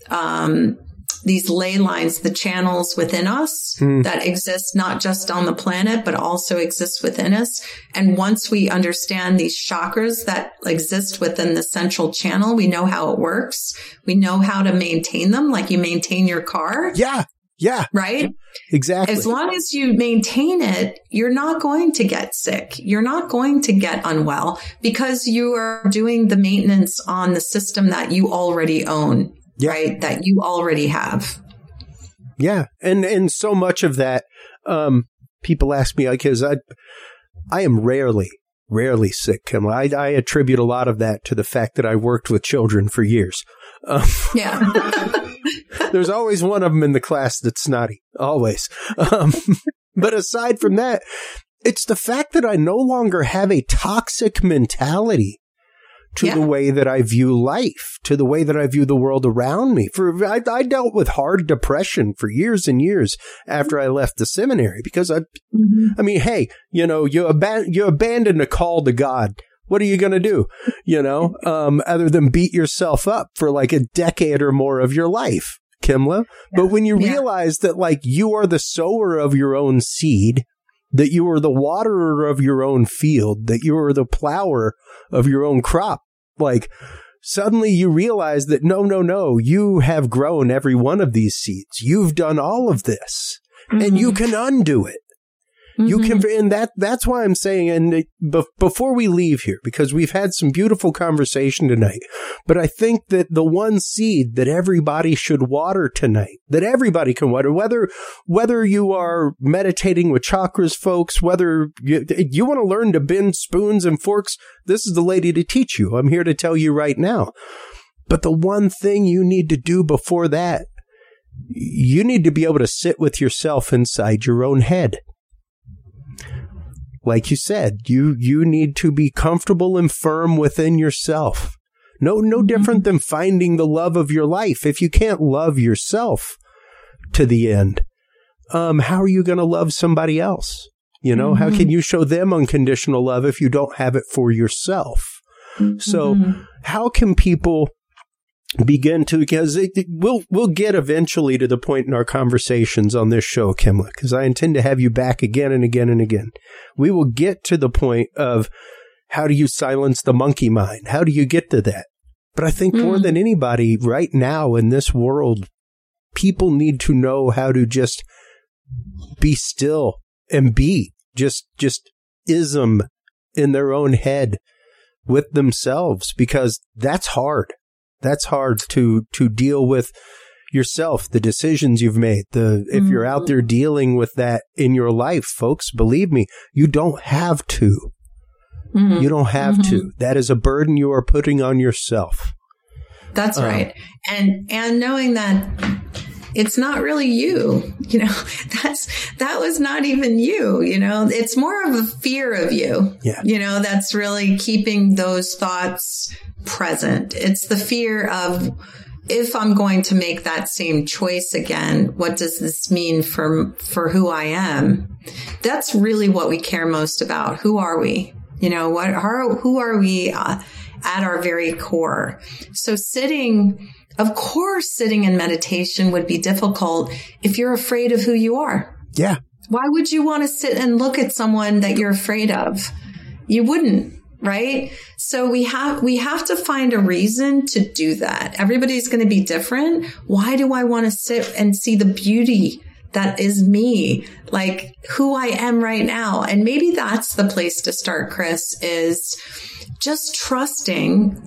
these ley lines, the channels within us that exist not just on the planet, but also exist within us. And once we understand these chakras that exist within the central channel, we know how it works. We know how to maintain them, like you maintain your car. Yeah. Right? Exactly. As long as you maintain it, you're not going to get sick. You're not going to get unwell because you are doing the maintenance on the system that you already own. Right? That you already have. Yeah. And so much of that, people ask me, because I am rarely sick, Kim. I attribute a lot of that to the fact that I worked with children for years. There's always one of them in the class that's snotty. Always. But aside from that, it's the fact that I no longer have a toxic mentality to the way that I view life, to the way that I view the world around me. I dealt with hard depression for years and years after I left the seminary because I mean, hey, you abandon a call to God. What are you going to do? Other than beat yourself up for like a decade or more of your life, Kimla. But when you realize that like you are the sower of your own seed, that you are the waterer of your own field, that you are the plower of your own crop, like suddenly you realize that no, you have grown every one of these seeds. You've done all of this and you can undo it. You can, and that's why I'm saying, and before we leave here, because we've had some beautiful conversation tonight, but I think that the one seed that everybody should water tonight, that everybody can water, whether you are meditating with chakras, folks, whether you want to learn to bend spoons and forks, this is the lady to teach you. I'm here to tell you right now. But the one thing you need to do before that, you need to be able to sit with yourself inside your own head. Like you said, you need to be comfortable and firm within yourself. No different than finding the love of your life. If you can't love yourself to the end, how are you going to love somebody else? How can you show them unconditional love if you don't have it for yourself? So how can people begin to, because we'll get eventually to the point in our conversations on this show, Kimla, because I intend to have you back again and again and again. We will get to the point of how do you silence the monkey mind? How do you get to that? But I think more than anybody right now in this world, people need to know how to just be still and be just ism in their own head with themselves, because that's hard. That's hard to deal with yourself, the decisions you've made. If you're out there dealing with that in your life, folks, believe me, you don't have to. You don't have to. That is a burden you are putting on yourself. That's right. And knowing that it's not really you, that was not even you, it's more of a fear of you, that's really keeping those thoughts present. It's the fear of, if I'm going to make that same choice again, what does this mean for who I am? That's really what we care most about. Who are we? Who are we at our very core? So of course, sitting in meditation would be difficult if you're afraid of who you are. Yeah. Why would you want to sit and look at someone that you're afraid of? You wouldn't. Right? So we have to find a reason to do that. Everybody's going to be different. Why do I want to sit and see the beauty that is me, like who I am right now? And maybe that's the place to start, Chris, is just trusting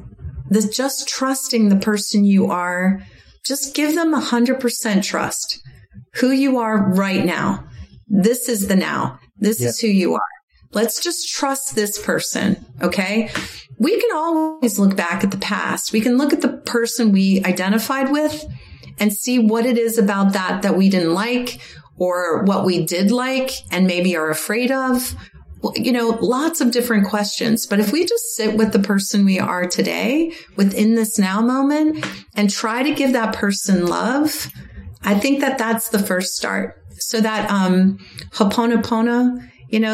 the person you are. Just give them 100% trust. Who you are right now. This is the now. This is who you are. Let's just trust this person, okay? We can always look back at the past. We can look at the person we identified with and see what it is about that we didn't like, or what we did like and maybe are afraid of. Lots of different questions. But if we just sit with the person we are today within this now moment and try to give that person love, I think that's the first start. So that Ho'oponopono,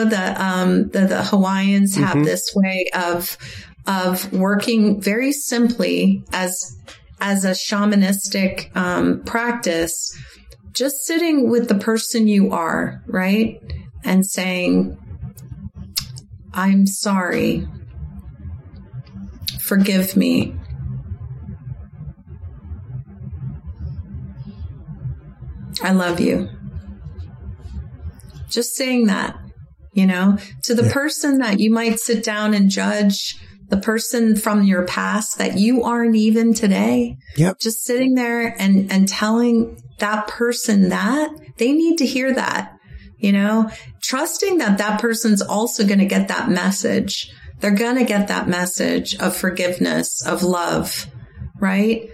the Hawaiians have this way of working very simply as a shamanistic practice, just sitting with the person you are, right? And saying, I'm sorry. Forgive me. I love you. Just saying that, to the person that you might sit down and judge, the person from your past that you aren't even today. Yep. Just sitting there and telling that person that they need to hear that, trusting that person's also going to get that message. They're going to get that message of forgiveness, of love, right?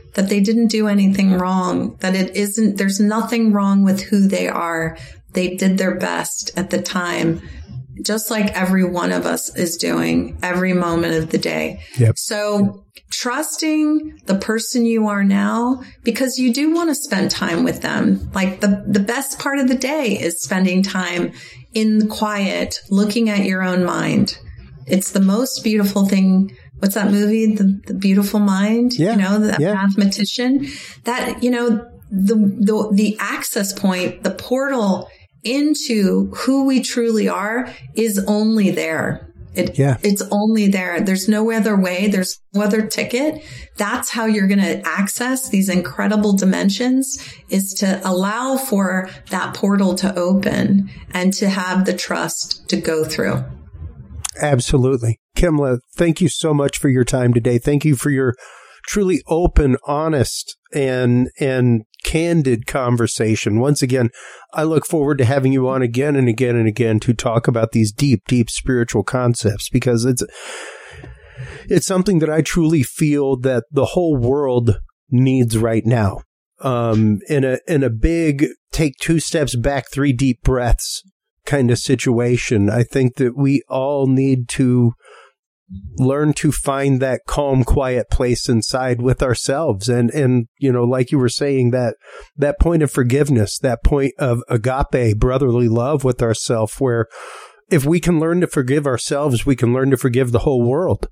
that they didn't do anything wrong, that there's nothing wrong with who they are. They did their best at the time, just like every one of us is doing every moment of the day. Yep. So trusting the person you are now, because you do want to spend time with them. Like the best part of the day is spending time in the quiet, looking at your own mind. It's the most beautiful thing. What's that movie? The Beautiful Mind? Yeah. That mathematician, that, the access point, the portal into who we truly are is only there. It's only there. There's no other way. There's no other ticket. That's how you're going to access these incredible dimensions, is to allow for that portal to open and to have the trust to go through. Absolutely. Kimla, thank you so much for your time today. Thank you for your truly open, honest, and candid conversation. Once again, I look forward to having you on again and again and again to talk about these deep, deep spiritual concepts, because it's something that I truly feel that the whole world needs right now. In a big take 2 steps back, 3 deep breaths kind of situation, I think that we all need to learn to find that calm, quiet place inside with ourselves. And like you were saying, that point of forgiveness, that point of agape, brotherly love with ourselves, where if we can learn to forgive ourselves, we can learn to forgive the whole world.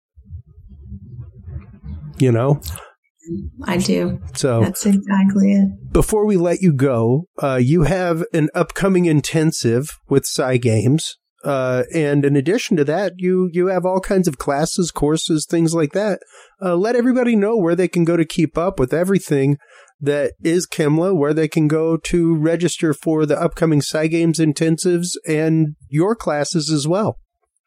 I do. So that's exactly it. Before we let you go, you have an upcoming intensive with Cygames. And in addition to that, you have all kinds of classes, courses, things like that. Let everybody know where they can go to keep up with everything that is Kimla, where they can go to register for the upcoming Cygames intensives and your classes as well,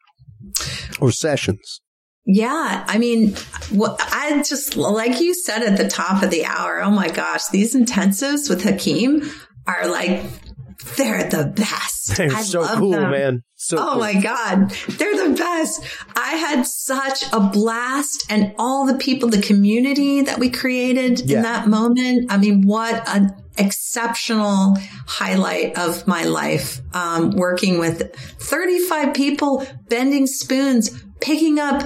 or sessions. Yeah. I mean, I just, like you said at the top of the hour, oh my gosh, these intensives with Hakeem are like, they're the best. They're so cool, man. So cool. My God. They're the best. I had such a blast, and all the people, the community that we created in that moment. I mean, what an exceptional highlight of my life. Working with 35 people, bending spoons, picking up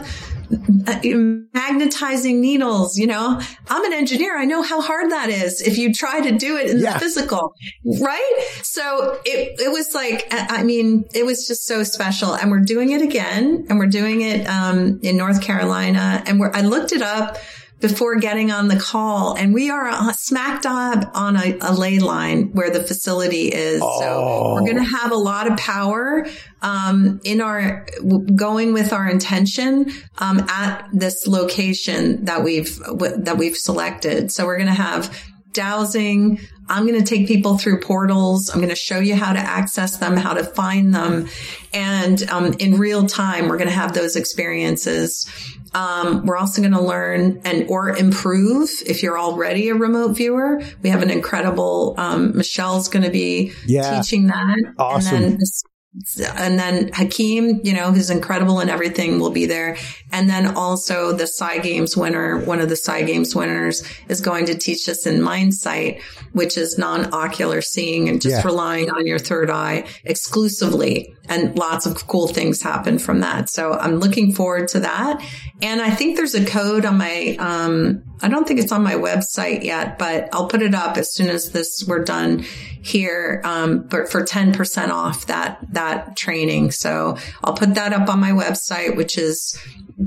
magnetizing needles. I'm an engineer. I know how hard that is if you try to do it in the physical, right? So it was like, it was just so special. And we're doing it again, and we're doing it in North Carolina. And I looked it up before getting on the call, and we are smack dab on a ley line where the facility is. Oh. So we're going to have a lot of power in our going with our intention at this location that we've selected. So we're going to have dowsing. I'm going to take people through portals. I'm going to show you how to access them, how to find them. And in real time, we're going to have those experiences. We're also going to learn or improve if you're already a remote viewer. We have an incredible, Michelle's going to be teaching that. Awesome. And then Hakeem, who's incredible in everything, will be there. And then also the Cygames winner, one of the Cygames winners, is going to teach us in Mindsight, which is non-ocular seeing and just relying on your third eye exclusively. And lots of cool things happen from that. So I'm looking forward to that. And I think there's a code on my, I don't think it's on my website yet, but I'll put it up as soon as we're done here, but for 10% off that training. So I'll put that up on my website, which is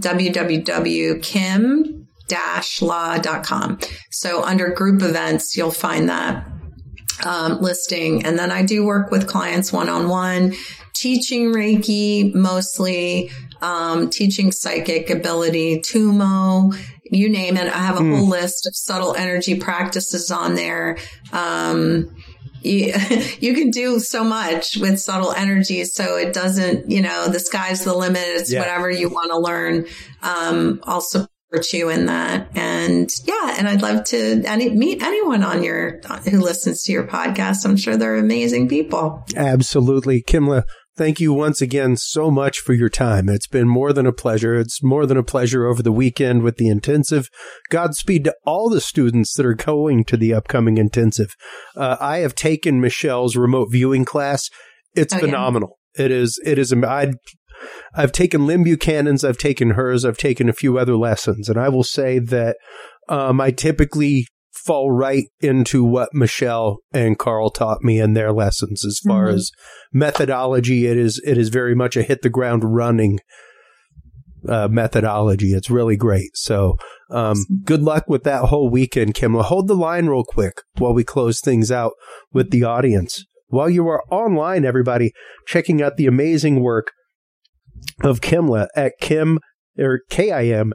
www.kim-law.com. So under group events, you'll find that listing. And then I do work with clients one-on-one, teaching Reiki mostly, teaching psychic ability, Tumo, you name it. I have a whole list of subtle energy practices on there. You can do so much with subtle energy. So it doesn't, the sky's the limit. It's whatever you want to learn. I'll support you in that. And I'd love to meet anyone who listens to your podcast. I'm sure they're amazing people. Absolutely. Kimla, thank you once again so much for your time. It's been more than a pleasure. It's more than a pleasure over the weekend with the intensive. Godspeed to all the students that are going to the upcoming intensive. I have taken Michelle's remote viewing class. It's phenomenal. Yeah. It is. I've taken Lynn Buchanan's, I've taken hers, I've taken a few other lessons, and I will say that I typically fall right into what Michelle and Carl taught me in their lessons as far as methodology. It is very much a hit the ground running methodology. It's really great. So good luck with that whole weekend, Kimla. Hold the line real quick while we close things out with the audience. While you are online, everybody, checking out the amazing work of Kimla at kim-la.com,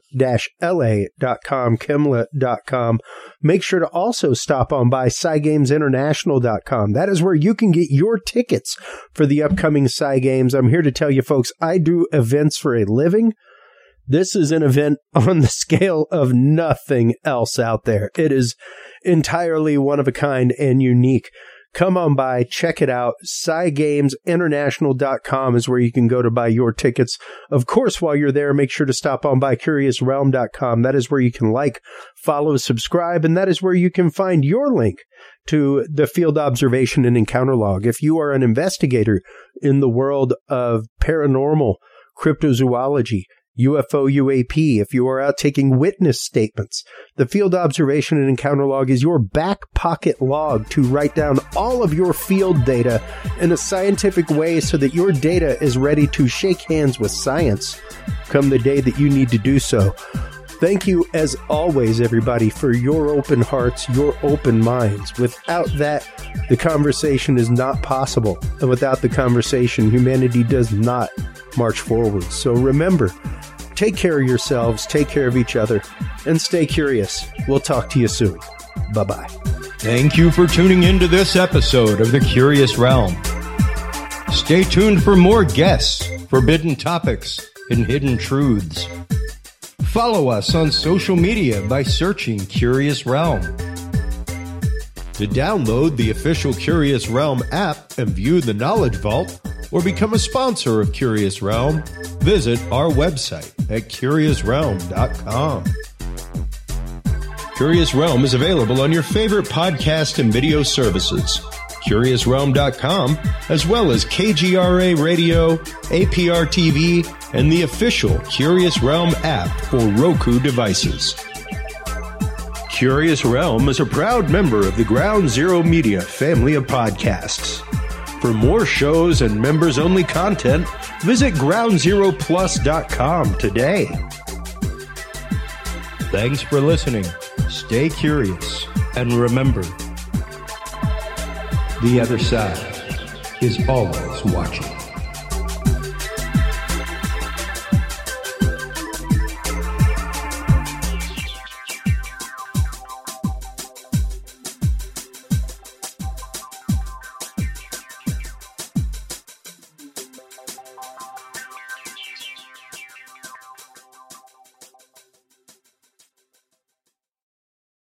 kimla.com. Make sure to also stop on by SciGamesInternational.com. That is where you can get your tickets for the upcoming Sci Games. I'm here to tell you folks, I do events for a living. This is an event on the scale of nothing else out there. It is entirely one of a kind and unique. Come on by, check it out. SciGamesInternational.com is where you can go to buy your tickets. Of course, while you're there, make sure to stop on by CuriousRealm.com. That is where you can like, follow, subscribe, and that is where you can find your link to the field observation and encounter log. If you are an investigator in the world of paranormal, cryptozoology, UFO, UAP, if you are out taking witness statements, the field observation and encounter log is your back pocket log to write down all of your field data in a scientific way so that your data is ready to shake hands with science come the day that you need to do so. Thank you, as always, everybody, for your open hearts, your open minds. Without that, the conversation is not possible. And without the conversation, humanity does not march forward. So remember, take care of yourselves, take care of each other, and stay curious. We'll talk to you soon. Bye-bye. Thank you for tuning into this episode of The Curious Realm. Stay tuned for more guests, forbidden topics, and hidden truths. Follow us on social media by searching Curious Realm. To download the official Curious Realm app and view the Knowledge Vault, or become a sponsor of Curious Realm, visit our website at CuriousRealm.com. Curious Realm is available on your favorite podcast and video services, CuriousRealm.com, as well as KGRA Radio, APR TV, and the official Curious Realm app for Roku devices. Curious Realm is a proud member of the Ground Zero Media family of podcasts. For more shows and members-only content, visit GroundZeroPlus.com today. Thanks for listening. Stay curious. And remember, the other side is always watching.